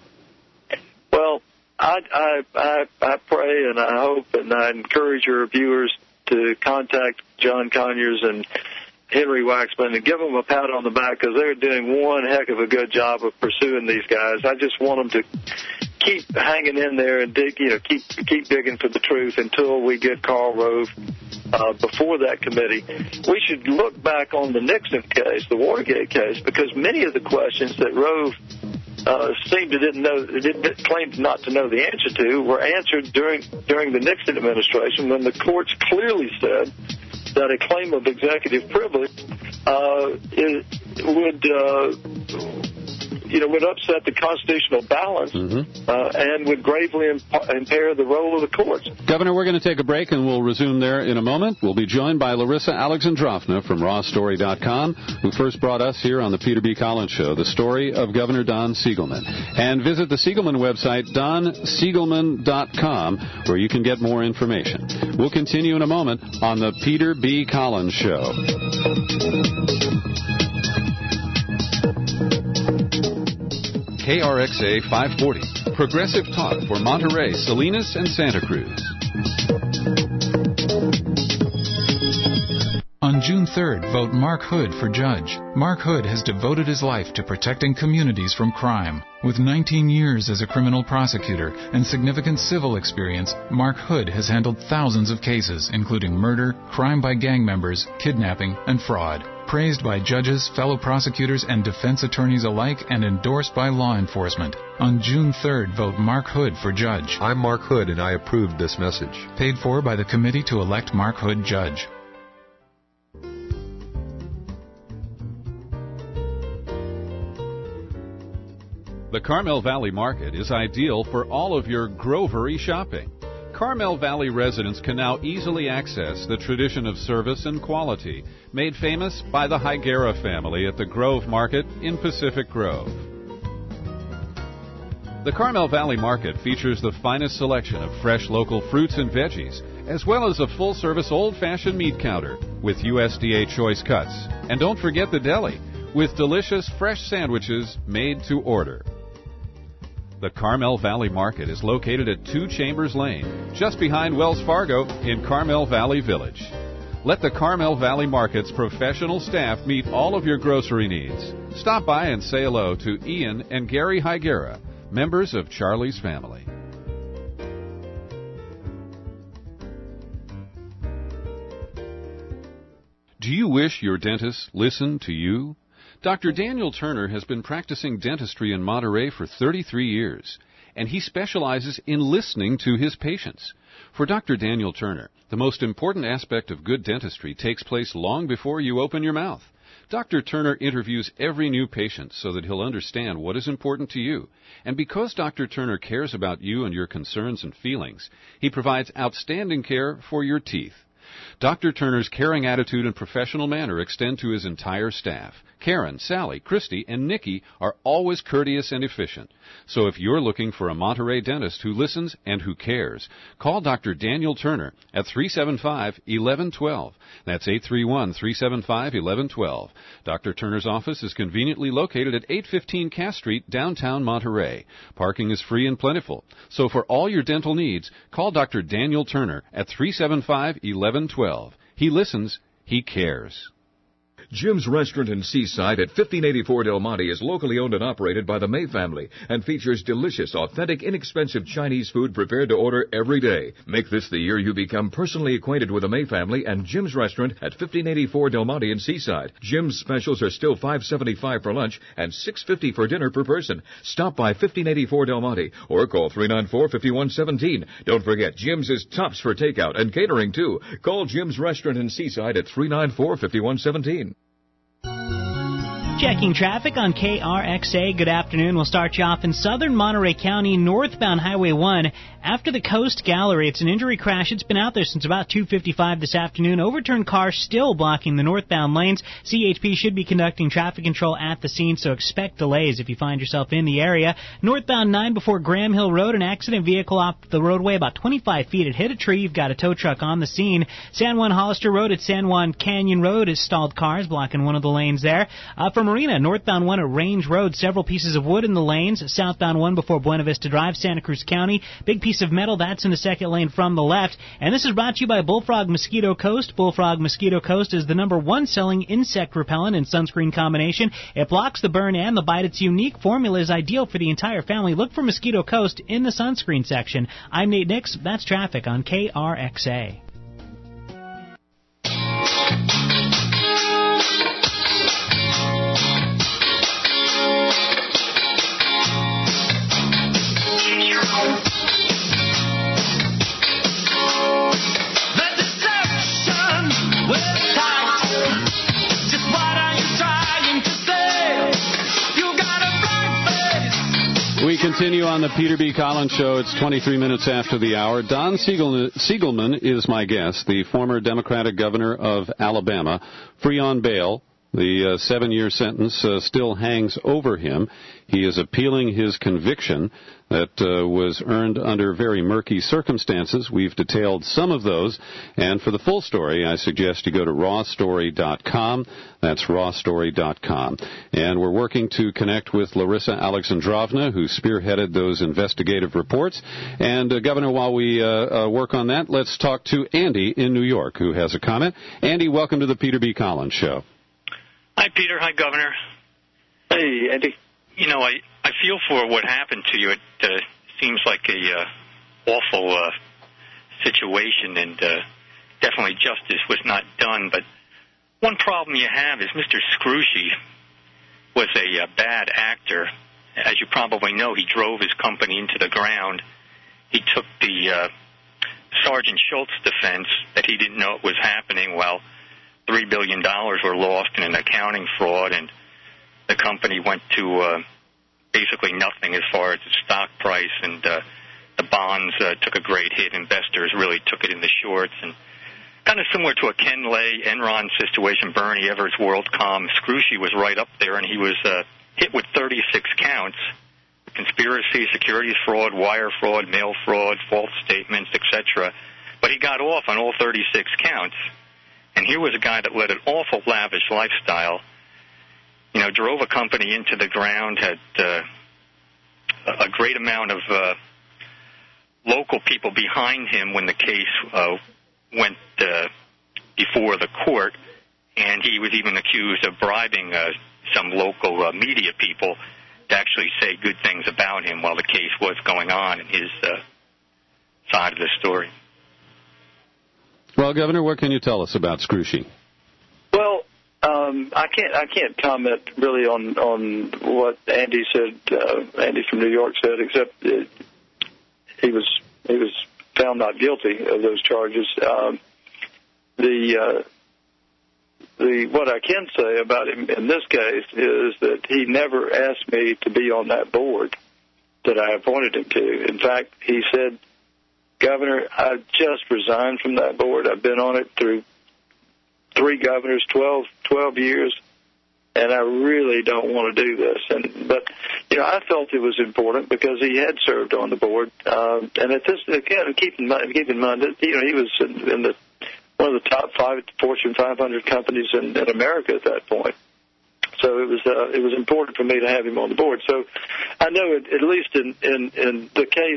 Well, I, I, I, I pray and I hope and I encourage your viewers to contact John Conyers and Henry Waxman and give them a pat on the back, because they're doing one heck of a good job of pursuing these guys. I just want them to keep hanging in there and dig, you know, keep keep digging for the truth until we get Karl Rove uh, before that committee. We should look back on the Nixon case, the Watergate case, because many of the questions that Rove uh, seemed to didn't know, didn't claimed not to know the answer to, were answered during during the Nixon administration, when the courts clearly said that a claim of executive privilege uh, is, would uh, you know, would upset the constitutional balance Mm-hmm. uh, and would gravely imp- impair the role of the courts. Governor, we're going to take a break, and we'll resume there in a moment. We'll be joined by Larissa Alexandrovna from raw story dot com, who first brought us here on the Peter B. Collins Show, the story of Governor Don Siegelman. And visit the Siegelman website, don siegelman dot com, where you can get more information. We'll continue in a moment on the Peter B. Collins Show. K R X A five forty, progressive talk for Monterey, Salinas, and Santa Cruz. On June third, vote Mark Hood for judge. Mark Hood has devoted his life to protecting communities from crime. With nineteen years as a criminal prosecutor and significant civil experience, Mark Hood has handled thousands of cases, including murder, crime by gang members, kidnapping, and fraud. Praised by judges, fellow prosecutors, and defense attorneys alike, and endorsed by law enforcement. On June third, vote Mark Hood for judge. I'm Mark Hood, and I approved this message. Paid for by the committee to elect Mark Hood judge. The Carmel Valley Market is ideal for all of your grovery shopping. Carmel Valley residents can now easily access the tradition of service and quality, made famous by the Higuera family at the Grove Market in Pacific Grove. The Carmel Valley Market features the finest selection of fresh local fruits and veggies, as well as a full-service old-fashioned meat counter with U S D A choice cuts. And don't forget the deli, with delicious fresh sandwiches made to order. The Carmel Valley Market is located at Two Chambers Lane, just behind Wells Fargo in Carmel Valley Village. Let the Carmel Valley Market's professional staff meet all of your grocery needs. Stop by and say hello to Ian and Gary Higuera, members of Charlie's family. Do you wish your dentist listened to you? Doctor Daniel Turner has been practicing dentistry in Monterey for thirty-three years, and he specializes in listening to his patients. For Doctor Daniel Turner, the most important aspect of good dentistry takes place long before you open your mouth. Doctor Turner interviews every new patient so that he'll understand what is important to you. And because Doctor Turner cares about you and your concerns and feelings, he provides outstanding care for your teeth. Doctor Turner's caring attitude and professional manner extend to his entire staff. Karen, Sally, Christy, and Nikki are always courteous and efficient. So if you're looking for a Monterey dentist who listens and who cares, call Doctor Daniel Turner at three seven five, one one one two. That's eight three one, three seven five, one one one two. Doctor Turner's office is conveniently located at eight fifteen Cass Street, downtown Monterey. Parking is free and plentiful. So for all your dental needs, call Doctor Daniel Turner at three seven five, one one one two. He listens. He cares. Jim's Restaurant in Seaside at fifteen eighty-four Del Monte is locally owned and operated by the May family and features delicious, authentic, inexpensive Chinese food prepared to order every day. Make this the year you become personally acquainted with the May family and Jim's Restaurant at fifteen eighty-four Del Monte in Seaside. Jim's specials are still five seventy-five for lunch and six fifty for dinner per person. Stop by fifteen eighty-four Del Monte or call three nine four, five one one seven. Don't forget, Jim's is tops for takeout and catering too. Call Jim's Restaurant in Seaside at three nine four, five one one seven. Checking traffic on K R X A. Good afternoon. We'll start you off in southern Monterey County, northbound Highway one. After the Coast Gallery, it's an injury crash. It's been out there since about two fifty-five this afternoon. Overturned cars still blocking the northbound lanes. C H P should be conducting traffic control at the scene, so expect delays if you find yourself in the area. Northbound nine before Graham Hill Road, an accident vehicle off the roadway about twenty-five feet. It hit a tree. You've got a tow truck on the scene. San Juan Hollister Road at San Juan Canyon Road is stalled cars blocking one of the lanes there. Uh, for Marina, northbound one at Range Road, several pieces of wood in the lanes. Southbound one before Buena Vista Drive, Santa Cruz County. Big piece of metal, that's in the second lane from the left. And this is brought to you by Bullfrog Mosquito Coast. Bullfrog Mosquito Coast is the number one selling insect repellent and sunscreen combination. It blocks the burn and the bite. Its unique formula is ideal for the entire family. Look for Mosquito Coast in the sunscreen section. I'm Nate Nix. That's traffic on K R X A. Just what are you trying to say? You got a black continue on the Peter B. Collins Show. It's twenty-three minutes after the hour. Don Siegel- Siegelman is my guest, the former Democratic governor of Alabama, free on bail. The uh, seven-year sentence uh, still hangs over him. He is appealing his conviction that uh, was earned under very murky circumstances. We've detailed some of those. And for the full story, I suggest you go to raw story dot com. That's raw story dot com. And we're working to connect with Larissa Alexandrovna, who spearheaded those investigative reports. And, uh, Governor, while we uh, uh, work on that, let's talk to Andy in New York, who has a comment. Andy, welcome to the Peter B. Collins Show. Hi, Peter. Hi, Governor. Hey, Andy. You know, I, I feel for what happened to you. It uh, seems like a uh, awful uh, situation, and uh, definitely justice was not done. But one problem you have is Mister Scrushy was a uh, bad actor. As you probably know, he drove his company into the ground. He took the uh, Sergeant Schultz defense that he didn't know it was happening while three billion dollars were lost in an accounting fraud, and the company went to uh, basically nothing as far as its stock price, and uh, the bonds uh, took a great hit. Investors really took it in the shorts, and kind of similar to a Ken Lay, Enron situation, Bernie Evers, WorldCom. Scrushy was right up there, and he was uh, hit with thirty-six counts: conspiracy, securities fraud, wire fraud, mail fraud, false statements, et cetera. But he got off on all thirty-six counts. And here was a guy that led an awful lavish lifestyle, you know, drove a company into the ground, had uh, a great amount of uh, local people behind him when the case uh, went uh, before the court, and he was even accused of bribing uh, some local uh, media people to actually say good things about him while the case was going on in his uh, side of the story. Well, Governor, what can you tell us about Scrushy? Well, um, I can't I can't comment really on on what Andy said. Uh, Andy from New York said, except it, he was he was found not guilty of those charges. Um, the uh, the what I can say about him in this case is that he never asked me to be on that board that I appointed him to. In fact, he said, Governor, I just resigned from that board. I've been on it through three governors, twelve, twelve years, and I really don't want to do this. And but you know, I felt it was important because he had served on the board, uh, and at this again, keep in mind, keep in mind that you know he was in, in the one of the top five Fortune five hundred companies in, in America at that point. So it was uh, it was important for me to have him on the board. So I know it, at least in, in, in the case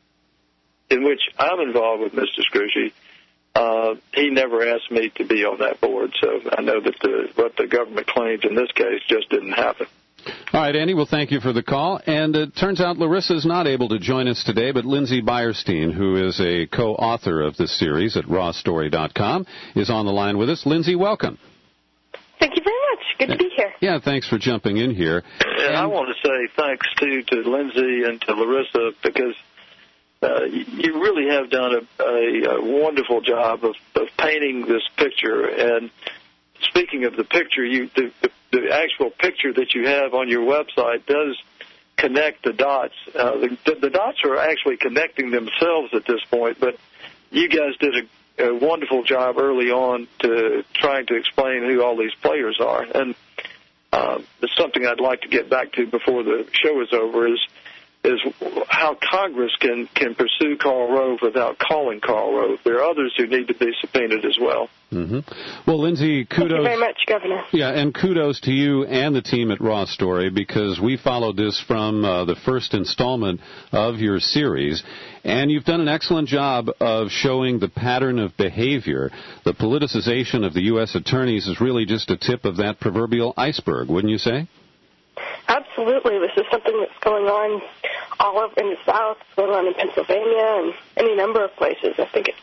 in which I'm involved with Mister Scrushy, uh, he never asked me to be on that board. So I know that the, what the government claims in this case just didn't happen. All right, Andy, well, thank you for the call. And it turns out Larissa is not able to join us today, but Lindsay Beierstein, who is a co-author of this series at raw story dot com, is on the line with us. Lindsay, welcome. Thank you very much. Good to be here. Yeah, thanks for jumping in here. And, and I want to say thanks, too, to Lindsay and to Larissa, because uh, you really have done a, a, a wonderful job of, of painting this picture. And speaking of the picture, you the, the, the actual picture that you have on your website does connect the dots. Uh, the, the, the dots are actually connecting themselves at this point, but you guys did a a wonderful job early on to trying to explain who all these players are. And uh, it's something I'd like to get back to before the show is over is is how Congress can, can pursue Karl Rove without calling Karl Rove. There are others who need to be subpoenaed as well. Mm-hmm. Well, Lindsay, kudos. Thank you very much, Governor. Yeah, and kudos to you and the team at Raw Story, because we followed this from uh, the first installment of your series, and you've done an excellent job of showing the pattern of behavior. The politicization of the U S attorneys is really just a tip of that proverbial iceberg, wouldn't you say? Absolutely. This is something that's going on all over in the South, it's going on in Pennsylvania and any number of places. I think it's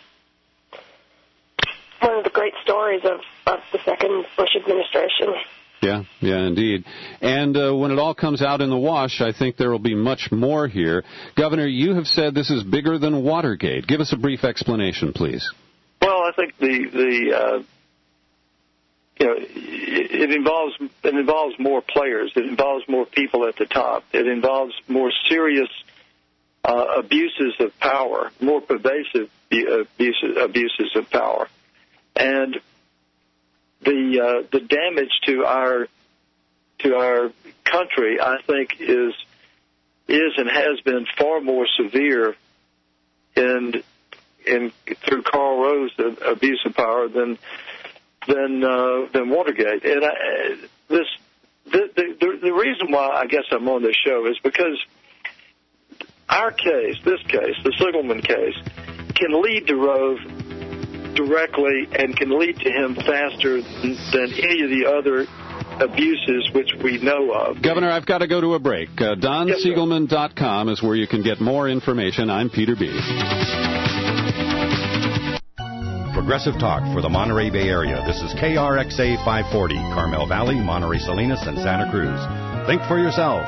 one of the great stories of, of the second Bush administration. Yeah, yeah, indeed. And uh, when it all comes out in the wash, I think there will be much more here. Governor, you have said this is bigger than Watergate. Give us a brief explanation, please. Well, I think the the uh, you know, it, it involves it involves more players. It involves more people at the top. It involves more serious uh, abuses of power, more pervasive abuses, abuses of power, and the uh, the damage to our to our country, I think, is is and has been far more severe in in through Karl Rove's abuse of power than than uh, than Watergate. And I, this the, the the reason why I guess I'm on this show is because our case, this case, the Sigelman case, can lead to Rove directly and can lead to him faster than, than any of the other abuses which we know of. Governor, I've got to go to a break. Uh, Don Siegelman dot com is where you can get more information. I'm Peter B. Progressive Talk for the Monterey Bay Area. This is K R X A five forty, Carmel Valley, Monterey Salinas, and Santa Cruz. Think for yourself.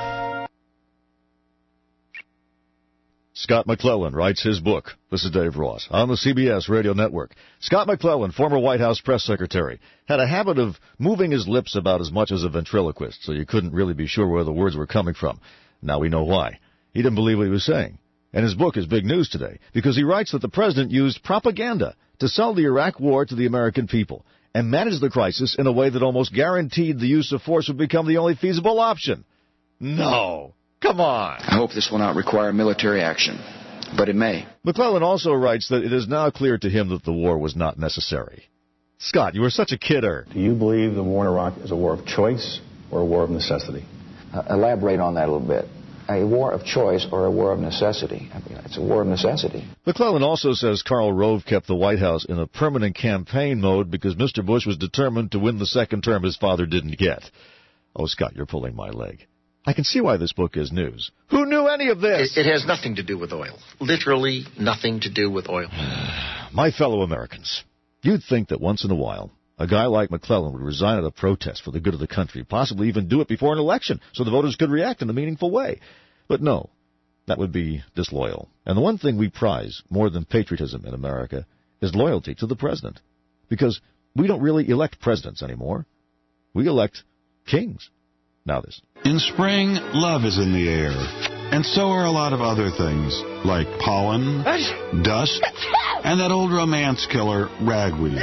Scott McClellan writes his book. This is Dave Ross on the C B S Radio Network. Scott McClellan, former White House press secretary, had a habit of moving his lips about as much as a ventriloquist, so you couldn't really be sure where the words were coming from. Now we know why. He didn't believe what he was saying. And his book is big news today because he writes that the president used propaganda to sell the Iraq war to the American people and managed the crisis in a way that almost guaranteed the use of force would become the only feasible option. No. Come on. I hope this will not require military action, but it may. McClellan also writes that it is now clear to him that the war was not necessary. Scott, you were such a kidder. Do you believe the war in Iraq is a war of choice or a war of necessity? Uh, elaborate on that a little bit. A war of choice or a war of necessity? I mean, it's a war of necessity. McClellan also says Karl Rove kept the White House in a permanent campaign mode because Mister Bush was determined to win the second term his father didn't get. Oh, Scott, you're pulling my leg. I can see why this book is news. Who knew any of this? It, it has nothing to do with oil. Literally nothing to do with oil. My fellow Americans, you'd think that once in a while, a guy like McClellan would resign at a protest for the good of the country, possibly even do it before an election so the voters could react in a meaningful way. But no, that would be disloyal. And the one thing we prize more than patriotism in America is loyalty to the president. Because we don't really elect presidents anymore. We elect kings. Now this. In spring, love is in the air. And so are a lot of other things, like pollen, dust, and that old romance killer, ragweed.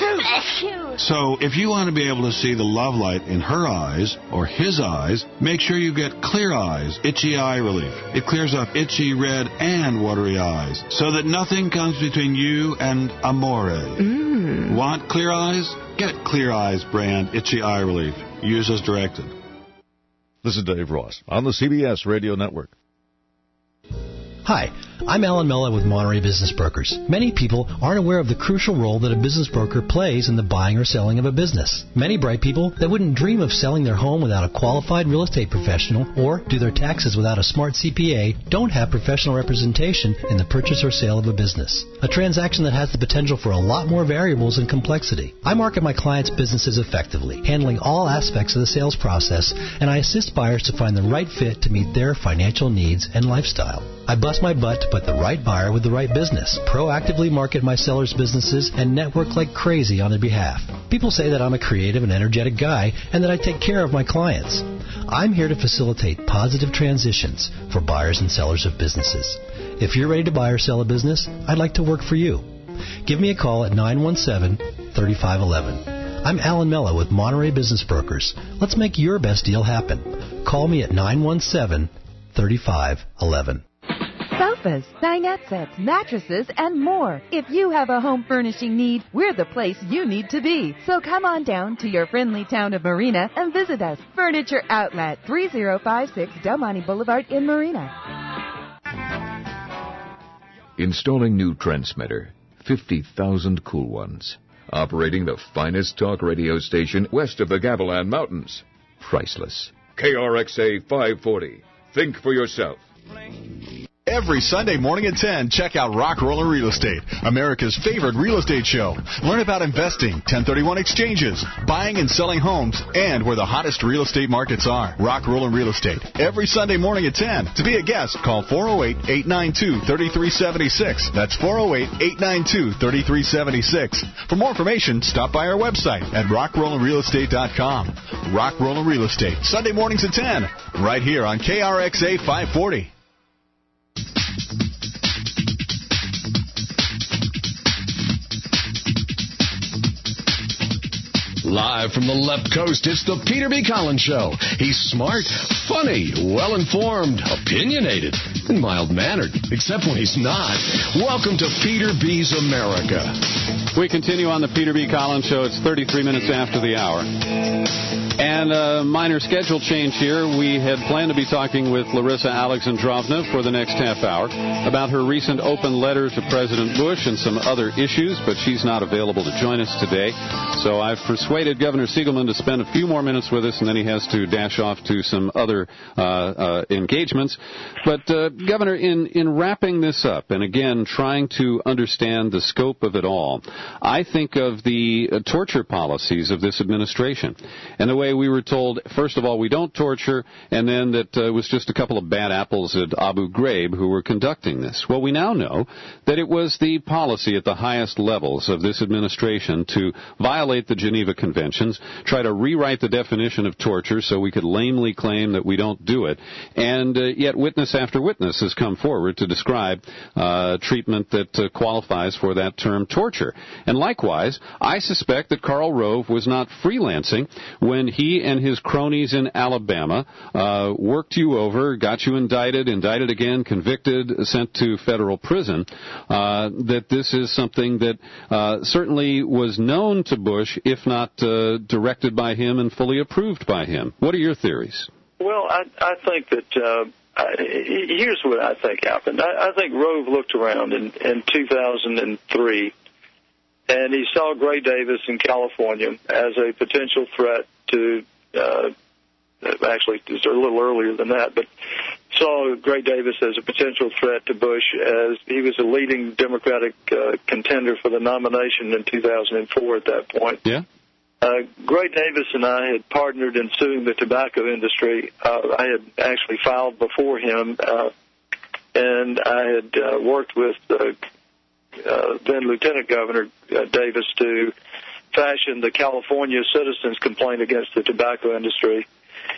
So, if you want to be able to see the love light in her eyes, or his eyes, make sure you get Clear Eyes Itchy Eye Relief. It clears up itchy, red, and watery eyes, so that nothing comes between you and amore. Mm. Want Clear Eyes? Get Clear Eyes brand Itchy Eye Relief. Use as directed. This is Dave Ross on the C B S Radio Network. Hi, I'm Alan Mella with Monterey Business Brokers. Many people aren't aware of the crucial role that a business broker plays in the buying or selling of a business. Many bright people that wouldn't dream of selling their home without a qualified real estate professional or do their taxes without a smart C P A don't have professional representation in the purchase or sale of a business. A transaction that has the potential for a lot more variables and complexity. I market my clients' businesses effectively, handling all aspects of the sales process, and I assist buyers to find the right fit to meet their financial needs and lifestyle. I bust my butt to put the right buyer with the right business, proactively market my sellers' businesses, and network like crazy on their behalf. People say that I'm a creative and energetic guy and that I take care of my clients. I'm here to facilitate positive transitions for buyers and sellers of businesses. If you're ready to buy or sell a business, I'd like to work for you. Give me a call at nine one seven, three five one one. I'm Alan Mella with Monterey Business Brokers. Let's make your best deal happen. Call me at nine one seven, three five one one. Sofas, dinette sets, mattresses, and more. If you have a home furnishing need, we're the place you need to be. So come on down to your friendly town of Marina and visit us. Furniture Outlet, three oh five six Del Monte Boulevard in Marina. Installing new transmitter, fifty thousand cool ones. Operating the finest talk radio station west of the Gavilan Mountains. Priceless. K R X A five forty. Think for yourself. Every Sunday morning at ten, check out Rock Roller Real Estate, America's favorite real estate show. Learn about investing, ten thirty-one exchanges, buying and selling homes, and where the hottest real estate markets are. Rock Roller Real Estate, every Sunday morning at ten. To be a guest, call four oh eight, eight nine two, three three seven six. That's four oh eight, eight nine two, three three seven six. For more information, stop by our website at rock roller real estate dot com. Rock Roller Real Estate, Sunday mornings at ten, right here on K R X A five forty. Live from the left coast, it's the Peter B. Collins Show. He's smart, funny, well-informed, opinionated, and mild-mannered, except when he's not. Welcome to Peter B's America. We continue on the Peter B. Collins Show. It's thirty-three minutes after the hour. And a minor schedule change here. We had planned to be talking with Larissa Alexandrovna for the next half hour about her recent open letter to President Bush and some other issues, but she's not available to join us today. So I've persuaded Governor Siegelman to spend a few more minutes with us, and then he has to dash off to some other uh, uh, engagements. But, uh, Governor, in, in wrapping this up, and again, trying to understand the scope of it all, I think of the uh, torture policies of this administration and the way we were told, first of all, we don't torture, and then that uh, it was just a couple of bad apples at Abu Ghraib who were conducting this. Well, we now know that it was the policy at the highest levels of this administration to violate the Geneva Conventions, try to rewrite the definition of torture so we could lamely claim that we don't do it, and uh, yet witness after witness has come forward to describe uh, treatment that uh, qualifies for that term torture. And likewise, I suspect that Karl Rove was not freelancing when he and his cronies in Alabama uh, worked you over, got you indicted, indicted again, convicted, sent to federal prison, uh, that this is something that uh, certainly was known to Bush, if not uh, directed by him and fully approved by him. What are your theories? Well, I, I think that uh, I, here's what I think happened. I, I think Rove looked around in, in two thousand three, and he saw Gray Davis in California as a potential threat to, uh, actually, it was a little earlier than that, but saw Gray Davis as a potential threat to Bush as he was a leading Democratic uh, contender for the nomination in two thousand four at that point. Yeah. Uh, Gray Davis and I had partnered in suing the tobacco industry. Uh, I had actually filed before him, uh, and I had uh, worked with uh, uh, then Lieutenant Governor uh, Davis to fashion the California citizens' complaint against the tobacco industry.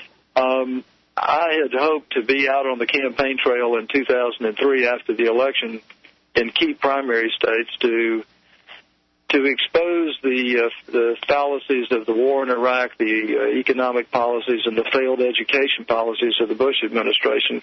Um, I had hoped to be out on the campaign trail in two thousand three after the election in key primary states to to expose the uh, the fallacies of the war in Iraq, the uh, economic policies, and the failed education policies of the Bush administration.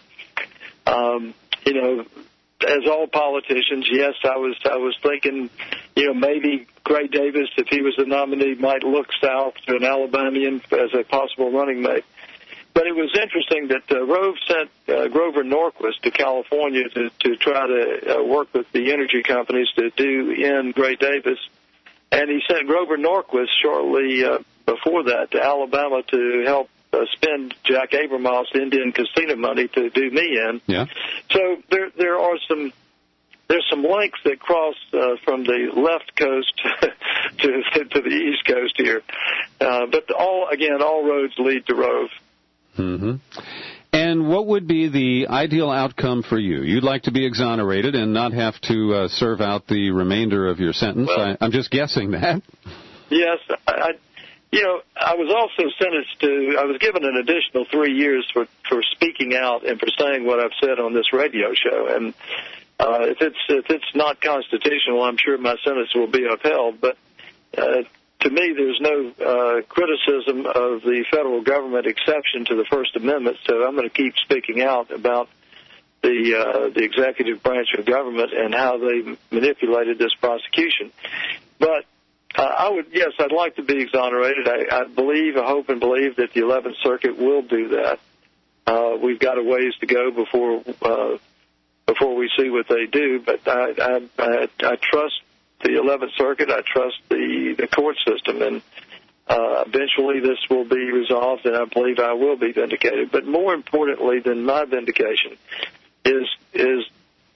Um, you know, as all politicians, yes, I was I was thinking, you know, maybe Gray Davis, if he was the nominee, might look south to an Alabamian as a possible running mate. But it was interesting that uh, Rove sent uh, Grover Norquist to California to, to try to uh, work with the energy companies to do in Gray Davis. And he sent Grover Norquist shortly uh, before that to Alabama to help uh, spend Jack Abramoff's Indian casino money to do me in. Yeah. So there there are some there's some links that cross uh, from the left coast to to the east coast here. Uh, but all again, all roads lead to Rove. Mm-hmm. And what would be the ideal outcome for you? You'd like to be exonerated and not have to uh, serve out the remainder of your sentence. Well, I, I'm just guessing that. Yes, I, you know, I was also sentenced to. I was given an additional three years for for speaking out and for saying what I've said on this radio show. And uh, if it's if it's not constitutional, I'm sure my sentence will be upheld. But uh, to me, there's no uh, criticism of the federal government exception to the First Amendment, so I'm going to keep speaking out about the uh, the executive branch of government and how they manipulated this prosecution. But uh, I would, yes, I'd like to be exonerated. I, I believe, I hope and believe that the eleventh Circuit will do that. Uh, we've got a ways to go before uh, before we see what they do, but I, I, I, I trust the eleventh Circuit. I trust the, the court system, and uh, eventually this will be resolved, and I believe I will be vindicated. But more importantly than my vindication is is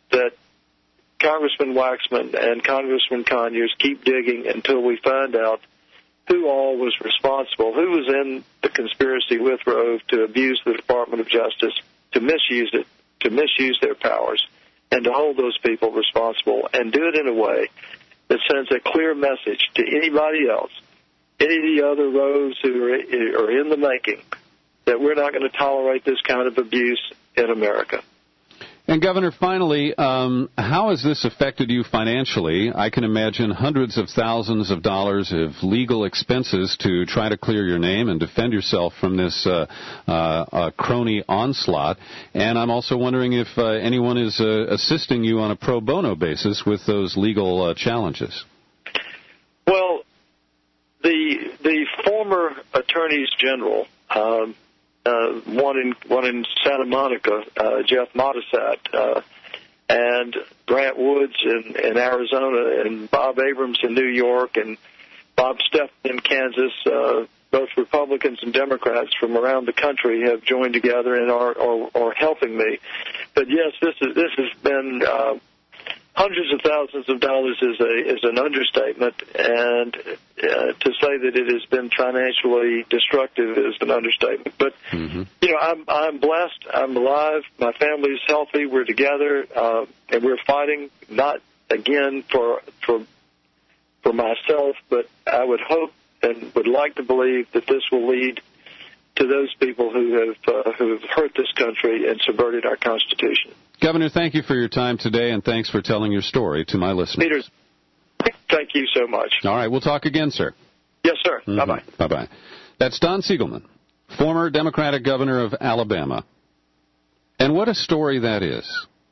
that Congressman Waxman and Congressman Conyers keep digging until we find out who all was responsible, who was in the conspiracy with Rove to abuse the Department of Justice, to misuse it, to misuse their powers, and to hold those people responsible, and do it in a way that sends a clear message to anybody else, any of the other Roves who are, are in the making, that we're not going to tolerate this kind of abuse in America. And, Governor, finally, um, how has this affected you financially? I can imagine hundreds of thousands of dollars of legal expenses to try to clear your name and defend yourself from this uh, uh, uh, crony onslaught. And I'm also wondering if uh, anyone is uh, assisting you on a pro bono basis with those legal uh, challenges. Well, the the former attorneys general, um, Uh, one in one in Santa Monica, uh, Jeff Modisat, uh, and Grant Woods in, in Arizona, and Bob Abrams in New York, and Bob Stephan in Kansas. Uh, both Republicans and Democrats from around the country have joined together and are, are, are helping me. But yes, this is this has been uh, hundreds of thousands of dollars is a is an understatement, and uh, to say that it has been financially destructive is an understatement. But mm-hmm. you know, I'm I'm blessed. I'm alive. My family is healthy. We're together, uh, and we're fighting not again for for for myself, but I would hope and would like to believe that this will lead to those people who have uh, who have hurt this country and subverted our Constitution. Governor, thank you for your time today, and thanks for telling your story to my listeners. Peter, thank you so much. All right, we'll talk again, sir. Yes, sir. Mm-hmm. Bye-bye. Bye-bye. That's Don Siegelman, former Democratic governor of Alabama. And what a story that is.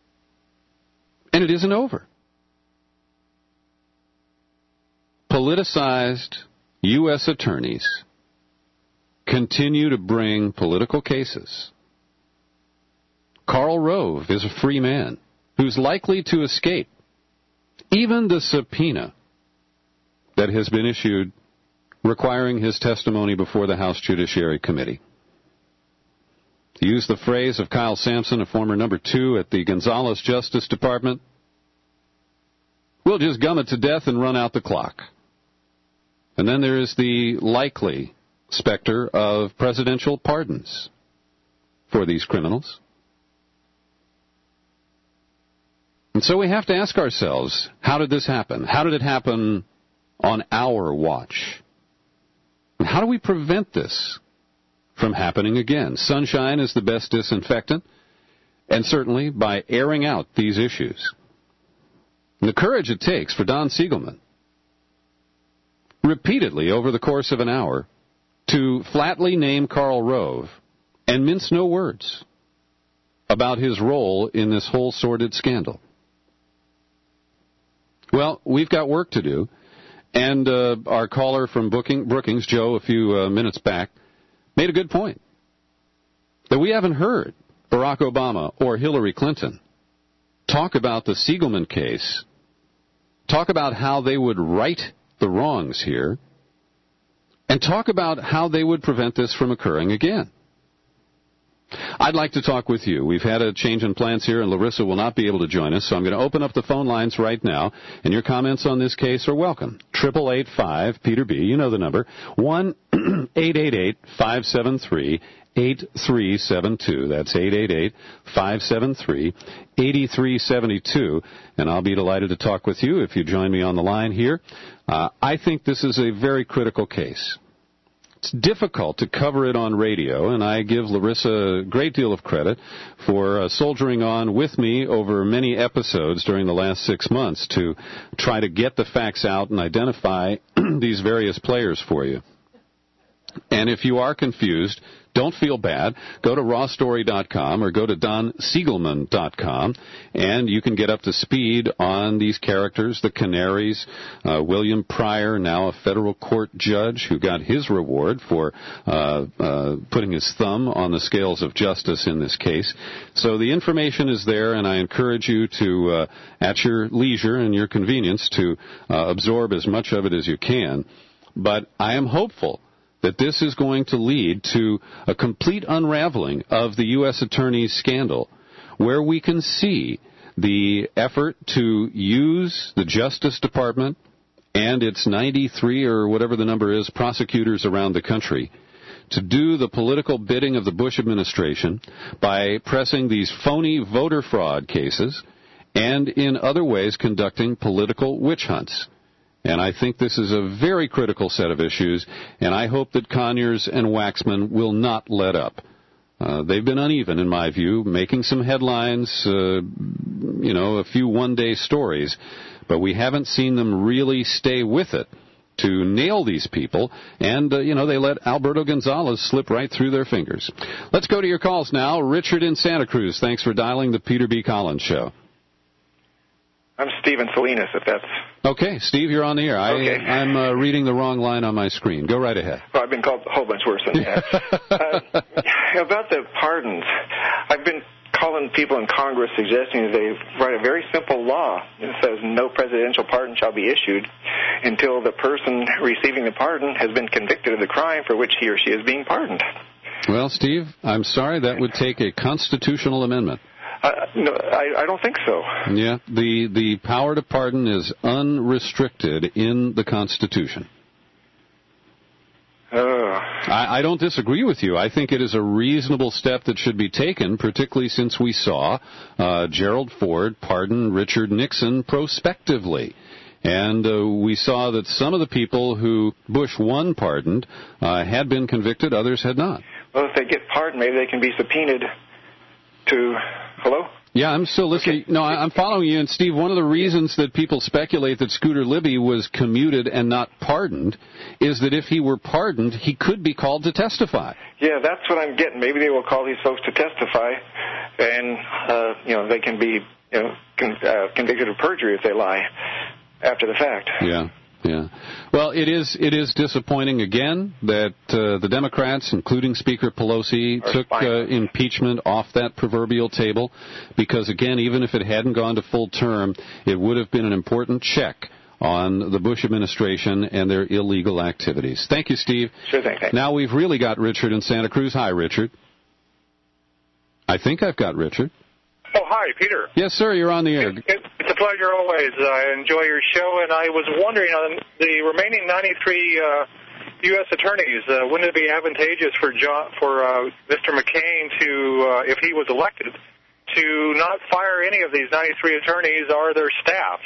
And it isn't over. Politicized U S attorneys continue to bring political cases. Karl Rove is a free man who's likely to escape even the subpoena that has been issued requiring his testimony before the House Judiciary Committee. To use the phrase of Kyle Sampson, a former number two at the Gonzales Justice Department, we'll just gum it to death and run out the clock. And then there is the likely specter of presidential pardons for these criminals. And so we have to ask ourselves, how did this happen? How did it happen on our watch? And how do we prevent this from happening again? Sunshine is the best disinfectant, and certainly by airing out these issues. And the courage it takes for Don Siegelman, repeatedly over the course of an hour, to flatly name Karl Rove and mince no words about his role in this whole sordid scandal. Well, we've got work to do, and uh, our caller from Booking, Brookings, Joe, a few uh, minutes back, made a good point, that we haven't heard Barack Obama or Hillary Clinton talk about the Siegelman case, talk about how they would right the wrongs here, and talk about how they would prevent this from occurring again. I'd like to talk with you. We've had a change in plans here, and Larissa will not be able to join us, so I'm going to open up the phone lines right now, and your comments on this case are welcome. eight eight eight five Peter B, you know the number, one eight eight eight five seven three eight three seven two. That's eight eight eight five seven three eight three seven two, and I'll be delighted to talk with you if you join me on the line here. Uh, I think this is a very critical case. It's difficult to cover it on radio, and I give Larissa a great deal of credit for uh, soldiering on with me over many episodes during the last six months to try to get the facts out and identify these various players for you. And if you are confused, don't feel bad. Go to raw story dot com or go to don siegelman dot com, and you can get up to speed on these characters, the Canaries, uh, William Pryor, now a federal court judge who got his reward for uh, uh, putting his thumb on the scales of justice in this case. So the information is there, and I encourage you to, uh, at your leisure and your convenience, to uh, absorb as much of it as you can. But I am hopeful that this is going to lead to a complete unraveling of the U S attorney's scandal, where we can see the effort to use the Justice Department and its ninety-three or whatever the number is prosecutors around the country to do the political bidding of the Bush administration by pressing these phony voter fraud cases and in other ways conducting political witch hunts. And I think this is a very critical set of issues, and I hope that Conyers and Waxman will not let up. Uh, they've been uneven, in my view, making some headlines, uh, you know, a few one-day stories, but we haven't seen them really stay with it to nail these people, and, uh, you know, they let Alberto Gonzalez slip right through their fingers. Let's go to your calls now. Richard in Santa Cruz, thanks for dialing the Peter B. Collins Show. I'm Stephen Salinas, if that's... Okay, Steve, you're on the air. I, okay. I'm uh, reading the wrong line on my screen. Go right ahead. Well, I've been called a whole bunch worse than that. uh, about the pardons, I've been calling people in Congress suggesting that they write a very simple law that says no presidential pardon shall be issued until the person receiving the pardon has been convicted of the crime for which he or she is being pardoned. Well, Steve, I'm sorry, that would take a constitutional amendment. Uh, no, I, I don't think so. Yeah, the, the power to pardon is unrestricted in the Constitution. Uh. I, I don't disagree with you. I think it is a reasonable step that should be taken, particularly since we saw uh, Gerald Ford pardon Richard Nixon prospectively. And uh, we saw that some of the people who Bush one pardoned uh, had been convicted, others had not. Well, if they get pardoned, maybe they can be subpoenaed to... Hello? Yeah, I'm still listening. Okay. No, I'm following you. And, Steve, one of the reasons that people speculate that Scooter Libby was commuted and not pardoned is that if he were pardoned, he could be called to testify. Yeah, that's what I'm getting. Maybe they will call these folks to testify, and, uh, you know, they can be you know, con- uh, convicted of perjury if they lie after the fact. Yeah. Yeah. Well, it is it is disappointing, again, that uh, the Democrats, including Speaker Pelosi, Are took uh, impeachment off that proverbial table because, again, even if it hadn't gone to full term, it would have been an important check on the Bush administration and their illegal activities. Thank you, Steve. Sure thing. Thanks. Now we've really got Richard in Santa Cruz. Hi, Richard. I think I've got Richard. Oh, hi, Peter. Yes, sir, you're on the air. It, it, it's a pleasure always. I enjoy your show, and I was wondering on the remaining ninety-three uh, U S attorneys, uh, wouldn't it be advantageous for John, for uh, Mister McCain to, uh, if he was elected, to not fire any of these ninety-three attorneys or their staff?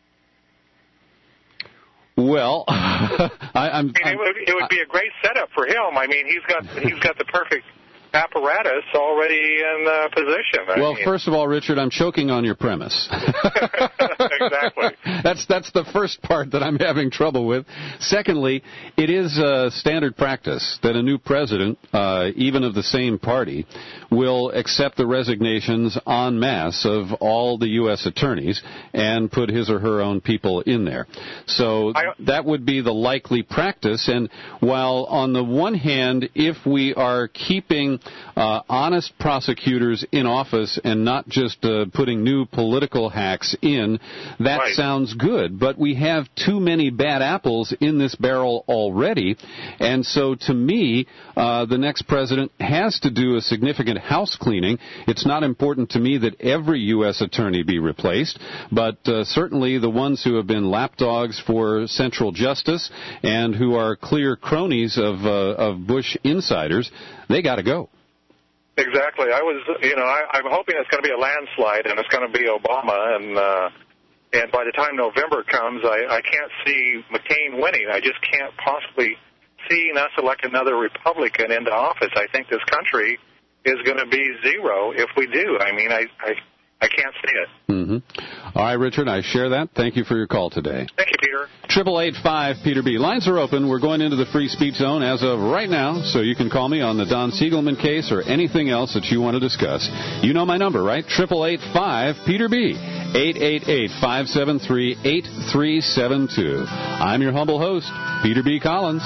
Well, I, I'm, I mean, it, would, it would be a great setup for him. I mean, he's got he's got the perfect apparatus already in uh, position. I well, mean. First of all, Richard, I'm choking on your premise. Exactly. That's that's the first part that I'm having trouble with. Secondly, it is uh, standard practice that a new president, uh, even of the same party, will accept the resignations en masse of all the U S attorneys and put his or her own people in there. So I, that would be the likely practice. And while on the one hand, if we are keeping Uh, honest prosecutors in office and not just uh, putting new political hacks in, that right. sounds good. But we have too many bad apples in this barrel already. And so to me, uh, the next president has to do a significant house cleaning. It's not important to me that every U S attorney be replaced, but uh, certainly the ones who have been lapdogs for central justice and who are clear cronies of, uh, of Bush insiders, they got to go. Exactly. I was, you know, I, I'm hoping it's going to be a landslide and it's going to be Obama. And uh, and by the time November comes, I, I can't see McCain winning. I just can't possibly see us elect another Republican into office. I think this country is going to be zero if we do. I mean, I I, I can't see it. Mm-hmm. All right, Richard, I share that. Thank you for your call today. Thank you, Peter. Triple eight five Peter B. Lines are open. We're going into the free speech zone as of right now, so you can call me on the Don Siegelman case or anything else that you want to discuss. You know my number, right? Triple eight five Peter B. eight eight eight, five seven three, eight three seven two. I'm your humble host, Peter B. Collins.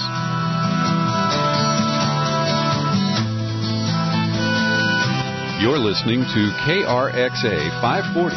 You're listening to K R X A five forty.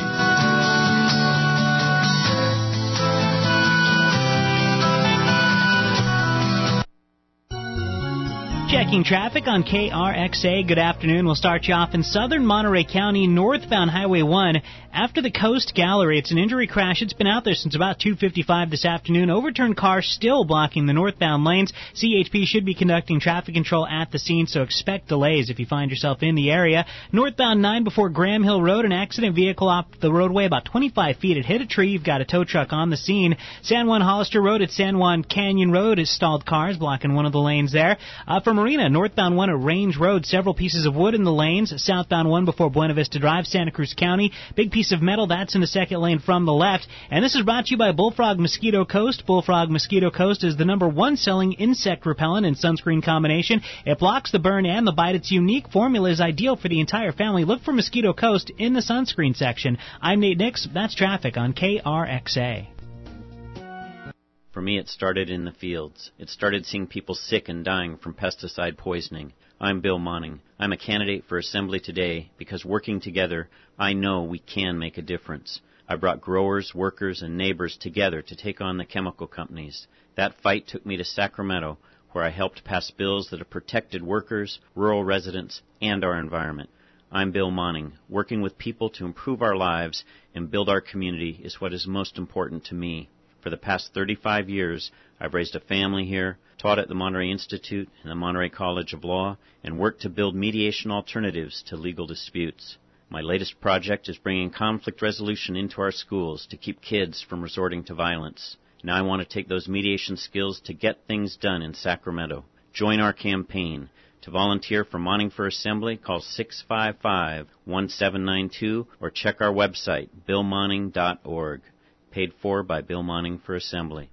Checking traffic on K R X A. Good afternoon. We'll start you off in southern Monterey County, northbound Highway one. After the Coast Gallery, it's an injury crash. It's been out there since about two fifty-five this afternoon. Overturned cars still blocking the northbound lanes. C H P should be conducting traffic control at the scene, so expect delays if you find yourself in the area. Northbound nine before Graham Hill Road, an accident vehicle off the roadway about twenty-five feet. It hit a tree. You've got a tow truck on the scene. San Juan Hollister Road at San Juan Canyon Road is stalled cars blocking one of the lanes there. Uh, for Marina, northbound one at Range Road, several pieces of wood in the lanes. Southbound one before Buena Vista Drive, Santa Cruz County. Big piece of metal, that's in the second lane from the left. And this is brought to you by Bullfrog Mosquito Coast. Bullfrog Mosquito Coast is the number one selling insect repellent and sunscreen combination. It blocks the burn and the bite. Its unique formula is ideal for the entire family. Look for Mosquito Coast in the sunscreen section. I'm Nate Nix. That's traffic on K R X A. For me, it started in the fields. It started seeing people sick and dying from pesticide poisoning. I'm Bill Monning. I'm a candidate for Assembly today because working together, I know we can make a difference. I brought growers, workers, and neighbors together to take on the chemical companies. That fight took me to Sacramento, where I helped pass bills that have protected workers, rural residents, and our environment. I'm Bill Monning. Working with people to improve our lives and build our community is what is most important to me. For the past thirty-five years, I've raised a family here, taught at the Monterey Institute and the Monterey College of Law, and worked to build mediation alternatives to legal disputes. My latest project is bringing conflict resolution into our schools to keep kids from resorting to violence. Now I want to take those mediation skills to get things done in Sacramento. Join our campaign. To volunteer for Monning for Assembly, call six five five, one seven nine two or check our website, bill monning dot org. Paid for by Bill Monning for Assembly.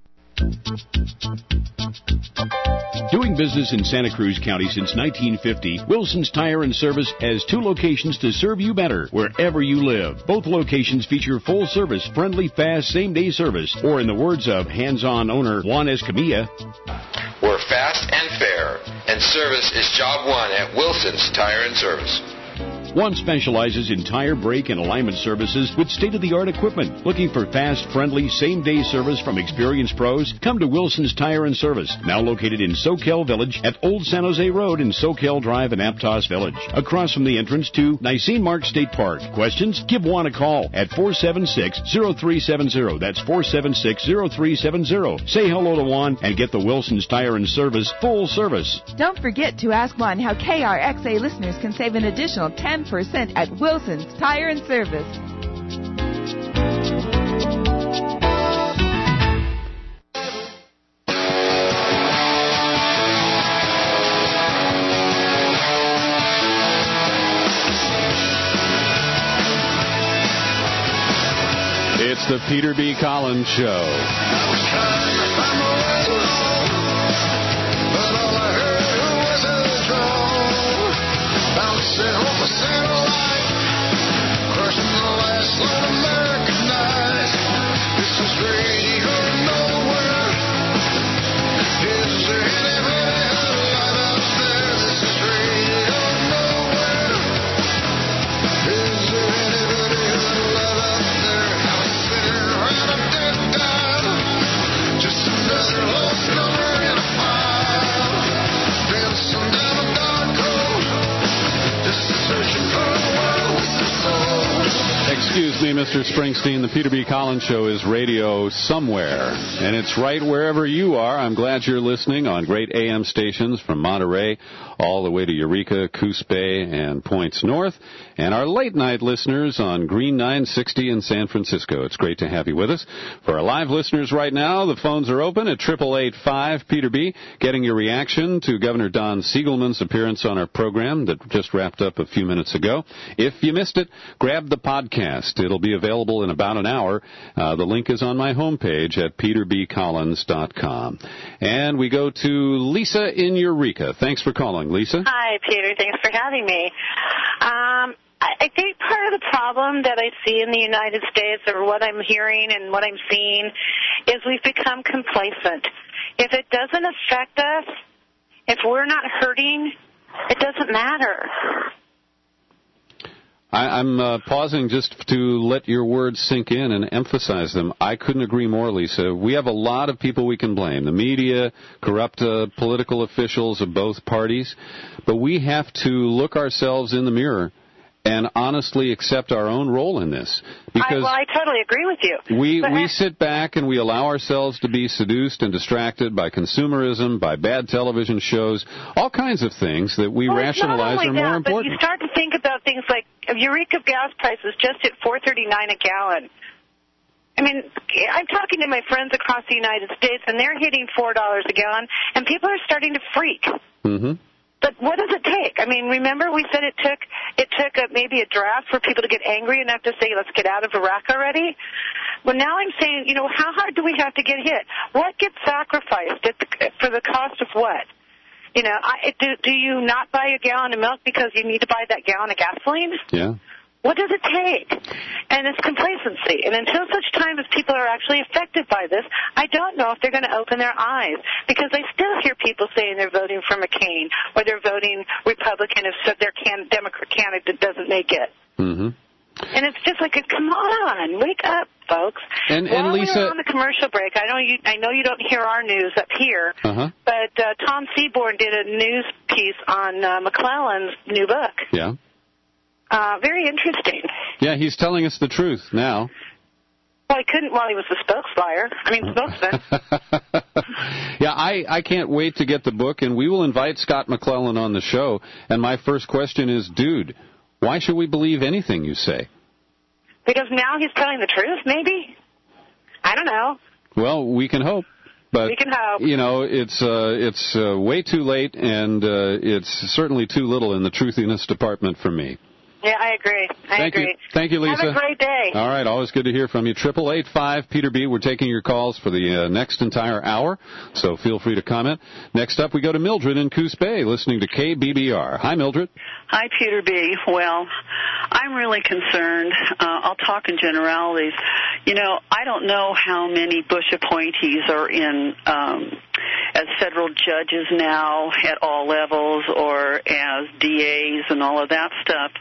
Doing business in Santa Cruz County since nineteen fifty, Wilson's Tire and Service has two locations to serve you better wherever you live. Both locations feature full service, friendly, fast, same-day service, or in the words of hands-on owner Juan Escamilla, we're fast and fair, and service is job one at Wilson's Tire and Service. One specializes in tire, brake, and alignment services with state-of-the-art equipment. Looking for fast, friendly, same-day service from experienced pros? Come to Wilson's Tire and Service, now located in Soquel Village at Old San Jose Road in Soquel Drive in Aptos Village, across from the entrance to Nisene Mark State Park. Questions? Give Juan a call at four seven six, zero three seven zero. That's four seven six, zero three seven zero. Say hello to Juan and get the Wilson's Tire and Service full service. Don't forget to ask Juan how K R X A listeners can save an additional ten percent at Wilson's Tire and Service. It's the Peter B. Collins Show. Excuse me, Mister Springsteen. The Peter B. Collins Show is radio somewhere, and it's right wherever you are. I'm glad you're listening on great A M stations from Monterey all the way to Eureka, Coos Bay, and points north, and our late-night listeners on Green nine sixty in San Francisco. It's great to have you with us. For our live listeners right now, the phones are open at eight eight eight five Peter B, getting your reaction to Governor Don Siegelman's appearance on our program that just wrapped up a few minutes ago. If you missed it, grab the podcast. It'll be available in about an hour. Uh, the link is on my homepage at peter b collins dot com. And we go to Lisa in Eureka. Thanks for calling, Lisa. Hi, Peter. Thanks for having me. Um, I think part of the problem that I see in the United States, or what I'm hearing and what I'm seeing, is we've become complacent. If it doesn't affect us, if we're not hurting, it doesn't matter. I, I'm uh, pausing just to let your words sink in and emphasize them. I couldn't agree more, Lisa. We have a lot of people we can blame. The media, corrupt uh, political officials of both parties. But we have to look ourselves in the mirror and honestly accept our own role in this. Because I, well, I totally agree with you. We, but we sit back and we allow ourselves to be seduced and distracted by consumerism, by bad television shows, all kinds of things that we well, rationalize are more that, important. But you start to think about things like Eureka gas prices just hit four thirty-nine a gallon. I mean, I'm talking to my friends across the United States, and they're hitting four dollars a gallon, and people are starting to freak. Mm-hmm. But what does it take? I mean, remember we said it took it took a, maybe a draft for people to get angry enough to say, let's get out of Iraq already? Well, now I'm saying, you know, how hard do we have to get hit? What gets sacrificed at the, for the cost of what? You know, I, do, do you not buy a gallon of milk because you need to buy that gallon of gasoline? Yeah. What does it take? And it's complacency. And until such time as people are actually affected by this, I don't know if they're going to open their eyes. Because I still hear people saying they're voting for McCain or they're voting Republican if their can- Democrat candidate doesn't make it. Mm-hmm. And it's just like, come on, wake up, folks. And, While and Lisa, we're on the commercial break, I know you, I know you don't hear our news up here, uh-huh. but uh, Tom Seaborn did a news piece on uh, McClellan's new book. Yeah. Uh, very interesting. Yeah, he's telling us the truth now. Well, he couldn't while he was the spokesflyer. I mean, spokesman. Yeah, I, I can't wait to get the book, and we will invite Scott McClellan on the show. And my first question is, dude, why should we believe anything you say? Because now he's telling the truth, maybe? I don't know. Well, we can hope. But, we can hope. You know, it's uh, it's uh, way too late, and uh, it's certainly too little in the truthiness department for me. Yeah, I agree. I Thank agree. You. Thank you, Lisa. Have a great day. All right, always good to hear from you. Triple eight five Peter B. We're taking your calls for the uh, next entire hour, so feel free to comment. Next up, we go to Mildred in Coos Bay, listening to K B B R. Hi, Mildred. Hi, Peter B. Well, I'm really concerned. Uh, I'll talk in generalities. You know, I don't know how many Bush appointees are in um, as federal judges now at all levels or as D As and all of that stuff.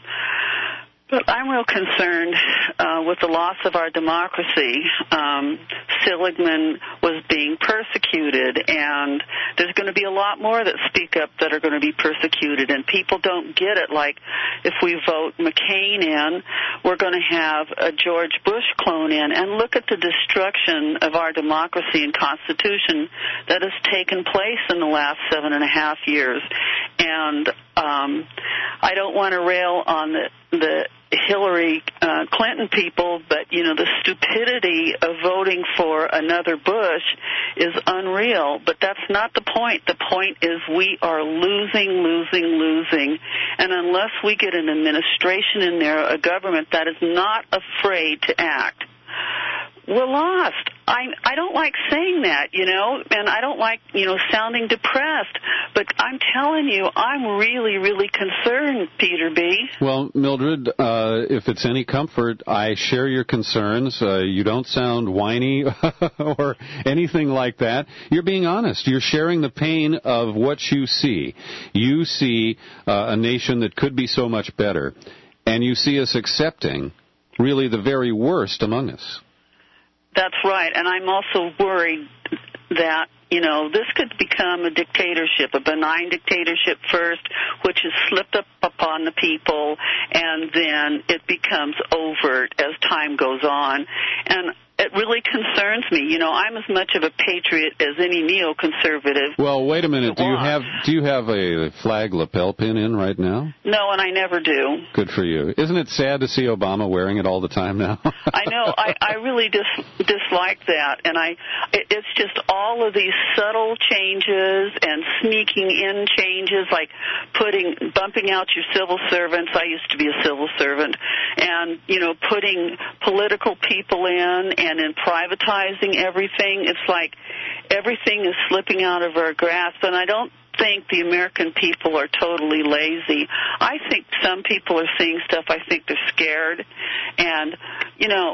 But I'm real concerned uh, with the loss of our democracy. Um, Seligman was being persecuted, and there's going to be a lot more that speak up that are going to be persecuted, and people don't get it. Like, if we vote McCain in, we're going to have a George Bush clone in. And look at the destruction of our democracy and Constitution that has taken place in the last seven and a half years. And um, I don't want to rail on the, the Hillary uh, Clinton people, but, you know, the stupidity of voting for another Bush is unreal. But that's not the point. The point is we are losing, losing, losing. And unless we get an administration in there, a government that is not afraid to act, we're lost. I I don't like saying that, you know, and I don't like, you know, sounding depressed. But I'm telling you, I'm really, really concerned, Peter B. Well, Mildred, uh, if it's any comfort, I share your concerns. Uh, you don't sound whiny or anything like that. You're being honest. You're sharing the pain of what you see. You see uh, a nation that could be so much better, and you see us accepting really the very worst among us. That's right, and I'm also worried that, you know, this could become a dictatorship, a benign dictatorship first, which is slipped up upon the people, and then it becomes overt as time goes on. And it really concerns me. You know, I'm as much of a patriot as any neoconservative. Well, wait a minute. Do you have do you have a flag lapel pin in right now? No, and I never do. Good for you. Isn't it sad to see Obama wearing it all the time now? I know. I, I really dis, dislike that, and I it, it's just all of these subtle changes and sneaking in changes, like putting bumping out your civil servants. I used to be a civil servant, and you know, putting political people in and in privatizing everything. It's like everything is slipping out of our grasp, and I don't think the American people are totally lazy. I think some people are seeing stuff. I think they're scared, and you know,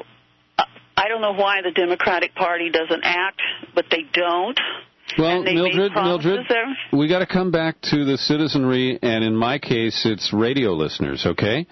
I don't know why the Democratic Party doesn't act, but they don't. Well, Mildred, Mildred, there. we got to come back to the citizenry, and in my case, it's radio listeners, okay?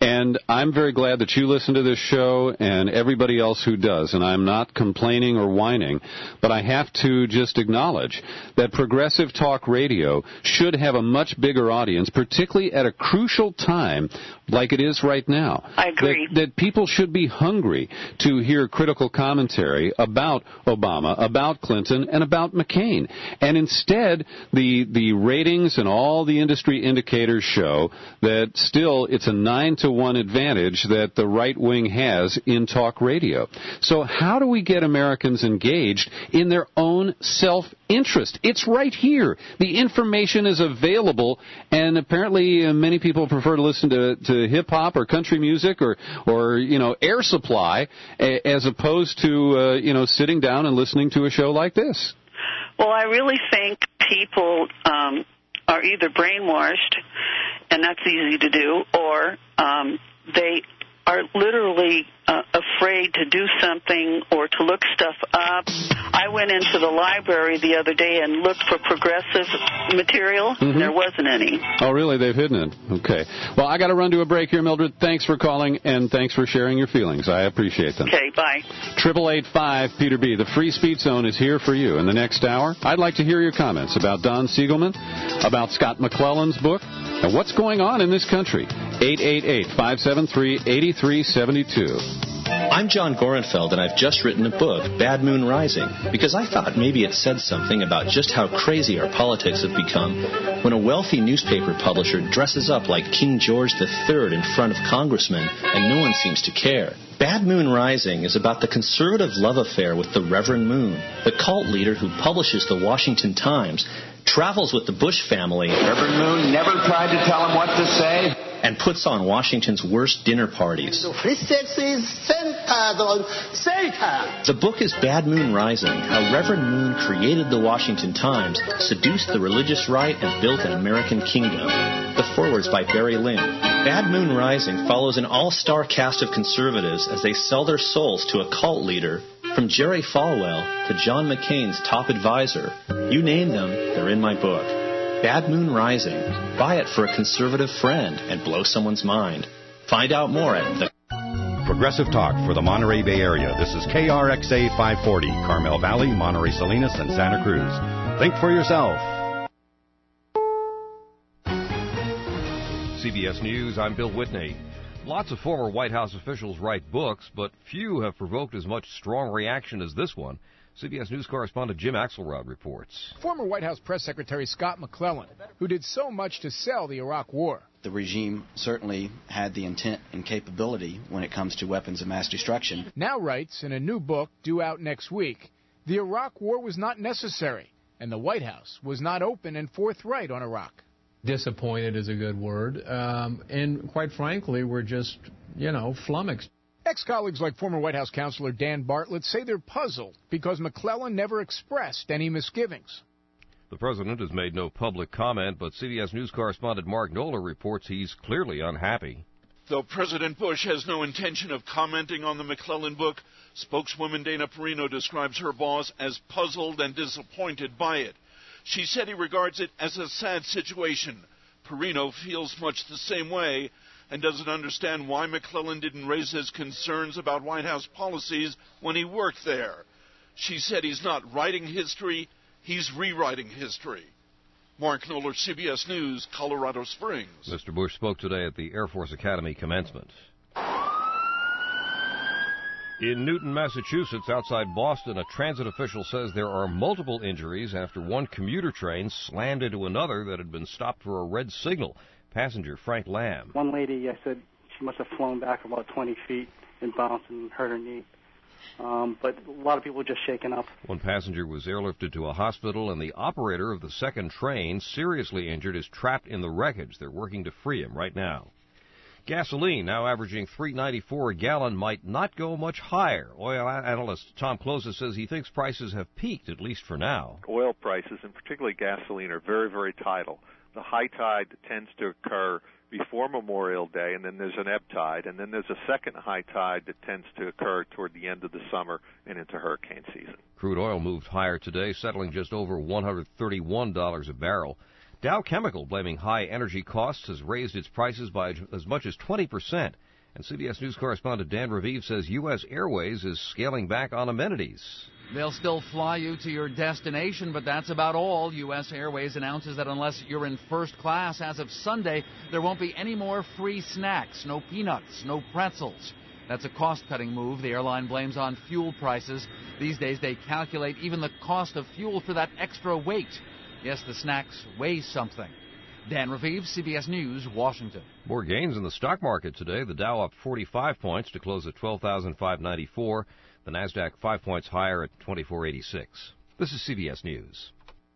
And I'm very glad that you listen to this show and everybody else who does, and I'm not complaining or whining, but I have to just acknowledge that Progressive Talk Radio should have a much bigger audience, particularly at a crucial time like it is right now. I agree. That, that people should be hungry to hear critical commentary about Obama, about Clinton, and about McCain. And instead, the the ratings and all the industry indicators show that still it's a nine to one advantage that the right wing has in talk radio. So how do we get Americans engaged in their own self-interest? It's right here. The information is available, and apparently uh, many people prefer to listen to, to hip-hop or country music or, or you know, Air Supply a, as opposed to, uh, you know, sitting down and listening to a show like this. Well, I really think people um, are either brainwashed, and that's easy to do, or um, they are literally uh, afraid to do something or to look stuff up. I went into the library the other day and looked for progressive material. Mm-hmm. There wasn't any. Oh, really? They've hidden it. Okay. Well, I got to run to a break here, Mildred. Thanks for calling, and thanks for sharing your feelings. I appreciate them. Okay, bye. triple eight five Peter B. The Free Speech Zone is here for you. In the next hour, I'd like to hear your comments about Don Siegelman, about Scott McClellan's book, and what's going on in this country. eight eight eight, five seven three, eight three seven two. I'm John Gorenfeld, and I've just written a book, Bad Moon Rising, because I thought maybe it said something about just how crazy our politics have become when a wealthy newspaper publisher dresses up like King George the Third in front of congressmen, and no one seems to care. Bad Moon Rising is about the conservative love affair with the Reverend Moon, the cult leader who publishes the Washington Times, travels with the Bush family. Reverend Moon never tried to tell him what to say. And puts on Washington's worst dinner parties. The book is Bad Moon Rising, how Reverend Moon created the Washington Times, seduced the religious right, and built an American kingdom. The foreword's by Barry Lynn. Bad Moon Rising follows an all-star cast of conservatives as they sell their souls to a cult leader, from Jerry Falwell to John McCain's top advisor. You name them, they're in my book. Bad Moon Rising. Buy it for a conservative friend and blow someone's mind. Find out more at the... Progressive Talk for the Monterey Bay Area. This is K R X A five forty, Carmel Valley, Monterey Salinas, and Santa Cruz. Think for yourself. C B S News, I'm Bill Whitney. Lots of former White House officials write books, but few have provoked as much strong reaction as this one. C B S News correspondent Jim Axelrod reports. Former White House Press Secretary Scott McClellan, who did so much to sell the Iraq War. The regime certainly had the intent and capability when it comes to weapons of mass destruction. Now writes in a new book due out next week, the Iraq War was not necessary, and the White House was not open and forthright on Iraq. Disappointed is a good word, um, and quite frankly, we're just, you know, flummoxed. Ex-colleagues like former White House counselor Dan Bartlett say they're puzzled because McClellan never expressed any misgivings. The president has made no public comment, but C B S News correspondent Mark Knoller reports he's clearly unhappy. Though President Bush has no intention of commenting on the McClellan book, spokeswoman Dana Perino describes her boss as puzzled and disappointed by it. She said he regards it as a sad situation. Perino feels much the same way and doesn't understand why McClellan didn't raise his concerns about White House policies when he worked there. She said he's not writing history, he's rewriting history. Mark Knoller, C B S News, Colorado Springs. Mister Bush spoke today at the Air Force Academy commencement. In Newton, Massachusetts, outside Boston, a transit official says there are multiple injuries after one commuter train slammed into another that had been stopped for a red signal. Passenger Frank Lamb. One lady, I said she must have flown back about twenty feet and bounced and hurt her knee. Um, but a lot of people were just shaken up. One passenger was airlifted to a hospital, and the operator of the second train, seriously injured, is trapped in the wreckage. They're working to free him right now. Gasoline, now averaging three ninety-four a gallon, might not go much higher. Oil analyst Tom Closa says he thinks prices have peaked, at least for now. Oil prices, and particularly gasoline, are very, very tidal. The high tide tends to occur before Memorial Day, and then there's an ebb tide, and then there's a second high tide that tends to occur toward the end of the summer and into hurricane season. Crude oil moved higher today, settling just over one hundred thirty-one dollars a barrel. Dow Chemical, blaming high energy costs, has raised its prices by as much as twenty percent. And C B S News correspondent Dan Raviv says U S Airways is scaling back on amenities. They'll still fly you to your destination, but that's about all. U S Airways announces that unless you're in first class as of Sunday, there won't be any more free snacks, no peanuts, no pretzels. That's a cost-cutting move the airline blames on fuel prices. These days they calculate even the cost of fuel for that extra weight. Yes, the snacks weigh something. Dan Raviv, C B S News, Washington. More gains in the stock market today. The Dow up forty-five points to close at twelve thousand five hundred ninety-four. The Nasdaq five points higher at twenty-four eighty-six. This is C B S News.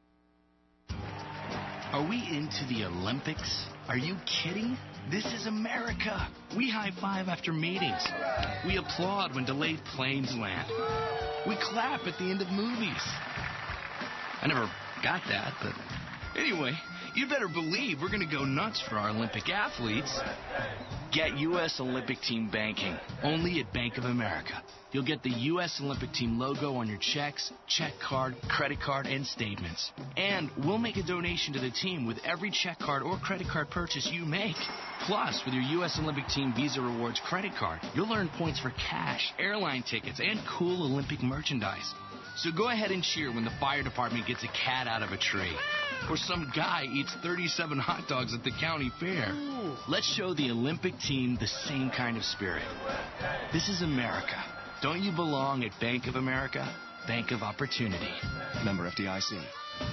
Are we into the Olympics? Are you kidding? This is America. We high-five after meetings. We applaud when delayed planes land. We clap at the end of movies. I never got that, but anyway, you better believe we're going to go nuts for our Olympic athletes. Get U S Olympic Team banking, only at Bank of America. You'll get the U S Olympic Team logo on your checks, check card, credit card, and statements. And we'll make a donation to the team with every check card or credit card purchase you make. Plus, with your U S Olympic Team Visa Rewards credit card, you'll earn points for cash, airline tickets, and cool Olympic merchandise. So go ahead and cheer when the fire department gets a cat out of a tree, or some guy eats thirty-seven hot dogs at the county fair. Let's show the Olympic team the same kind of spirit. This is America. Don't you belong at Bank of America? Bank of Opportunity. Member F D I C.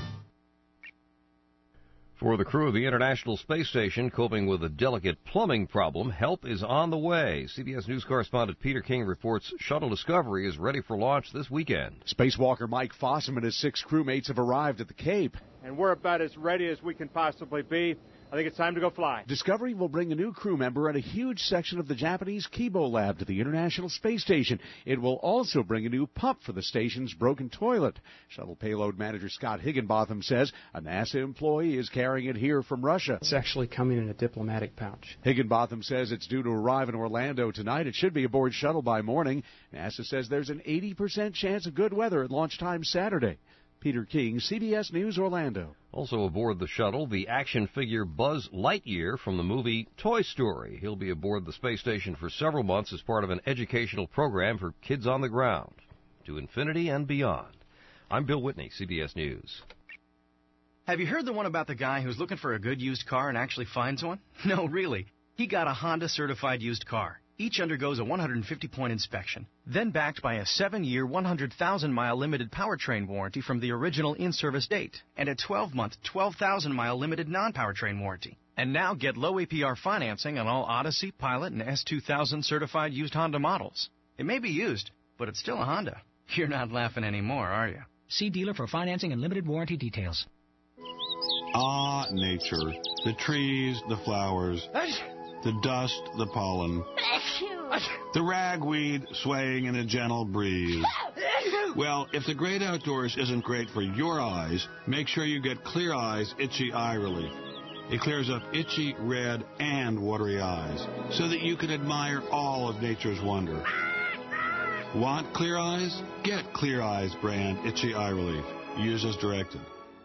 For the crew of the International Space Station coping with a delicate plumbing problem, help is on the way. C B S News correspondent Peter King reports Shuttle Discovery is ready for launch this weekend. Spacewalker Mike Fossum and his six crewmates have arrived at the Cape. And we're about as ready as we can possibly be. I think it's time to go fly. Discovery will bring a new crew member and a huge section of the Japanese Kibo lab to the International Space Station. It will also bring a new pump for the station's broken toilet. Shuttle payload manager Scott Higginbotham says a NASA employee is carrying it here from Russia. It's actually coming in a diplomatic pouch. Higginbotham says it's due to arrive in Orlando tonight. It should be aboard shuttle by morning. NASA says there's an eighty percent chance of good weather at launch time Saturday. Peter King, C B S News, Orlando. Also aboard the shuttle, the action figure Buzz Lightyear from the movie Toy Story. He'll be aboard the space station for several months as part of an educational program for kids on the ground. To infinity and beyond. I'm Bill Whitney, C B S News. Have you heard the one about the guy who's looking for a good used car and actually finds one? No, really. He got a Honda certified used car. Each undergoes a one hundred fifty point inspection, then backed by a seven year, one hundred thousand mile limited powertrain warranty from the original in-service date, and a twelve month, twelve thousand mile limited non-powertrain warranty. And now get low A P R financing on all Odyssey, Pilot, and S two thousand certified used Honda models. It may be used, but it's still a Honda. You're not laughing anymore, are you? See dealer for financing and limited warranty details. Ah, nature. The trees, the flowers, the dust, the pollen, the ragweed swaying in a gentle breeze. Well, if the great outdoors isn't great for your eyes, make sure you get Clear Eyes Itchy Eye Relief. It clears up itchy, red, and watery eyes so that you can admire all of nature's wonder. Want clear eyes? Get Clear Eyes brand Itchy Eye Relief. Use as directed.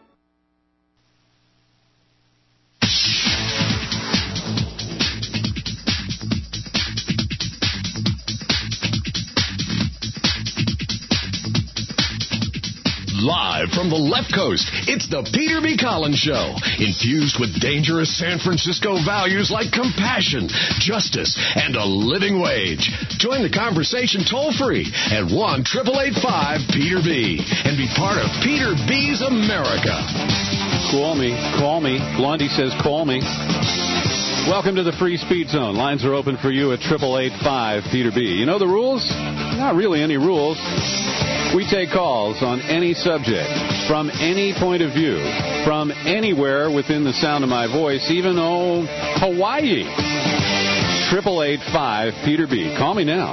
Live from the left coast, it's the Peter B. Collins Show, infused with dangerous San Francisco values like compassion, justice, and a living wage. Join the conversation toll-free at one eight eight eight five Peter B. and be part of Peter B's America. Call me, call me. Blondie says call me. Welcome to the Free Speed Zone. Lines are open for you at eight eight eight five Peter B. You know the rules? Not really any rules. We take calls on any subject, from any point of view, from anywhere within the sound of my voice, even though Hawaii. eight eight eight five Peter B. Call me now.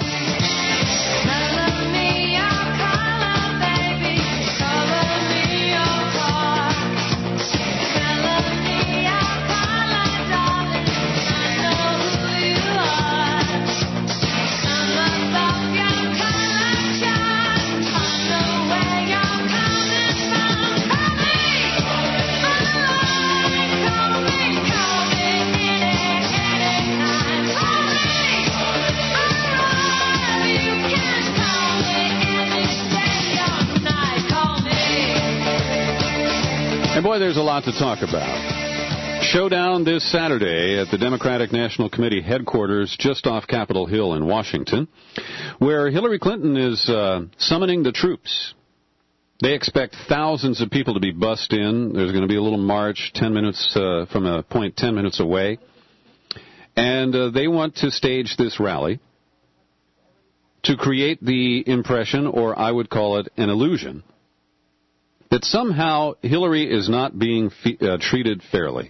boy, there's a lot to talk about. Showdown this Saturday at the Democratic National Committee headquarters just off Capitol Hill in Washington, where Hillary Clinton is uh, summoning the troops. They expect thousands of people to be bussed in. There's going to be a little march ten minutes uh, from a point ten minutes away. And uh, they want to stage this rally to create the impression, or I would call it an illusion, that somehow Hillary is not being fe- uh, treated fairly.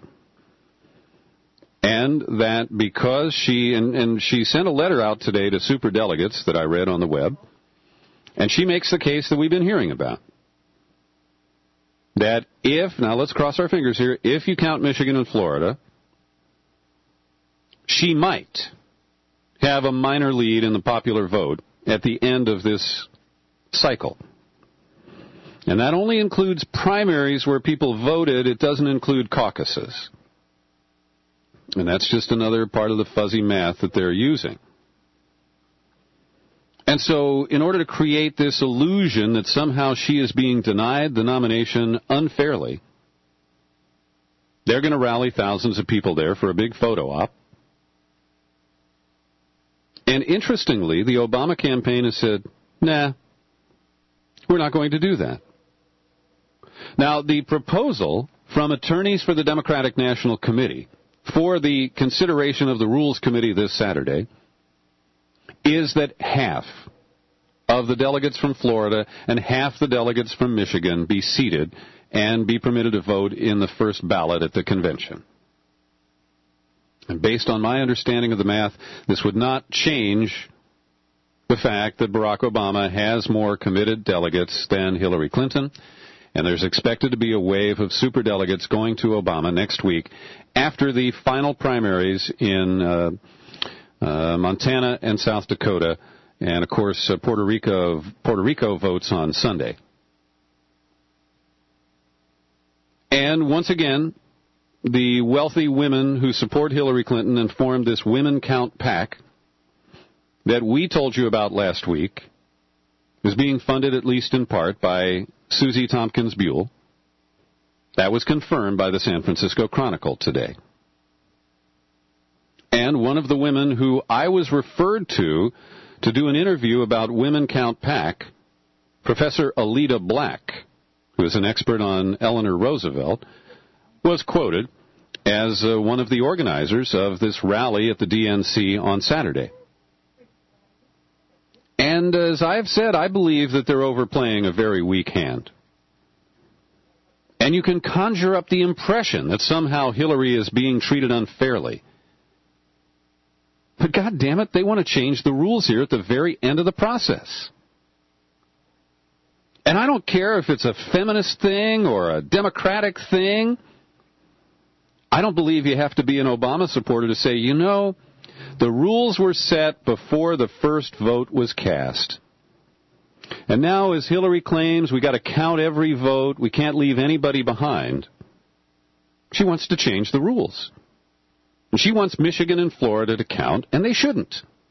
And that because she, and, and she sent a letter out today to superdelegates that I read on the web, and she makes the case that we've been hearing about. That if, now let's cross our fingers here, if you count Michigan and Florida, she might have a minor lead in the popular vote at the end of this cycle. And that only includes primaries where people voted. It doesn't include caucuses. And that's just another part of the fuzzy math that they're using. And so, in order to create this illusion that somehow she is being denied the nomination unfairly, they're going to rally thousands of people there for a big photo op. And interestingly, the Obama campaign has said, nah, we're not going to do that. Now, the proposal from attorneys for the Democratic National Committee for the consideration of the Rules Committee this Saturday is that half of the delegates from Florida and half the delegates from Michigan be seated and be permitted to vote in the first ballot at the convention. And based on my understanding of the math, this would not change the fact that Barack Obama has more committed delegates than Hillary Clinton, and there's expected to be a wave of superdelegates going to Obama next week after the final primaries in uh, uh, Montana and South Dakota, and, of course, uh, Puerto Rico, Puerto Rico votes on Sunday. And once again, the wealthy women who support Hillary Clinton and formed this Women Count PAC that we told you about last week is being funded, at least in part, by Susie Tompkins Buell. That was confirmed by the San Francisco Chronicle today. And one of the women who I was referred to to do an interview about Women Count PAC, Professor Alida Black, who is an expert on Eleanor Roosevelt, was quoted as uh, one of the organizers of this rally at the D N C on Saturday. And as I have said, I believe that they're overplaying a very weak hand. And you can conjure up the impression that somehow Hillary is being treated unfairly. But God damn it, they want to change the rules here at the very end of the process. And I don't care if it's a feminist thing or a Democratic thing. I don't believe you have to be an Obama supporter to say, you know, the rules were set before the first vote was cast. And now, as Hillary claims, we got to count every vote. We can't leave anybody behind. She wants to change the rules. And she wants Michigan and Florida to count, and they shouldn't.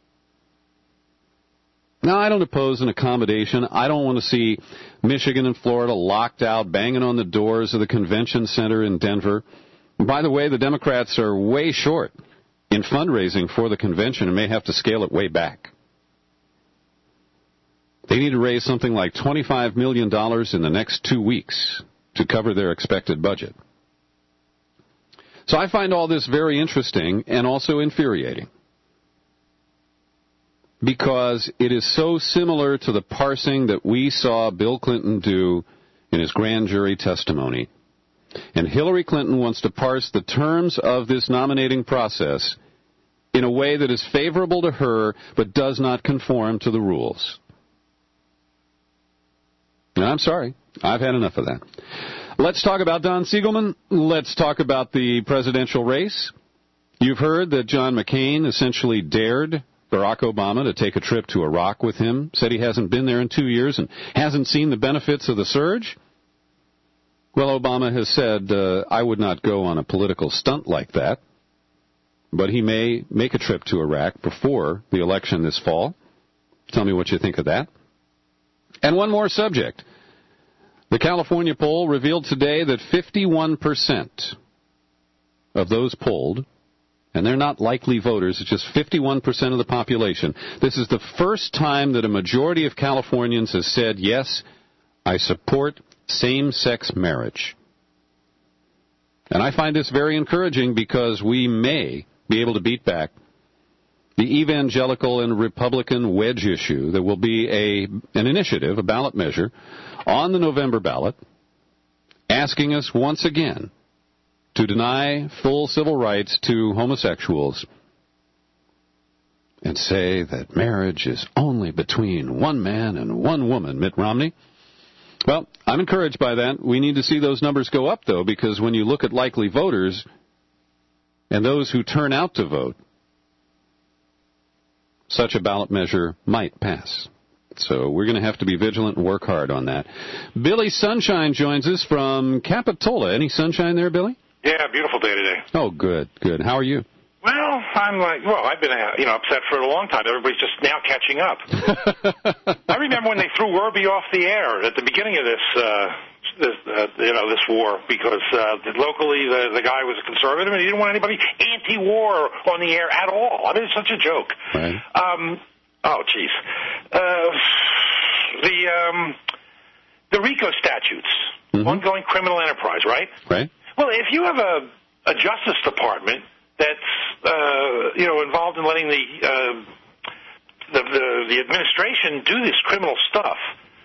Now, I don't oppose an accommodation. I don't want to see Michigan and Florida locked out, banging on the doors of the convention center in Denver. And by the way, the Democrats are way short in fundraising for the convention and may have to scale it way back. They need to raise something like twenty-five million dollars in the next two weeks to cover their expected budget. So I find all this very interesting and also infuriating, because it is so similar to the parsing that we saw Bill Clinton do in his grand jury testimony. And Hillary Clinton wants to parse the terms of this nominating process in a way that is favorable to her but does not conform to the rules. And I'm sorry. I've had enough of that. Let's talk about Don Siegelman. Let's talk about the presidential race. You've heard that John McCain essentially dared Barack Obama to take a trip to Iraq with him, said he hasn't been there in two years and hasn't seen the benefits of the surge. Well, Obama has said, uh, I would not go on a political stunt like that, but he may make a trip to Iraq before the election this fall. Tell me what you think of that. And one more subject The California poll revealed today that fifty-one percent of those polled, and they're not likely voters, it's just fifty-one percent of the population. This is the first time that a majority of Californians has said, yes, I support same-sex marriage. And I find this very encouraging because we may be able to beat back the evangelical and Republican wedge issue. There will be a an initiative, a ballot measure, on the November ballot, asking us once again to deny full civil rights to homosexuals and say that marriage is only between one man and one woman, Mitt Romney. Well, I'm encouraged by that. We need to see those numbers go up, though, because when you look at likely voters and those who turn out to vote, such a ballot measure might pass. So we're going to have to be vigilant and work hard on that. Billy Sunshine joins us from Capitola. Any sunshine there, Billy? Yeah, beautiful day today. Oh, good, good. How are you? Well, I'm like, well, I've been, uh, you know, upset for a long time. Everybody's just now catching up. I remember when they threw Werby off the air at the beginning of this, uh, this, uh, you know, this war, because uh, locally the the guy was a conservative and he didn't want anybody anti-war on the air at all. I mean, it's such a joke. Right. Um, oh, jeez. Uh, the um, the RICO statutes, mm-hmm. ongoing criminal enterprise, right? Right. Well, if you have a a Justice Department that's, uh, you know, involved in letting the, uh, the, the the administration do this criminal stuff,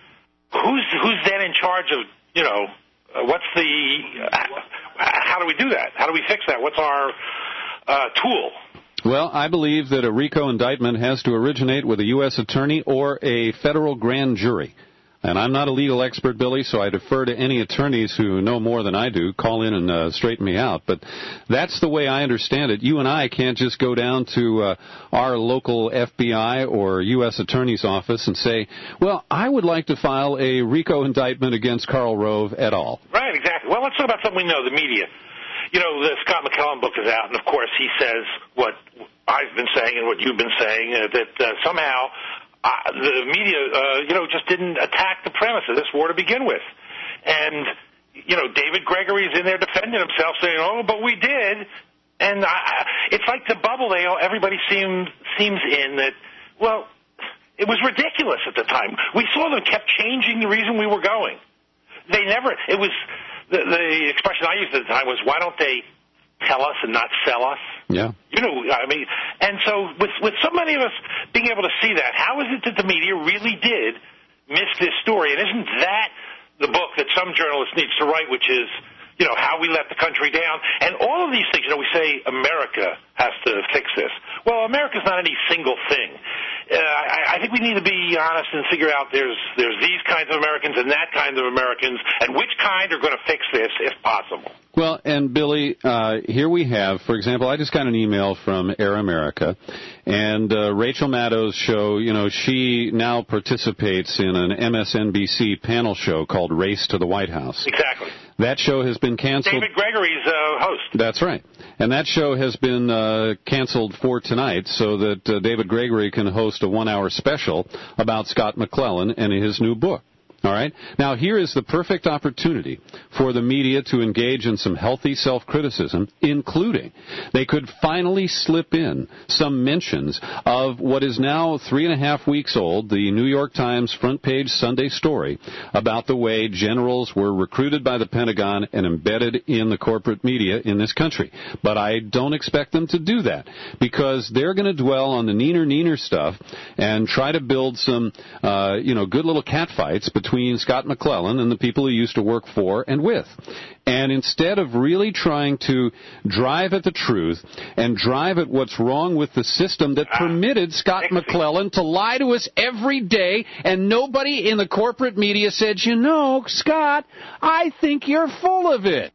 who's who's then in charge of, you know, uh, what's the, uh, how do we do that? How do we fix that? What's our uh, tool? Well, I believe that a RICO indictment has to originate with a U S attorney or a federal grand jury. And I'm not a legal expert, Billy, so I defer to any attorneys who know more than I do. Call in and uh, straighten me out. But that's the way I understand it. You and I can't just go down to uh, our local F B I or U S attorney's office and say, well, I would like to file a RICO indictment against Karl Rove et al. Right, exactly. Well, let's talk about something we know, the media. You know, the Scott McClellan book is out, and, of course, he says what I've been saying and what you've been saying, uh, that uh, somehow Uh, the media, uh, you know, just didn't attack the premise of this war to begin with. And, you know, David Gregory is in there defending himself, saying, oh, but we did. And I, it's like the bubble they all, everybody seemed, seems in that, well, it was ridiculous at the time. We saw them kept changing the reason we were going. They never, it was, the, the expression I used at the time was, why don't they tell us and not sell us? Yeah. You know, I mean, and so with with so many of us being able to see that, how is it that the media really did miss this story? And isn't that the book that some journalist needs to write, which is, you know, how we let the country down? And all of these things, you know, we say America has to fix this. Well, America's not any single thing. Uh, I, I think we need to be honest and figure out there's there's these kinds of Americans and that kind of Americans, and which kind are going to fix this if possible. Well, and Billy, uh, here we have, for example, I just got an email from Air America, and uh, Rachel Maddow's show, you know, she now participates in an M S N B C panel show called Race to the White House. Exactly. That show has been canceled. David Gregory's uh, host. That's right. And that show has been uh, canceled for tonight so that uh, David Gregory can host a one-hour special about Scott McClellan and his new book. All right? Now, here is the perfect opportunity for the media to engage in some healthy self-criticism, including they could finally slip in some mentions of what is now three and a half weeks old, the New York Times front-page Sunday story about the way generals were recruited by the Pentagon and embedded in the corporate media in this country. But I don't expect them to do that because they're going to dwell on the neener-neener stuff and try to build some, uh, you know, good little catfights between between Scott McClellan and the people he used to work for and with. And instead of really trying to drive at the truth and drive at what's wrong with the system that permitted Scott McClellan to lie to us every day, and nobody in the corporate media said, you know, Scott, I think you're full of it.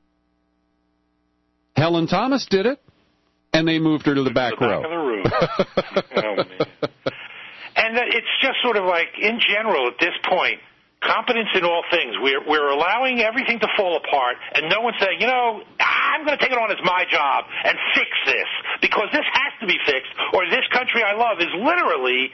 Helen Thomas did it, and they moved her to the back the row. Back of the room. Oh, man. And it's just sort of like, in general, at this point, competence in all things. We're, we're allowing everything to fall apart, and no one's saying, you know, I'm going to take it on as my job and fix this, because this has to be fixed, or this country I love is literally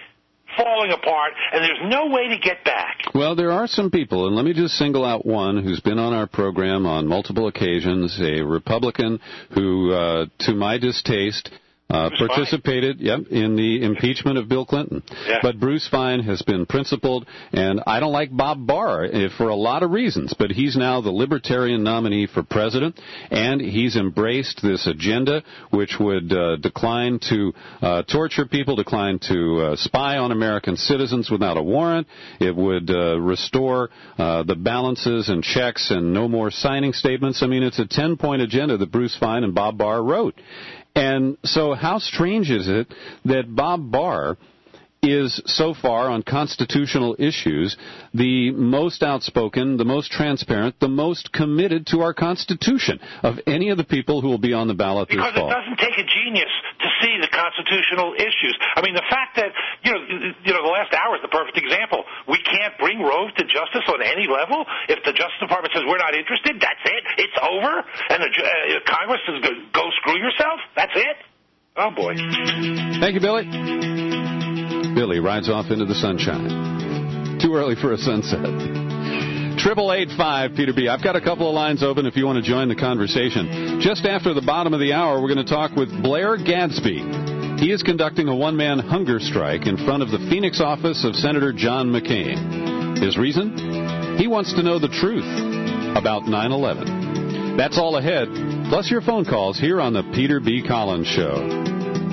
falling apart, and there's no way to get back. Well, there are some people, and let me just single out one who's been on our program on multiple occasions, a Republican who, uh, to my distaste, Uh, participated yep, in the impeachment of Bill Clinton. Yeah. But Bruce Fein has been principled, and I don't like Bob Barr eh, for a lot of reasons, but he's now the Libertarian nominee for president, and he's embraced this agenda which would uh, decline to uh, torture people, decline to uh, spy on American citizens without a warrant. It would uh, restore uh, the balances and checks and no more signing statements. I mean, it's a ten-point agenda that Bruce Fein and Bob Barr wrote. And so how strange is it that Bob Barr is so far on constitutional issues the most outspoken, the most transparent, the most committed to our Constitution of any of the people who will be on the ballot this because fall? Because it doesn't take a genius to see the constitutional issues. I mean, the fact that, you know, you know, the last hour is the perfect example. We can't bring Roe to justice on any level. If the Justice Department says we're not interested, that's it. It's over. And the uh, Congress says go, go screw yourself. That's it. Oh, boy. Thank you, Billy. Billy rides off into the sunshine. Too early for a sunset. Triple eight five Peter B. I've got a couple of lines open if you want to join the conversation. Just after the bottom of the hour, we're going to talk with Blair Gadsby. He is conducting a one-man hunger strike in front of the Phoenix office of Senator John McCain. His reason? He wants to know the truth about nine eleven. That's all ahead, plus your phone calls here on the Peter B. Collins Show.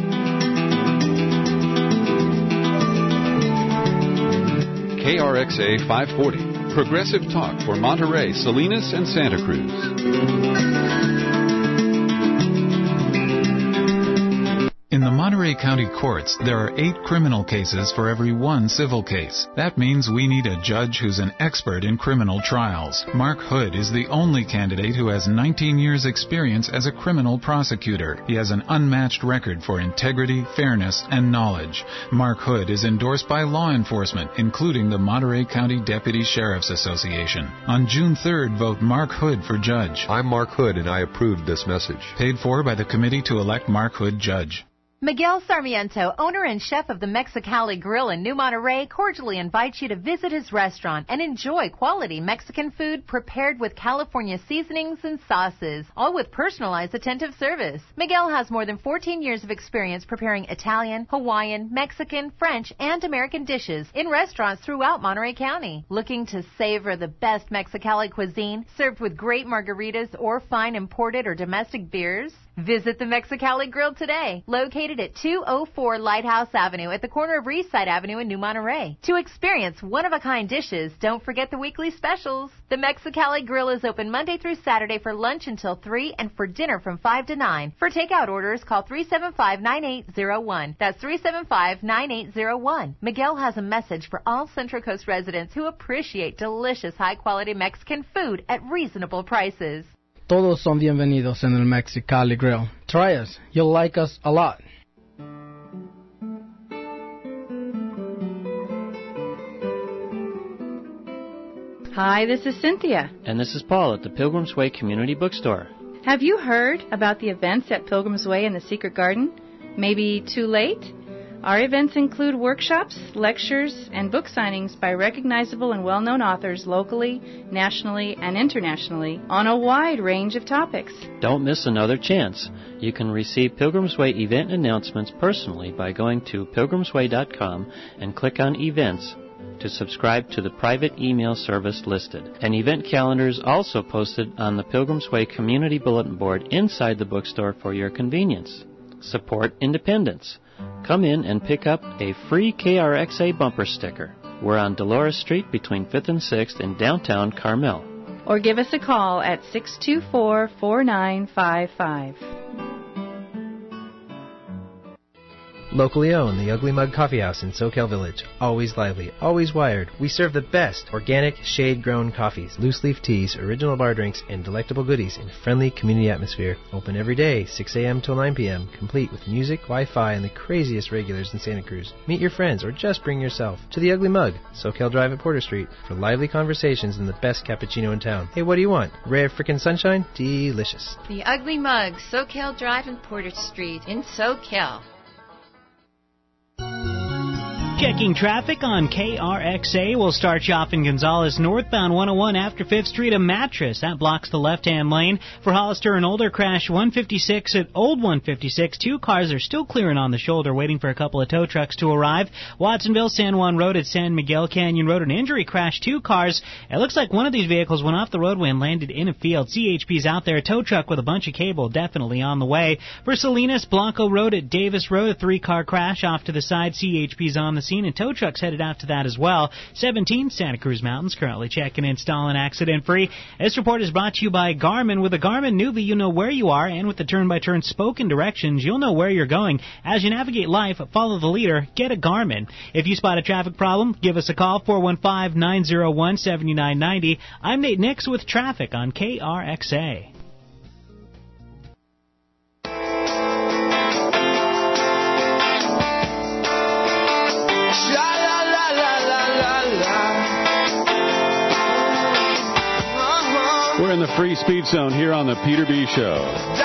K R X A five forty, Progressive Talk for Monterey, Salinas, and Santa Cruz. In the Monterey County courts, there are eight criminal cases for every one civil case. That means we need a judge who's an expert in criminal trials. Mark Hood is the only candidate who has nineteen years' experience as a criminal prosecutor. He has an unmatched record for integrity, fairness, and knowledge. Mark Hood is endorsed by law enforcement, including the Monterey County Deputy Sheriff's Association. On June third, vote Mark Hood for judge. I'm Mark Hood, and I approved this message. Paid for by the Committee to Elect Mark Hood Judge. Miguel Sarmiento, owner and chef of the Mexicali Grill in New Monterey, cordially invites you to visit his restaurant and enjoy quality Mexican food prepared with California seasonings and sauces, all with personalized attentive service. Miguel has more than fourteen years of experience preparing Italian, Hawaiian, Mexican, French, and American dishes in restaurants throughout Monterey County. Looking to savor the best Mexicali cuisine served with great margaritas or fine imported or domestic beers? Visit the Mexicali Grill today, located at two oh four Lighthouse Avenue at the corner of Reedside Avenue in New Monterey. To experience one-of-a-kind dishes, don't forget the weekly specials. The Mexicali Grill is open Monday through Saturday for lunch until three and for dinner from five to nine. For takeout orders, call three seven five, nine eight zero one. That's three seven five, nine eight zero one. Miguel has a message for all Central Coast residents who appreciate delicious, high-quality Mexican food at reasonable prices. Todos son bienvenidos en el Mexicali Grill. Try us. You'll like us a lot. Hi, this is Cynthia. And this is Paul at the Pilgrim's Way Community Bookstore. Have you heard about the events at Pilgrim's Way and the Secret Garden? Maybe too late? Our events include workshops, lectures, and book signings by recognizable and well-known authors locally, nationally, and internationally on a wide range of topics. Don't miss another chance. You can receive Pilgrim's Way event announcements personally by going to pilgrims way dot com and click on Events to subscribe to the private email service listed. An event calendar is also posted on the Pilgrim's Way Community Bulletin Board inside the bookstore for your convenience. Support independence. Come in and pick up a free K R X A bumper sticker. We're on Dolores Street between fifth and sixth in downtown Carmel. Or give us a call at six two four, four nine five five. Locally owned, the Ugly Mug Coffee House in SoCal Village. Always lively, always wired. We serve the best organic, shade-grown coffees, loose-leaf teas, original bar drinks, and delectable goodies in a friendly community atmosphere. Open every day, six a.m. till nine p.m., complete with music, Wi-Fi, and the craziest regulars in Santa Cruz. Meet your friends or just bring yourself to the Ugly Mug, SoCal Drive at Porter Street, for lively conversations and the best cappuccino in town. Hey, what do you want? Ray of frickin' sunshine? Delicious. The Ugly Mug, SoCal Drive and Porter Street in SoCal. Checking traffic on K R X A. We'll start you off in Gonzales, northbound one oh one after fifth Street, a mattress. That blocks the left-hand lane. For Hollister, an older crash, one fifty-six at Old one fifty-six. Two cars are still clearing on the shoulder, waiting for a couple of tow trucks to arrive. Watsonville, San Juan Road at San Miguel Canyon Road, an injury crash, two cars. It looks like one of these vehicles went off the roadway and landed in a field. C H P's out there. A tow truck with a bunch of cable definitely on the way. For Salinas, Blanco Road at Davis Road, a three-car crash off to the side. C H P's on the scene, and tow trucks headed out to that as well. seventeen Santa Cruz Mountains currently checking and installing accident-free. This report is brought to you by Garmin. With a Garmin Nuvie, you know where you are, and with the turn-by-turn spoken directions, you'll know where you're going. As you navigate life, follow the leader. Get a Garmin. If you spot a traffic problem, give us a call, four one five, nine oh one, seven nine nine oh. I'm Nate Nix with traffic on K R X A. We're in the free speech zone here on the Peter B. Show.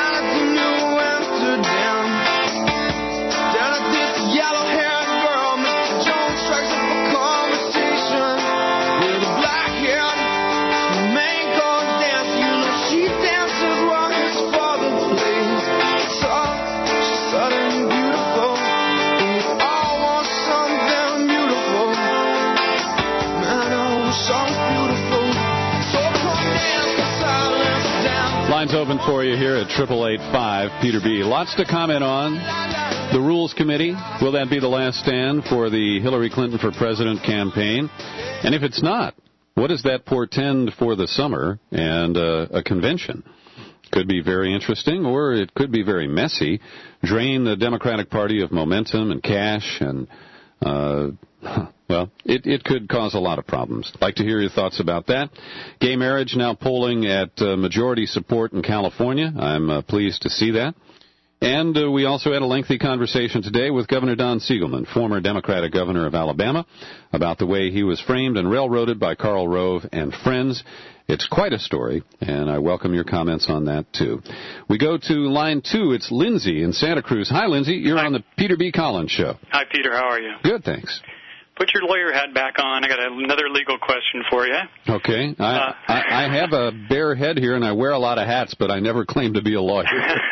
Lines open for you here at triple eight five Peter B. Lots to comment on. The Rules Committee, will that be the last stand for the Hillary Clinton for President campaign? And if it's not, what does that portend for the summer and uh, a convention? Could be very interesting, or it could be very messy, drain the Democratic Party of momentum and cash, and, uh, well, it, it could cause a lot of problems. I'd like to hear your thoughts about that. Gay marriage now polling at uh, majority support in California. I'm uh, pleased to see that. And uh, we also had a lengthy conversation today with Governor Don Siegelman, former Democratic governor of Alabama, about the way he was framed and railroaded by Karl Rove and friends. It's quite a story, and I welcome your comments on that, too. We go to line two. It's Lindsay in Santa Cruz. Hi, Lindsay. You're Hi. on the Peter B. Collins Show. Hi, Peter. How are you? Good, thanks. Put your lawyer hat back on. I got another legal question for you. Okay. I, uh, I, I have a bare head here, and I wear a lot of hats, but I never claim to be a lawyer.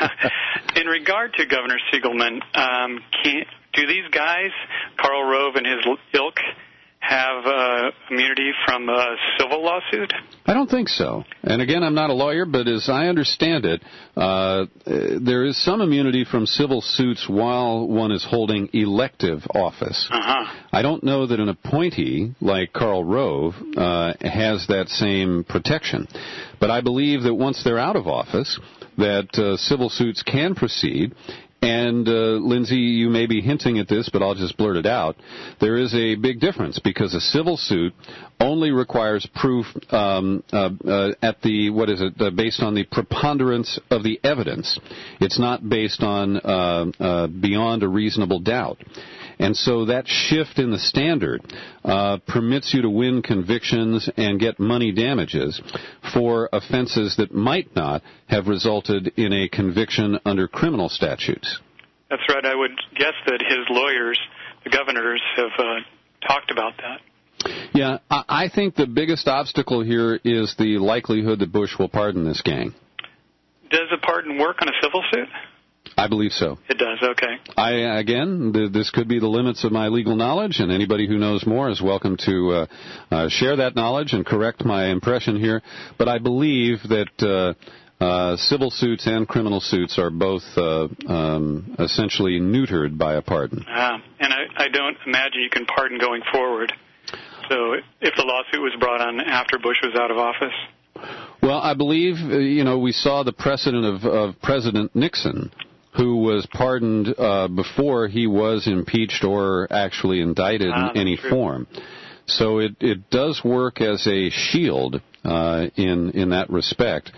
In regard to Governor Siegelman, um, can, do these guys, Karl Rove and his ilk, have uh, immunity from a civil lawsuit? I don't think so. And again, I'm not a lawyer, but as I understand it, uh, there is some immunity from civil suits while one is holding elective office. Uh-huh. I don't know that an appointee like Karl Rove uh, has that same protection. But I believe that once they're out of office, that uh, civil suits can proceed. And, uh, Lindsay, you may be hinting at this, but I'll just blurt it out. There is a big difference because a civil suit only requires proof um, uh, uh, at the, what is it, uh, based on the preponderance of the evidence. It's not based on uh, uh, beyond a reasonable doubt. And so that shift in the standard uh, permits you to win convictions and get money damages for offenses that might not have resulted in a conviction under criminal statutes. That's right. I would guess that his lawyers, the governors, have uh, talked about that. Yeah, I think the biggest obstacle here is the likelihood that Bush will pardon this gang. Does a pardon work on a civil suit? I believe so. It does, okay. I, again, th- this could be the limits of my legal knowledge, and anybody who knows more is welcome to uh, uh, share that knowledge and correct my impression here. But I believe that uh, uh, civil suits and criminal suits are both uh, um, essentially neutered by a pardon. Uh, and I, I don't imagine you can pardon going forward. So if the lawsuit was brought on after Bush was out of office? Well, I believe, uh, you know, we saw the precedent of, of President Nixon, who was pardoned uh, before he was impeached or actually indicted ah, in any true. form. So it, it does work as a shield uh, in in that respect.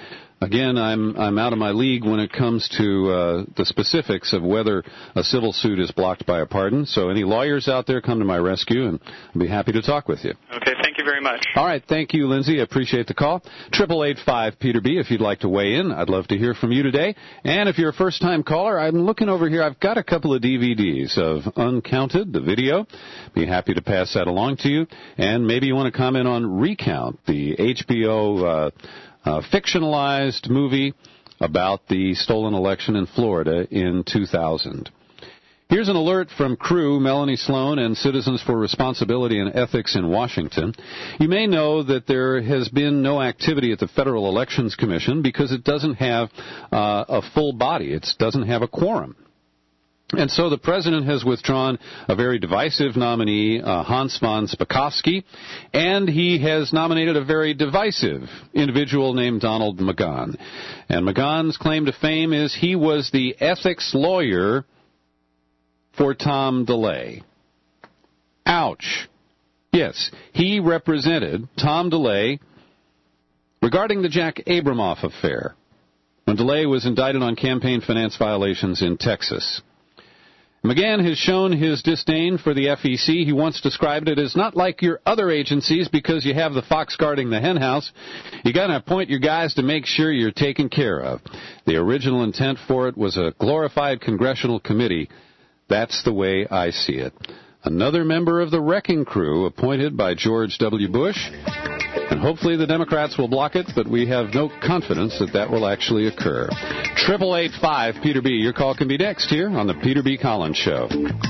Again, I'm I'm out of my league when it comes to uh, the specifics of whether a civil suit is blocked by a pardon. So any lawyers out there, come to my rescue, and I'll be happy to talk with you. Okay, thank you very much. All right, thank you, Lindsay. I appreciate the call. Triple eight five Peter B. If you'd like to weigh in, I'd love to hear from you today. And if you're a first-time caller, I'm looking over here. I've got a couple of D V Ds of Uncounted, the video. Be happy to pass that along to you. And maybe you want to comment on Recount, the H B O uh, uh, fictionalized movie about the stolen election in Florida in two thousand. Here's an alert from Crew, Melanie Sloan, and Citizens for Responsibility and Ethics in Washington. You may know that there has been no activity at the Federal Elections Commission because it doesn't have uh, a full body. It doesn't have a quorum. And so the president has withdrawn a very divisive nominee, uh, Hans von Spakovsky, and he has nominated a very divisive individual named Donald McGahn. And McGahn's claim to fame is he was the ethics lawyer for Tom DeLay. Ouch. Yes, he represented Tom DeLay regarding the Jack Abramoff affair, when DeLay was indicted on campaign finance violations in Texas. McGahn has shown his disdain for the F E C. He once described it as not like your other agencies because you have the fox guarding the hen house. You got to appoint your guys to make sure you're taken care of. The original intent for it was a glorified congressional committee. That's the way I see it. Another member of the wrecking crew appointed by George W. Bush. And hopefully the Democrats will block it, but we have no confidence that that will actually occur. Triple eight five Peter B. Your call can be next here on the Peter B. Collins Show.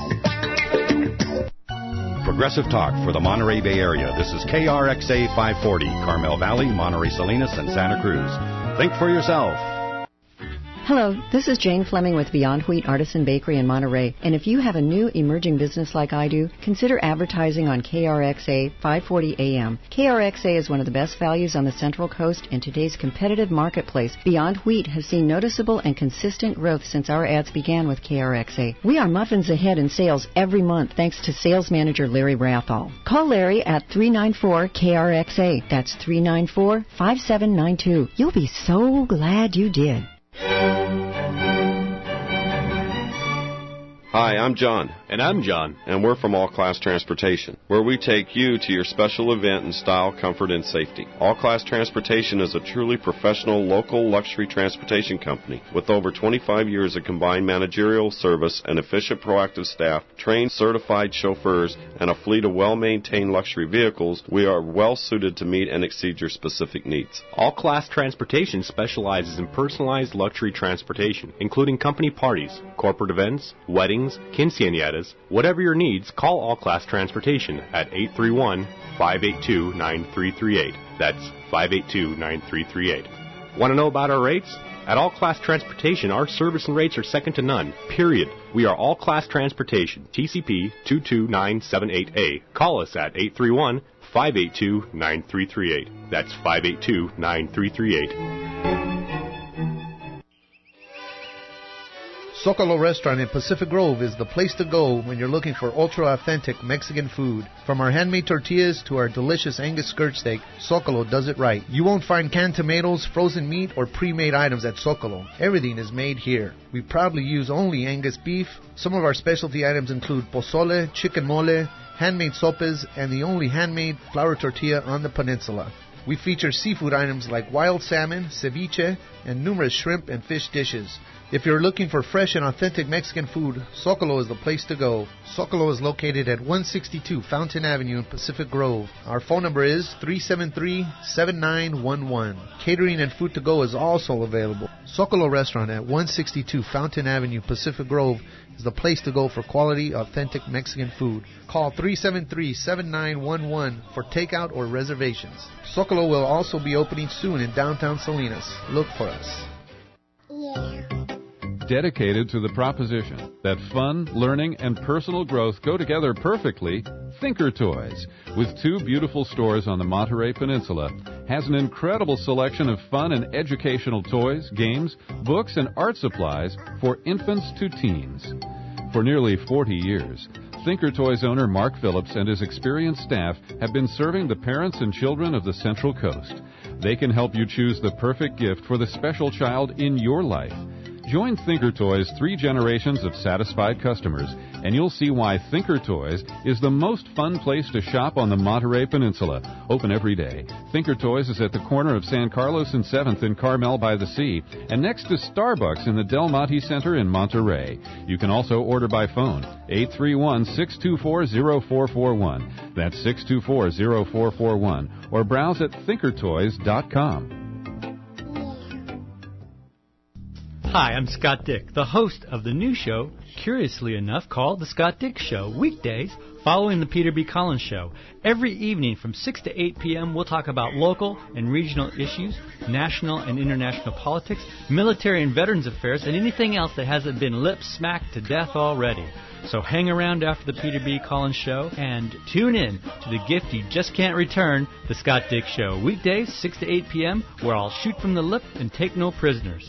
Progressive Talk for the Monterey Bay Area. This is K R X A five forty, Carmel Valley, Monterey Salinas, and Santa Cruz. Think for yourself. Hello, this is Jane Fleming with Beyond Wheat Artisan Bakery in Monterey. And if you have a new emerging business like I do, consider advertising on K R X A five forty A M. K R X A is one of the best values on the Central Coast in today's competitive marketplace. Beyond Wheat has seen noticeable and consistent growth since our ads began with K R X A. We are muffins ahead in sales every month thanks to sales manager Larry Rathall. Call Larry at three nine four K R X A. That's three nine four, five seven nine two. You'll be so glad you did. Hi, I'm John. And I'm John. And we're from All Class Transportation, where we take you to your special event in style, comfort, and safety. All Class Transportation is a truly professional, local luxury transportation company with over twenty-five years of combined managerial service and efficient, proactive staff, trained, certified chauffeurs, and a fleet of well-maintained luxury vehicles. We are well suited to meet and exceed your specific needs. All Class Transportation specializes in personalized luxury transportation, including company parties, corporate events, weddings, quinceañeras, whatever your needs. Call All Class Transportation at eight three one, five eight two, nine three three eight. That's five eight two, nine three three eight. Want to know about our rates? At All Class Transportation, our service and rates are second to none, period. We are All Class Transportation, T C P two two nine seven eight A. Call us at eight three one, five eight two, nine three three eight. That's five eight two, nine three three eight. Zocalo Restaurant in Pacific Grove is the place to go when you're looking for ultra-authentic Mexican food. From our handmade tortillas to our delicious Angus skirt steak, Zocalo does it right. You won't find canned tomatoes, frozen meat, or pre-made items at Zocalo. Everything is made here. We proudly use only Angus beef. Some of our specialty items include pozole, chicken mole, handmade sopes, and the only handmade flour tortilla on the peninsula. We feature seafood items like wild salmon, ceviche, and numerous shrimp and fish dishes. If you're looking for fresh and authentic Mexican food, Zocalo is the place to go. Zocalo is located at one sixty-two Fountain Avenue in Pacific Grove. Our phone number is three seven three, seven nine one one. Catering and food to go is also available. Zocalo Restaurant at one sixty-two Fountain Avenue, Pacific Grove is the place to go for quality, authentic Mexican food. Call three seven three, seven nine one one for takeout or reservations. Zocalo will also be opening soon in downtown Salinas. Look for us. Yeah. Dedicated to the proposition that fun, learning, and personal growth go together perfectly, Thinker Toys, with two beautiful stores on the Monterey Peninsula, has an incredible selection of fun and educational toys, games, books, and art supplies for infants to teens. For nearly forty years, Thinker Toys owner Mark Phillips and his experienced staff have been serving the parents and children of the Central Coast. They can help you choose the perfect gift for the special child in your life. Join Thinker Toys' three generations of satisfied customers, and you'll see why Thinker Toys is the most fun place to shop on the Monterey Peninsula. Open every day. Thinker Toys is at the corner of San Carlos and seventh in Carmel by the Sea, and next to Starbucks in the Del Monte Center in Monterey. You can also order by phone, eight three one, six two four, zero four four one. That's six two four, zero four four one, or browse at thinker toys dot com. Hi, I'm Scott Dick, the host of the new show, curiously enough, called The Scott Dick Show, weekdays following the Peter B. Collins Show. Every evening from six to eight p.m., we'll talk about local and regional issues, national and international politics, military and veterans affairs, and anything else that hasn't been lip-smacked to death already. So hang around after the Peter B. Collins Show and tune in to the gift you just can't return, The Scott Dick Show, weekdays six to eight p.m., where I'll shoot from the lip and take no prisoners.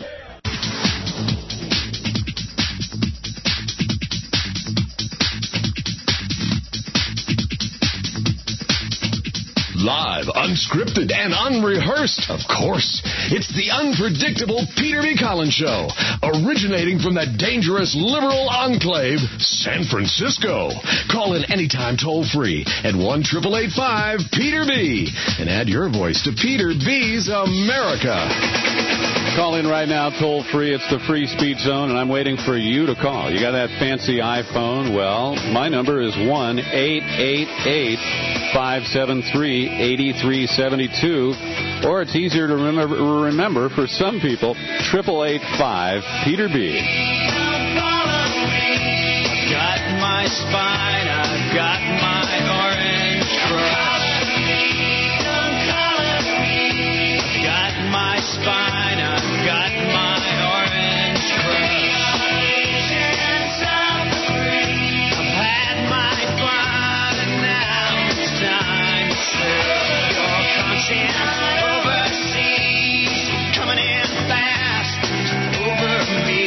Live, unscripted, and unrehearsed, of course. It's the unpredictable Peter B. Collins Show, originating from the dangerous liberal enclave, San Francisco. Call in anytime toll-free at one eight eight five, Peter B. and add your voice to Peter B's America. Call in right now, toll-free. It's the Free Speech Zone, and I'm waiting for you to call. You got that fancy iPhone? Well, my number is one eight eight eight, five seven three, eight three seven two, or it's easier to remember, remember for some people, eight eight eight five, Peter B. I've got my spine, I've got my orange crush. I've got my spine, I've got my orange crush. I've had my fun, and now it's time to serve your conscience overseas, coming in fast over me.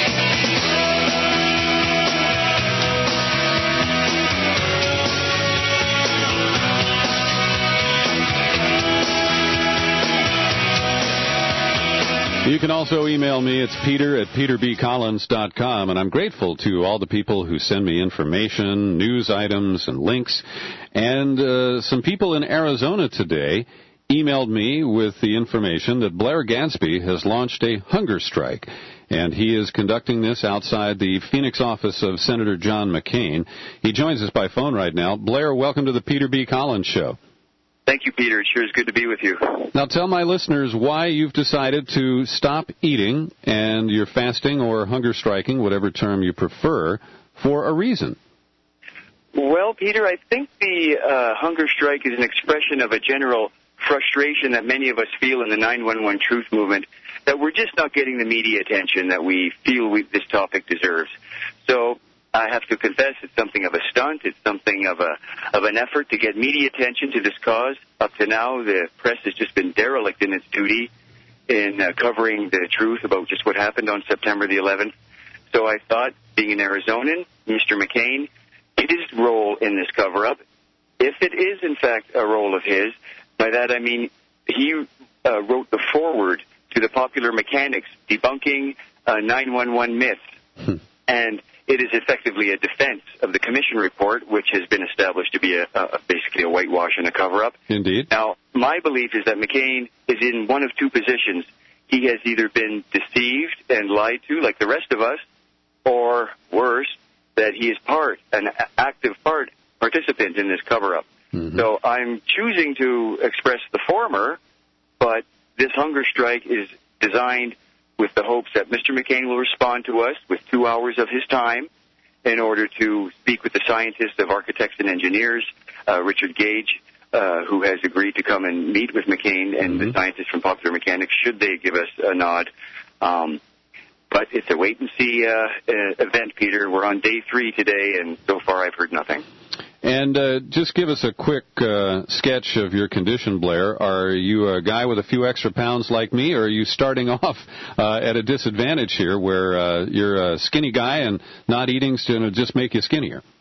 You can also email me. It's peter at peter b collins dot com, and I'm grateful to all the people who send me information, news items, and links. And uh, some people in Arizona today emailed me with the information that Blair Gadsby has launched a hunger strike, and he is conducting this outside the Phoenix office of Senator John McCain. He joins us by phone right now. Blair, welcome to the Peter B. Collins Show. Thank you, Peter. It sure is good to be with you. Now tell my listeners why you've decided to stop eating, and you're fasting or hunger striking, whatever term you prefer, for a reason. Well, Peter, I think the uh, hunger strike is an expression of a general frustration that many of us feel in the nine one one Truth Movement, that we're just not getting the media attention that we feel we, this topic deserves. So I have to confess it's something of a stunt. It's something of a of an effort to get media attention to this cause. Up to now, the press has just been derelict in its duty in uh, covering the truth about just what happened on September the eleventh. So I thought, being an Arizonan, Mister McCain, his role in this cover-up, if it is in fact a role of his, by that I mean he uh, wrote the foreword to the Popular Mechanics debunking uh, nine one one myths. And it is effectively a defense of the commission report, which has been established to be a, a, basically a whitewash and a cover-up. Indeed. Now, my belief is that McCain is in one of two positions. He has either been deceived and lied to, like the rest of us, or worse, that he is part, an active part, participant in this cover-up. Mm-hmm. So I'm choosing to express the former, but this hunger strike is designed with the hopes that Mister McCain will respond to us with two hours of his time in order to speak with the scientists of architects and engineers, uh, Richard Gage, uh, who has agreed to come and meet with McCain, and mm-hmm. the scientists from Popular Mechanics, should they give us a nod. Um, but it's a wait-and-see uh, event, Peter. We're on day three today, and so far I've heard nothing. And uh, just give us a quick uh, sketch of your condition, Blair. Are you a guy with a few extra pounds like me, or are you starting off uh, at a disadvantage here where uh, you're a skinny guy and not eating's going to just make you skinnier?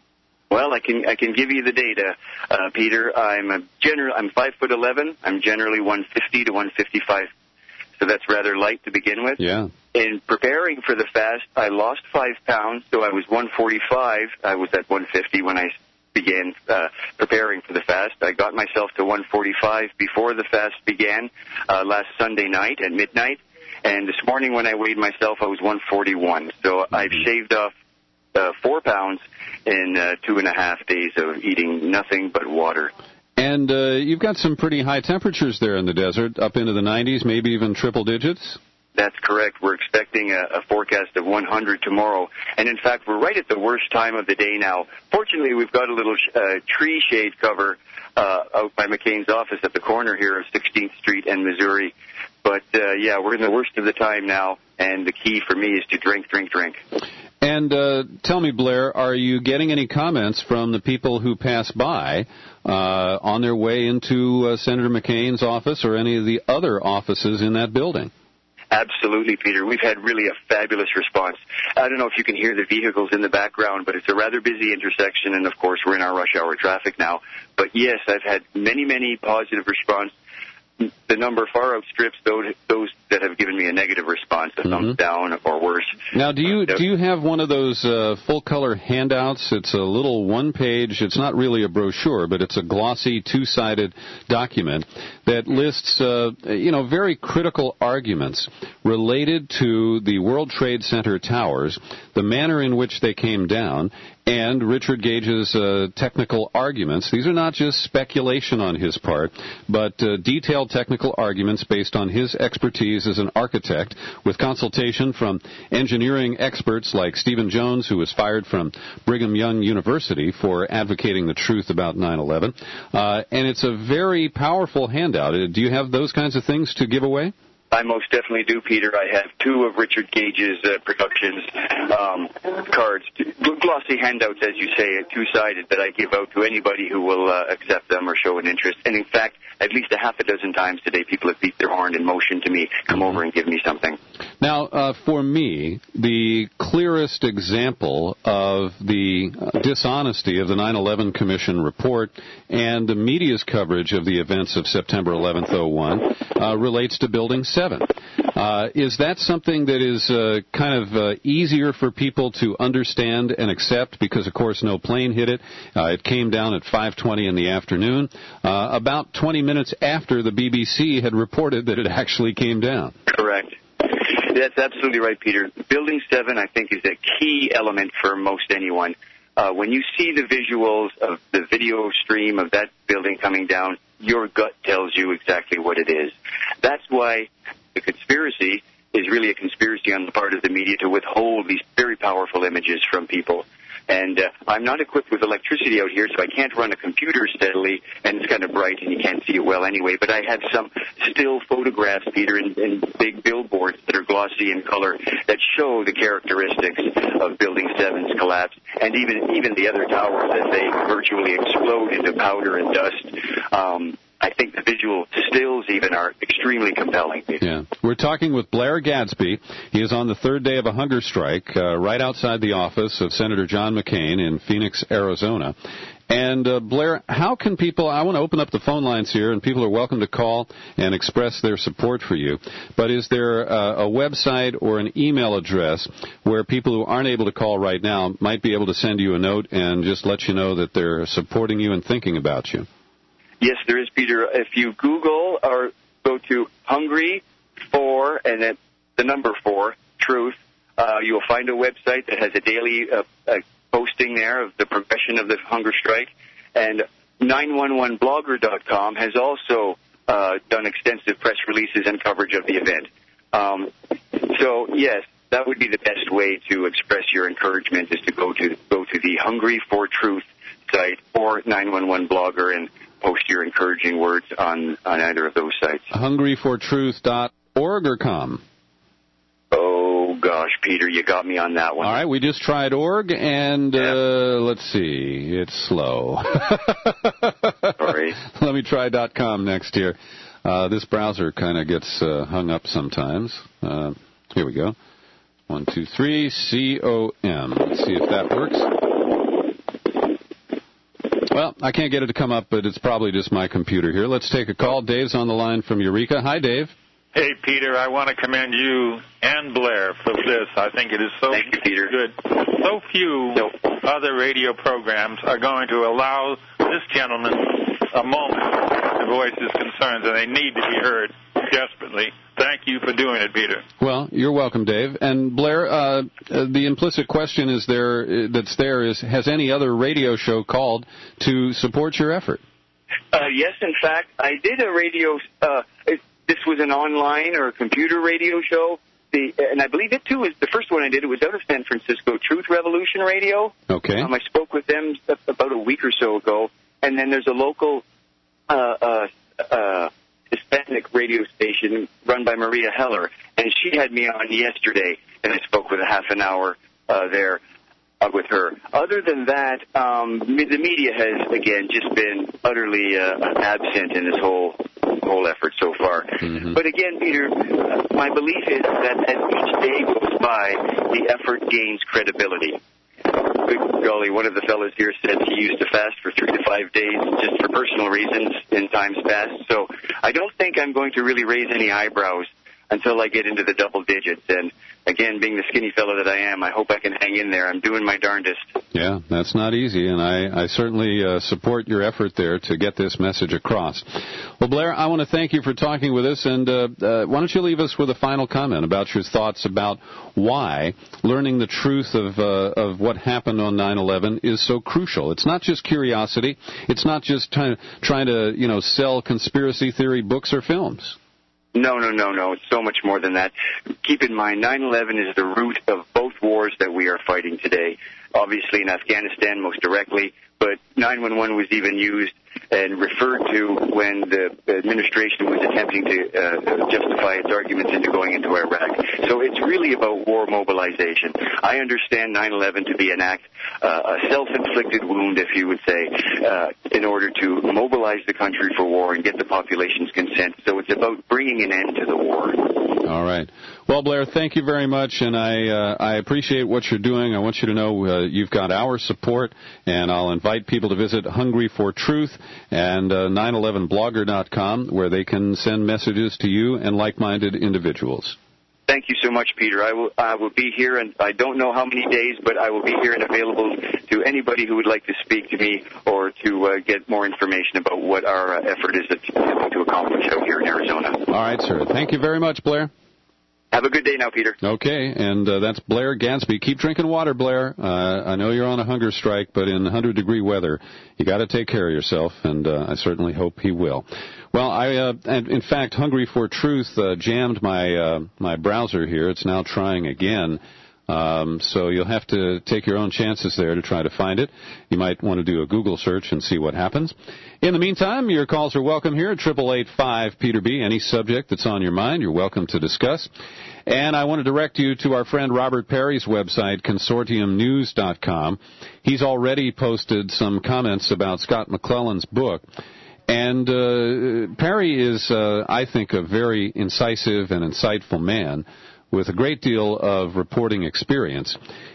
Well, I can I can give you the data, uh, Peter. I'm a general. I'm five foot eleven. I'm generally one fifty to one fifty-five, so that's rather light to begin with. Yeah. In preparing for the fast, I lost five pounds, so I was one forty-five. I was at one fifty when I began uh, preparing for the fast. I got myself to one forty-five before the fast began uh, last Sunday night at midnight, and this morning when I weighed myself, I was one forty-one. So mm-hmm. I've shaved off uh, four pounds in uh, two and a half days of eating nothing but water. And uh, you've got some pretty high temperatures there in the desert, up into the nineties, maybe even triple digits? That's correct. We're expecting a, a forecast of one hundred tomorrow. And, in fact, we're right at the worst time of the day now. Fortunately, we've got a little uh, tree shade cover uh, out by McCain's office at the corner here of sixteenth Street and Missouri. But, uh, yeah, we're in the worst of the time now, and the key for me is to drink, drink, drink. And uh, tell me, Blair, are you getting any comments from the people who pass by uh, on their way into uh, Senator McCain's office or any of the other offices in that building? Absolutely, Peter. We've had really a fabulous response. I don't know if you can hear the vehicles in the background, but it's a rather busy intersection, and, of course, we're in our rush hour traffic now. But, yes, I've had many, many positive response. The number far outstrips those, those that have given me a negative response, a mm-hmm. thumbs down or worse. Now, do you do you have one of those uh, full-color handouts? It's a little one-page, it's not really a brochure, but it's a glossy, two-sided document that lists, uh, you know, very critical arguments related to the World Trade Center towers, the manner in which they came down, and Richard Gage's uh, technical arguments. These are not just speculation on his part, but uh, detailed technical arguments based on his expertise as an architect, with consultation from engineering experts like Stephen Jones, who was fired from Brigham Young University for advocating the truth about nine eleven. Uh, and it's a very powerful handout. Uh, do you have those kinds of things to give away? I most definitely do, Peter. I have two of Richard Gage's uh, productions um, cards, glossy handouts, as you say, two-sided, that I give out to anybody who will uh, accept them or show an interest. And, in fact, at least a half a dozen times today, people have beat their horn and motioned to me, come over and give me something. Now, uh, for me, the clearest example of the uh, dishonesty of the nine eleven Commission report and the media's coverage of the events of September eleventh oh one uh, relates to Building seven. Uh, is that something that is uh, kind of uh, easier for people to understand and accept because, of course, no plane hit it? Uh, it came down at five twenty in the afternoon, uh, about twenty minutes after the B B C had reported that it actually came down. Correct. That's absolutely right, Peter. Building seven, I think, is a key element for most anyone. Uh, when you see the visuals of the video stream of that building coming down, your gut tells you exactly what it is. That's why the conspiracy is really a conspiracy on the part of the media to withhold these very powerful images from people. And uh, I'm not equipped with electricity out here, so I can't run a computer steadily, and it's kind of bright and you can't see it well anyway. But I have some still photographs, Peter, in, in big billboards that are glossy in color that show the characteristics of Building seven's collapse, and even even the other towers as they virtually explode into powder and dust. Um, I think the visual stills even are extremely compelling. Yeah. We're talking with Blair Gadsby. He is on the third day of a hunger strike uh, right outside the office of Senator John McCain in Phoenix, Arizona. And, uh, Blair, how can people, I want to open up the phone lines here, and people are welcome to call and express their support for you. But is there uh, a website or an email address where people who aren't able to call right now might be able to send you a note and just let you know that they're supporting you and thinking about you? Yes, there is, Peter. If you Google or go to Hungry for, and then the number four, Truth, uh, you'll find a website that has a daily uh, uh, posting there of the progression of the hunger strike. And nine one one blogger dot com has also uh, done extensive press releases and coverage of the event. Um, so, yes, that would be the best way to express your encouragement is to go to go to the Hungry for Truth site or nine one one blogger and post your encouraging words on, on either of those sites. hungry for truth dot org or com? Oh, gosh, Peter, you got me on that one. All right, we just tried org, and yeah. uh, let's see, it's slow. Sorry. Let me try .com next here. Uh, this browser kind of gets uh, hung up sometimes. Uh, here we go. One, two, three, C O M. Let's see if that works. Well, I can't get it to come up, but it's probably just my computer here. Let's take a call. Dave's on the line from Eureka. Hi, Dave. Hey, Peter, I want to commend you and Blair for this. I think it is so Thank you, Peter. good. So few no. other radio programs are going to allow this gentleman a moment to voice his concerns, and they need to be heard desperately. Thank you for doing it, Peter. Well, you're welcome, Dave. And Blair, uh, the implicit question is there that's there is, has any other radio show called to support your effort? Uh, yes, in fact, I did a radio. Uh, it, this was an online or a computer radio show. The, and I believe it, too, is the first one I did. It was out of San Francisco, Truth Revolution Radio. Okay. Um, I spoke with them about a week or so ago. And then there's a local uh, uh, uh, Hispanic radio station run by Maria Heller. And she had me on yesterday, and I spoke with a half an hour uh, there uh, with her. Other than that, um, the media has, again, just been utterly uh, absent in this whole whole effort so far. Mm-hmm. But again, Peter, uh, my belief is that as each day goes by, the effort gains credibility. Good golly, one of the fellows here said he used to fast for three to five days just for personal reasons in times past. So I don't think I'm going to really raise any eyebrows until I get into the double digits. And again, being the skinny fellow that I am, I hope I can hang in there. I'm doing my darndest. Yeah, that's not easy, and I, I certainly uh, support your effort there to get this message across. Well, Blair, I want to thank you for talking with us, and uh, uh, why don't you leave us with a final comment about your thoughts about why learning the truth of, uh, of what happened on nine eleven is so crucial. It's not just curiosity. It's not just trying, trying to, you know, sell conspiracy theory books or films. No, no, no, no. It's so much more than that. Keep in mind, nine eleven is the root of both wars that we are fighting today. Obviously in Afghanistan most directly, but nine one one was even used and referred to when the administration was attempting to uh, justify its arguments into going into Iraq. So it's really about war mobilization. I understand nine eleven to be an act, uh, a self-inflicted wound, if you would say, uh, in order to mobilize the country for war and get the population's consent. So it's about bringing an end to the war. All right. Well, Blair, thank you very much, and I uh, I appreciate what you're doing. I want you to know uh, you've got our support, and I'll invite people to visit Hungry for Truth and uh, nine eleven blogger dot com, where they can send messages to you and like-minded individuals. Thank you so much, Peter. I will I will be here, and I don't know how many days, but I will be here and available to anybody who would like to speak to me or to uh, get more information about what our uh, effort is attempting to accomplish out here in Arizona. All right, sir. Thank you very much, Blair. Have a good day now, Peter. Okay, and uh, that's Blair Gansby. Keep drinking water, Blair. Uh, I know you're on a hunger strike, but in one hundred degree weather, you got to take care of yourself, and uh, I certainly hope he will. Well, I, uh, and in fact, Hungry for Truth uh, jammed my uh, my browser here. It's now trying again. Um, so you'll have to take your own chances there to try to find it. You might want to do a Google search and see what happens. In the meantime, your calls are welcome here at eight eight eight, five, Peter B. Any subject that's on your mind, you're welcome to discuss. And I want to direct you to our friend Robert Perry's website, consortium news dot com. He's already posted some comments about Scott McClellan's book. And uh, Perry is, uh, I think, a very incisive and insightful man with a great deal of reporting experience.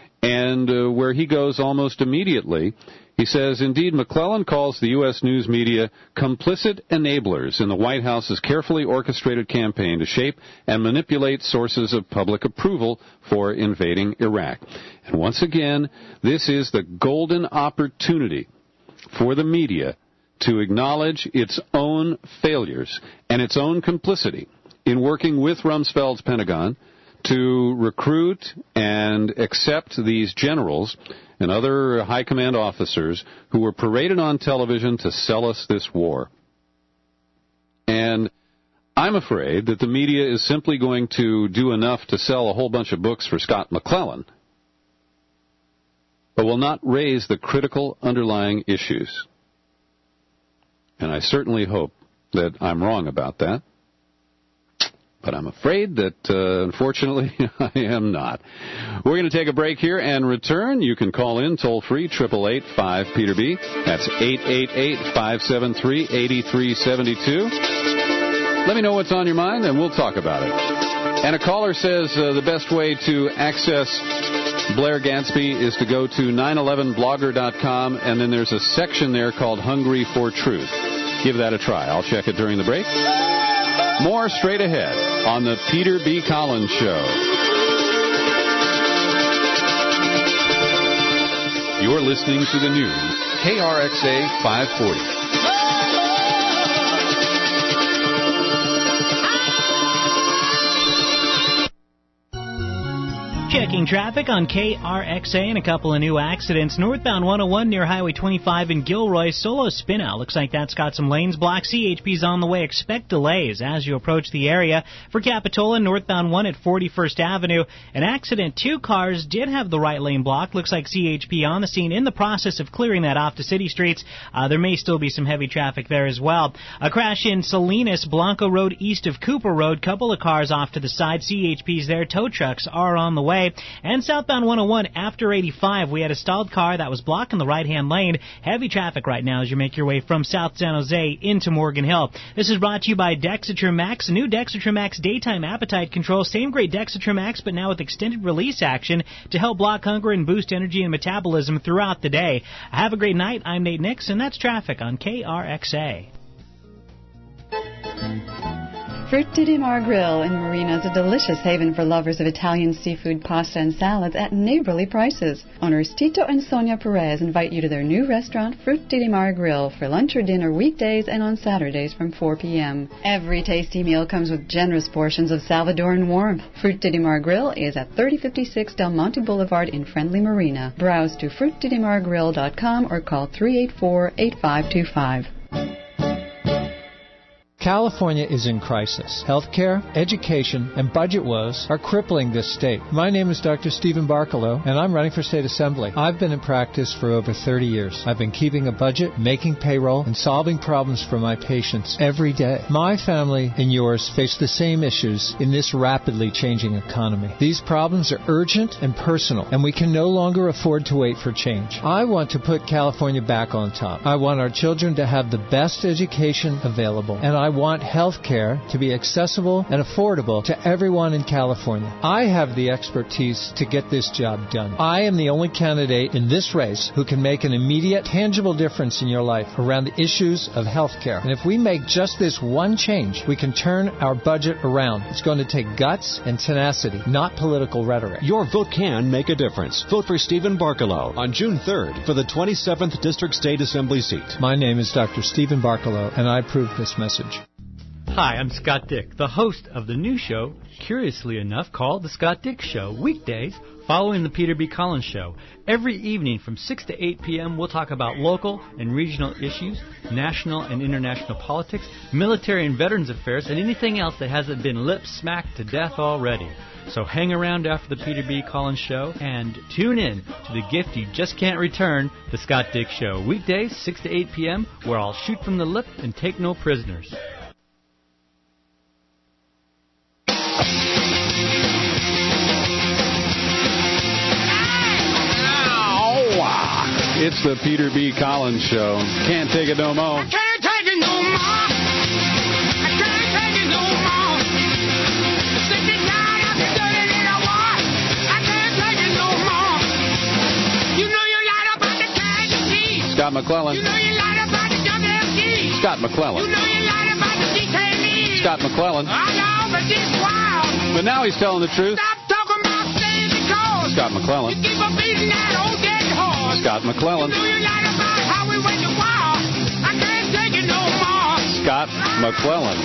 And uh, where he goes almost immediately, he says, indeed, McClellan calls the U S news media complicit enablers in the White House's carefully orchestrated campaign to shape and manipulate sources of public approval for invading Iraq. And once again, this is the golden opportunity for the media to acknowledge its own failures and its own complicity in working with Rumsfeld's Pentagon to recruit and accept these generals and other high command officers who were paraded on television to sell us this war. And I'm afraid that the media is simply going to do enough to sell a whole bunch of books for Scott McClellan, but will not raise the critical underlying issues. And I certainly hope that I'm wrong about that. But I'm afraid that, uh, unfortunately, I am not. We're going to take a break here and return. You can call in toll-free, eight eight eight, five, Peter B. That's eight eight eight, five seven three, eight three seven two. Let me know what's on your mind, and we'll talk about it. And a caller says uh, the best way to access Blair Gansby is to go to nine eleven blogger dot com, and then there's a section there called Hungry for Truth. Give that a try. I'll check it during the break. More straight ahead on the Peter B. Collins Show. You're listening to the news, K R X A five forty. Checking traffic on K R X A and a couple of new accidents. Northbound one oh one near Highway twenty-five in Gilroy. Solo spin out. Looks like that's got some lanes blocked. C H P's on the way. Expect delays as you approach the area. For Capitola, northbound one at forty-first Avenue. An accident. Two cars did have the right lane blocked. Looks like C H P on the scene in the process of clearing that off to city streets. Uh, there may still be some heavy traffic there as well. A crash in Salinas, Blanco Road east of Cooper Road. Couple of cars off to the side. C H P's there. Tow trucks are on the way. And southbound one oh one after eighty-five, we had a stalled car that was blocking the right-hand lane. Heavy traffic right now as you make your way from South San Jose into Morgan Hill. This is brought to you by Dexatrim Max. New Dexatrim Max daytime appetite control. Same great Dexatrim Max, but now with extended release action to help block hunger and boost energy and metabolism throughout the day. Have a great night. I'm Nate Nix, and that's traffic on K R X A. Frutti di Mar Grill in Marina is a delicious haven for lovers of Italian seafood, pasta, and salads at neighborly prices. Owners Tito and Sonia Perez invite you to their new restaurant, Frutti di Mar Grill, for lunch or dinner weekdays and on Saturdays from four p.m. Every tasty meal comes with generous portions of Salvadoran warmth. Frutti di Mar Grill is at thirty fifty-six Del Monte Boulevard in friendly Marina. Browse to frutti di mar grill dot com or call three eight four, eight five two five. California is in crisis. Healthcare, education, and budget woes are crippling this state. My name is Doctor Stephen Barkalow, and I'm running for state assembly. I've been in practice for over thirty years. I've been keeping a budget, making payroll, and solving problems for my patients every day. My family and yours face the same issues in this rapidly changing economy. These problems are urgent and personal, and we can no longer afford to wait for change. I want to put California back on top. I want our children to have the best education available, and I want health care to be accessible and affordable to everyone in California. I have the expertise to get this job done. I am the only candidate in this race who can make an immediate, tangible difference in your life around the issues of health care. And if we make just this one change, we can turn our budget around. It's going to take guts and tenacity, not political rhetoric. Your vote can make a difference. Vote for Stephen Barkalow on June third for the twenty-seventh District State Assembly seat. My name is Doctor Stephen Barkalow, and I approve this message. Hi, I'm Scott Dick, the host of the new show, curiously enough, called The Scott Dick Show, weekdays following the Peter B. Collins Show. Every evening from six to eight p.m., we'll talk about local and regional issues, national and international politics, military and veterans affairs, and anything else that hasn't been lip-smacked to death already. So hang around after the Peter B. Collins Show and tune in to the gift you just can't return, The Scott Dick Show, weekdays six to eight p.m., where I'll shoot from the lip and take no prisoners. It's the Peter B. Collins Show. Can't take it no more. I can't take it no more. I can't take it no more. sixty-nine after thirty little war. I can't take it no more. You know you lied about the K G B. Scott McClellan. You know you lied about the W F D. Scott McClellan. You know you lied about the detainees. Scott McClellan. I know, but this wild. But now he's telling the truth. Stop talking about staying because Scott McClellan. you keep on beating that old dead horse. Scott McClellan. You know you lied about how we went to war. I can't take it no more. Scott McClellan.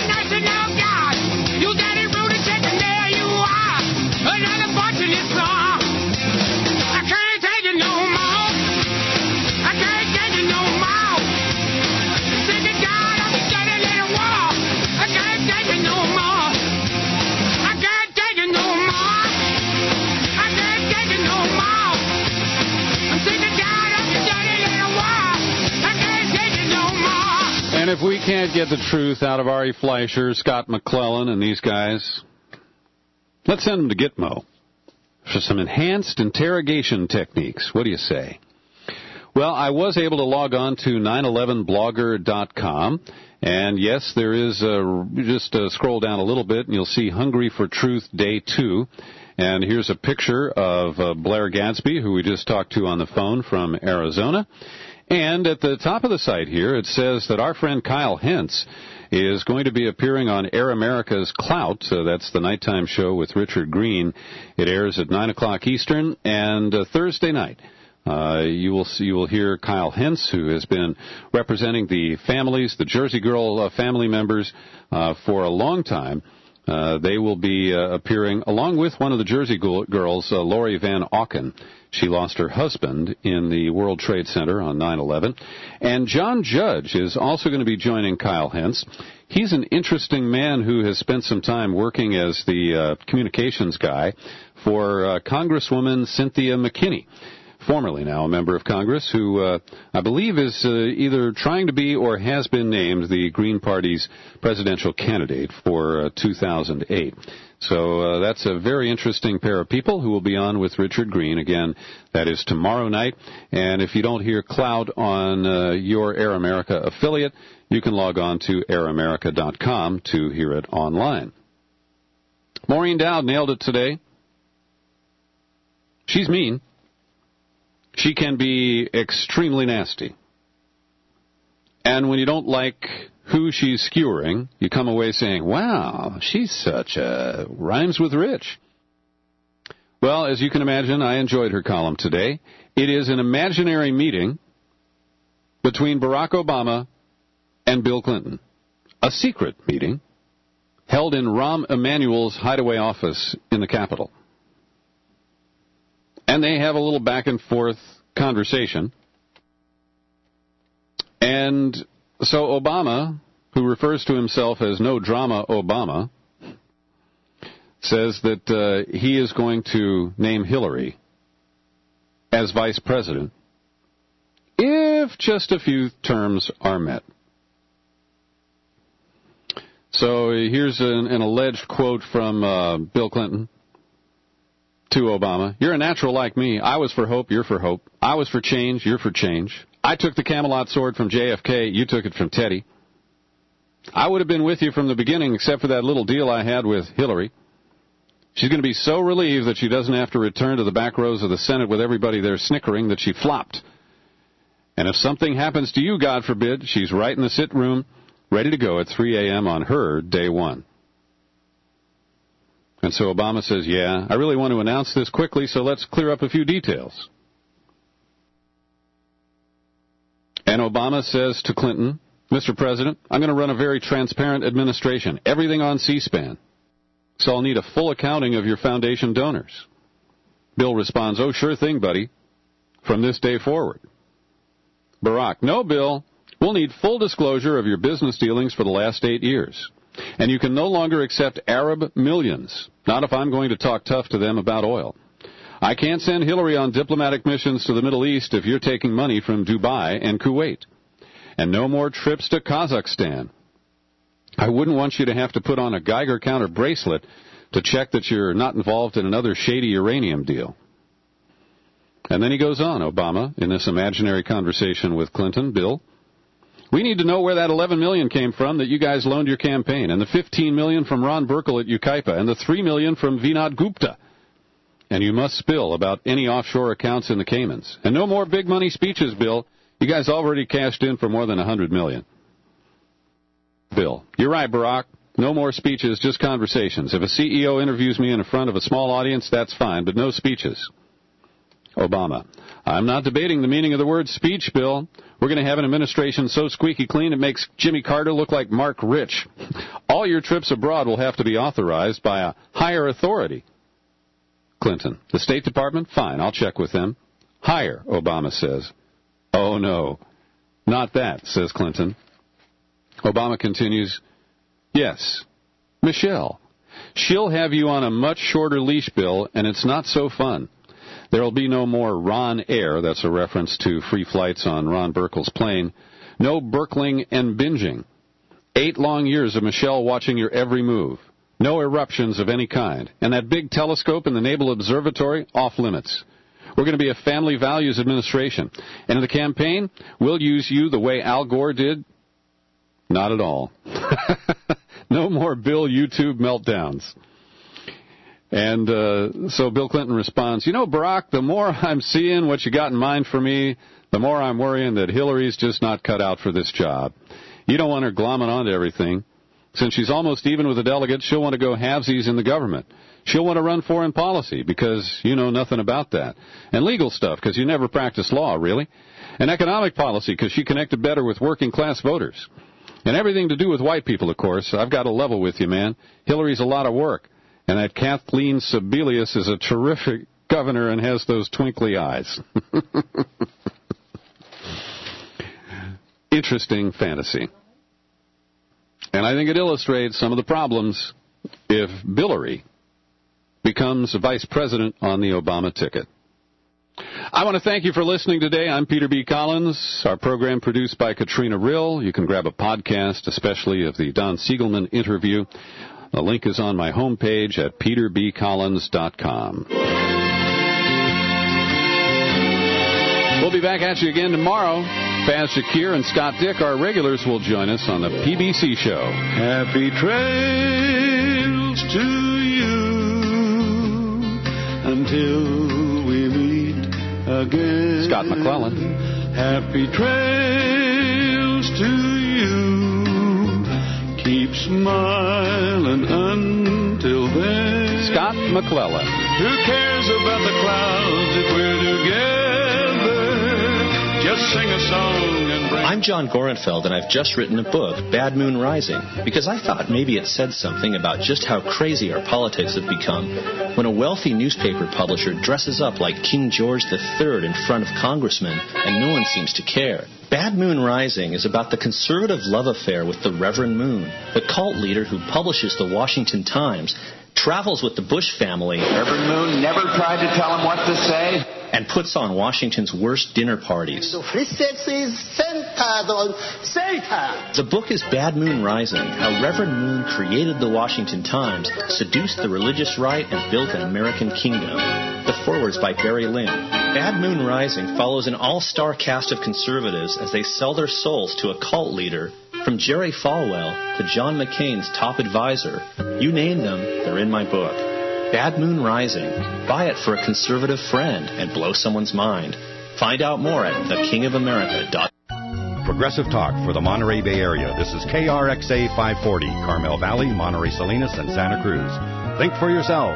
You got it rooted, and there you are. Another bunch of this song. can't get the truth out of Ari Fleischer, Scott McClellan, and these guys, let's send them to Gitmo for some enhanced interrogation techniques. What do you say? Well, I was able to log on to nine eleven blogger dot com, and yes, there is a, just uh, scroll down a little bit, and you'll see Hungry for Truth Day two. And here's a picture of uh, Blair Gadsby, who we just talked to on the phone from Arizona. And at the top of the site here, it says that our friend Kyle Hentz is going to be appearing on Air America's Clout. Uh, that's the nighttime show with Richard Green. It airs at nine o'clock Eastern, and uh, Thursday night. Uh, you will see, you will hear Kyle Hentz, who has been representing the families, the Jersey Girl uh, family members, uh, for a long time. Uh, they will be uh, appearing along with one of the Jersey girls, uh, Lori Van Auken. She lost her husband in the World Trade Center on nine eleven. And John Judge is also going to be joining Kyle Hentz. He's an interesting man who has spent some time working as the uh, communications guy for uh, Congresswoman Cynthia McKinney, formerly now a member of Congress, who uh, I believe is uh, either trying to be or has been named the Green Party's presidential candidate for uh, two thousand eight. So uh, that's a very interesting pair of people who will be on with Richard Green. Again, that is tomorrow night. And if you don't hear Cloud on uh, your Air America affiliate, you can log on to air america dot com to hear it online. Maureen Dowd nailed it today. She's mean. She can be extremely nasty. And when you don't like who she's skewering, you come away saying, wow, she's such a rhymes with rich. Well, as you can imagine, I enjoyed her column today. It is an imaginary meeting between Barack Obama and Bill Clinton. A secret meeting held in Rahm Emanuel's hideaway office in the Capitol. And they have a little back and forth conversation. And so Obama, who refers to himself as No Drama Obama, says that uh, he is going to name Hillary as vice president if just a few terms are met. So here's an, an alleged quote from uh, Bill Clinton to Obama. You're a natural like me. I was for hope, you're for hope. I was for change, you're for change. I took the Camelot sword from J F K, you took it from Teddy. I would have been with you from the beginning except for that little deal I had with Hillary. She's going to be so relieved that she doesn't have to return to the back rows of the Senate with everybody there snickering that she flopped. And if something happens to you, God forbid, she's right in the sit room, ready to go at three a.m. on her day one. And so Obama says, yeah, I really want to announce this quickly, so let's clear up a few details. And Obama says to Clinton, Mister President, I'm going to run a very transparent administration, everything on C-SPAN. So I'll need a full accounting of your foundation donors. Bill responds, oh, sure thing, buddy, from this day forward. Barack, no, Bill, we'll need full disclosure of your business dealings for the last eight years. And you can no longer accept Arab millions, not if I'm going to talk tough to them about oil. I can't send Hillary on diplomatic missions to the Middle East if you're taking money from Dubai and Kuwait. And no more trips to Kazakhstan. I wouldn't want you to have to put on a Geiger counter bracelet to check that you're not involved in another shady uranium deal. And then he goes on, Obama, in this imaginary conversation with Clinton, Bill, we need to know where that eleven million dollars came from that you guys loaned your campaign, and the fifteen million dollars from Ron Burkle at Yucaipa, and the three million dollars from Vinod Gupta. And you must spill about any offshore accounts in the Caymans. And no more big money speeches, Bill. You guys already cashed in for more than one hundred million dollars. Bill, you're right, Barack. No more speeches, just conversations. If a C E O interviews me in front of a small audience, that's fine, but no speeches. Obama, I'm not debating the meaning of the word speech, Bill. We're going to have an administration so squeaky clean it makes Jimmy Carter look like Mark Rich. All your trips abroad will have to be authorized by a higher authority. Clinton, the State Department? Fine, I'll check with them. Higher, Obama says. Oh, no, not that, says Clinton. Obama continues, yes, Michelle. She'll have you on a much shorter leash, Bill, and it's not so fun. There will be no more Ron Air, that's a reference to free flights on Ron Burkle's plane, no Burkling and binging. Eight long years of Michelle watching your every move. No eruptions of any kind. And that big telescope in the Naval Observatory, off limits. We're going to be a family values administration. And in the campaign, we'll use you the way Al Gore did. Not at all. No more Bill YouTube meltdowns. And uh, so Bill Clinton responds, you know, Barack, the more I'm seeing what you got in mind for me, the more I'm worrying that Hillary's just not cut out for this job. You don't want her glomming onto everything. Since she's almost even with the delegates, she'll want to go halvesies in the government. She'll want to run foreign policy because you know nothing about that. And legal stuff because you never practiced law, really. And economic policy because she connected better with working-class voters. And everything to do with white people, of course. I've got to level with you, man. Hillary's a lot of work. And that Kathleen Sebelius is a terrific governor and has those twinkly eyes. Interesting fantasy. And I think it illustrates some of the problems if Billary becomes vice president on the Obama ticket. I want to thank you for listening today. I'm Peter B. Collins. Our program produced by Katrina Rill. You can grab a podcast, especially of the Don Siegelman interview. The link is on my homepage at peter b collins dot com. We'll be back at you again tomorrow. Faz Shakir and Scott Dick, our regulars, will join us on the P B C show. Happy trails to you until we meet again. Scott McClellan. Happy trails to you. Keep smiling until then. Scott McClellan. Who cares about the clouds if we're together? Just sing a song and bring... I'm John Gorenfeld, and I've just written a book, Bad Moon Rising, because I thought maybe it said something about just how crazy our politics have become when a wealthy newspaper publisher dresses up like King George the Third in front of congressmen, and no one seems to care. Bad Moon Rising is about the conservative love affair with the Reverend Moon, the cult leader who publishes the Washington Times, travels with the Bush family. Reverend Moon never tried to tell him what to say. And puts on Washington's worst dinner parties. The book is Bad Moon Rising, how Reverend Moon created the Washington Times, seduced the religious right, and built an American kingdom. The foreword's by Barry Lynn. Bad Moon Rising follows an all-star cast of conservatives as they sell their souls to a cult leader. From Jerry Falwell to John McCain's top advisor, you name them, they're in my book. Bad Moon Rising. Buy it for a conservative friend and blow someone's mind. Find out more at the king of america dot com. Progressive Talk for the Monterey Bay Area. This is K R X A five forty, Carmel Valley, Monterey Salinas, and Santa Cruz. Think for yourself.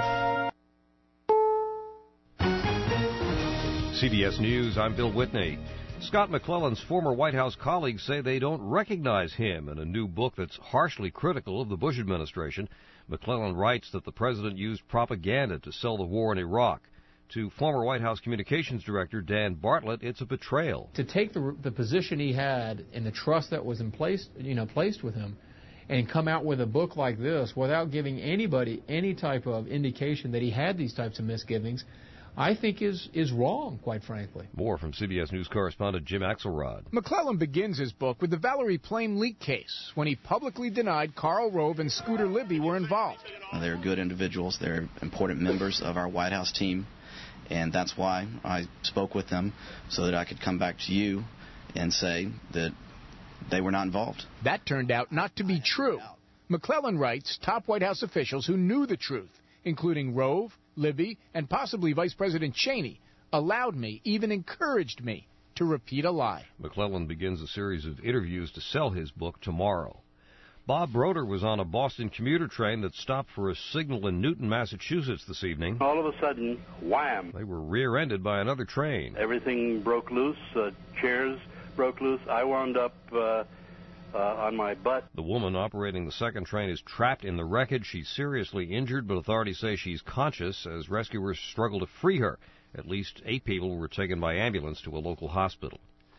C B S News, I'm Bill Whitney. Scott McClellan's former White House colleagues say they don't recognize him in a new book that's harshly critical of the Bush administration. McClellan writes that the president used propaganda to sell the war in Iraq. To former White House Communications Director Dan Bartlett, it's a betrayal. To take the, the position he had and the trust that was in place, you know, placed with him, and come out with a book like this without giving anybody any type of indication that he had these types of misgivings, I think is is wrong, quite frankly. More from C B S News correspondent Jim Axelrod. McClellan begins his book with the Valerie Plame leak case, when he publicly denied Karl Rove and Scooter Libby were involved. They're good individuals. They're important members of our White House team, and that's why I spoke with them so that I could come back to you and say that they were not involved. That turned out not to be true. McClellan writes top White House officials who knew the truth, including Rove, Libby, and possibly Vice President Cheney, allowed me, even encouraged me, to repeat a lie. McClellan begins a series of interviews to sell his book tomorrow. Bob Broder was on a Boston commuter train that stopped for a signal in Newton, Massachusetts this evening. All of a sudden, wham! They were rear-ended by another train. Everything broke loose, uh, chairs broke loose. I wound up... Uh Uh, on my butt. The woman operating the second train is trapped in the wreckage. She's seriously injured, but authorities say she's conscious as rescuers struggle to free her. At least eight people were taken by ambulance to a local hospital.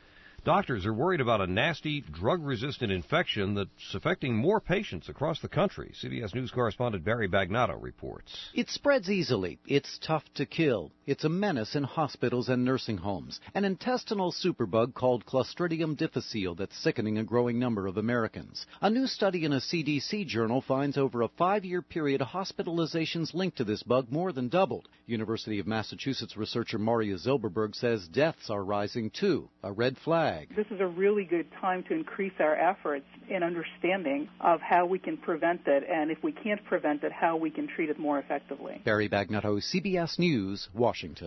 Doctors are worried about a nasty, drug-resistant infection that's affecting more patients across the country. C B S News correspondent Barry Bagnotto reports. It spreads easily. It's tough to kill. It's a menace in hospitals and nursing homes. An intestinal superbug called Clostridium difficile that's sickening a growing number of Americans. A new study in a C D C journal finds over a five-year period hospitalizations linked to this bug more than doubled. University of Massachusetts researcher Maria Zilberberg says deaths are rising too. A red flag. This is a really good time to increase our efforts in understanding of how we can prevent it, and if we can't prevent it, how we can treat it more effectively. Barry Bagnotto, C B S News, Washington.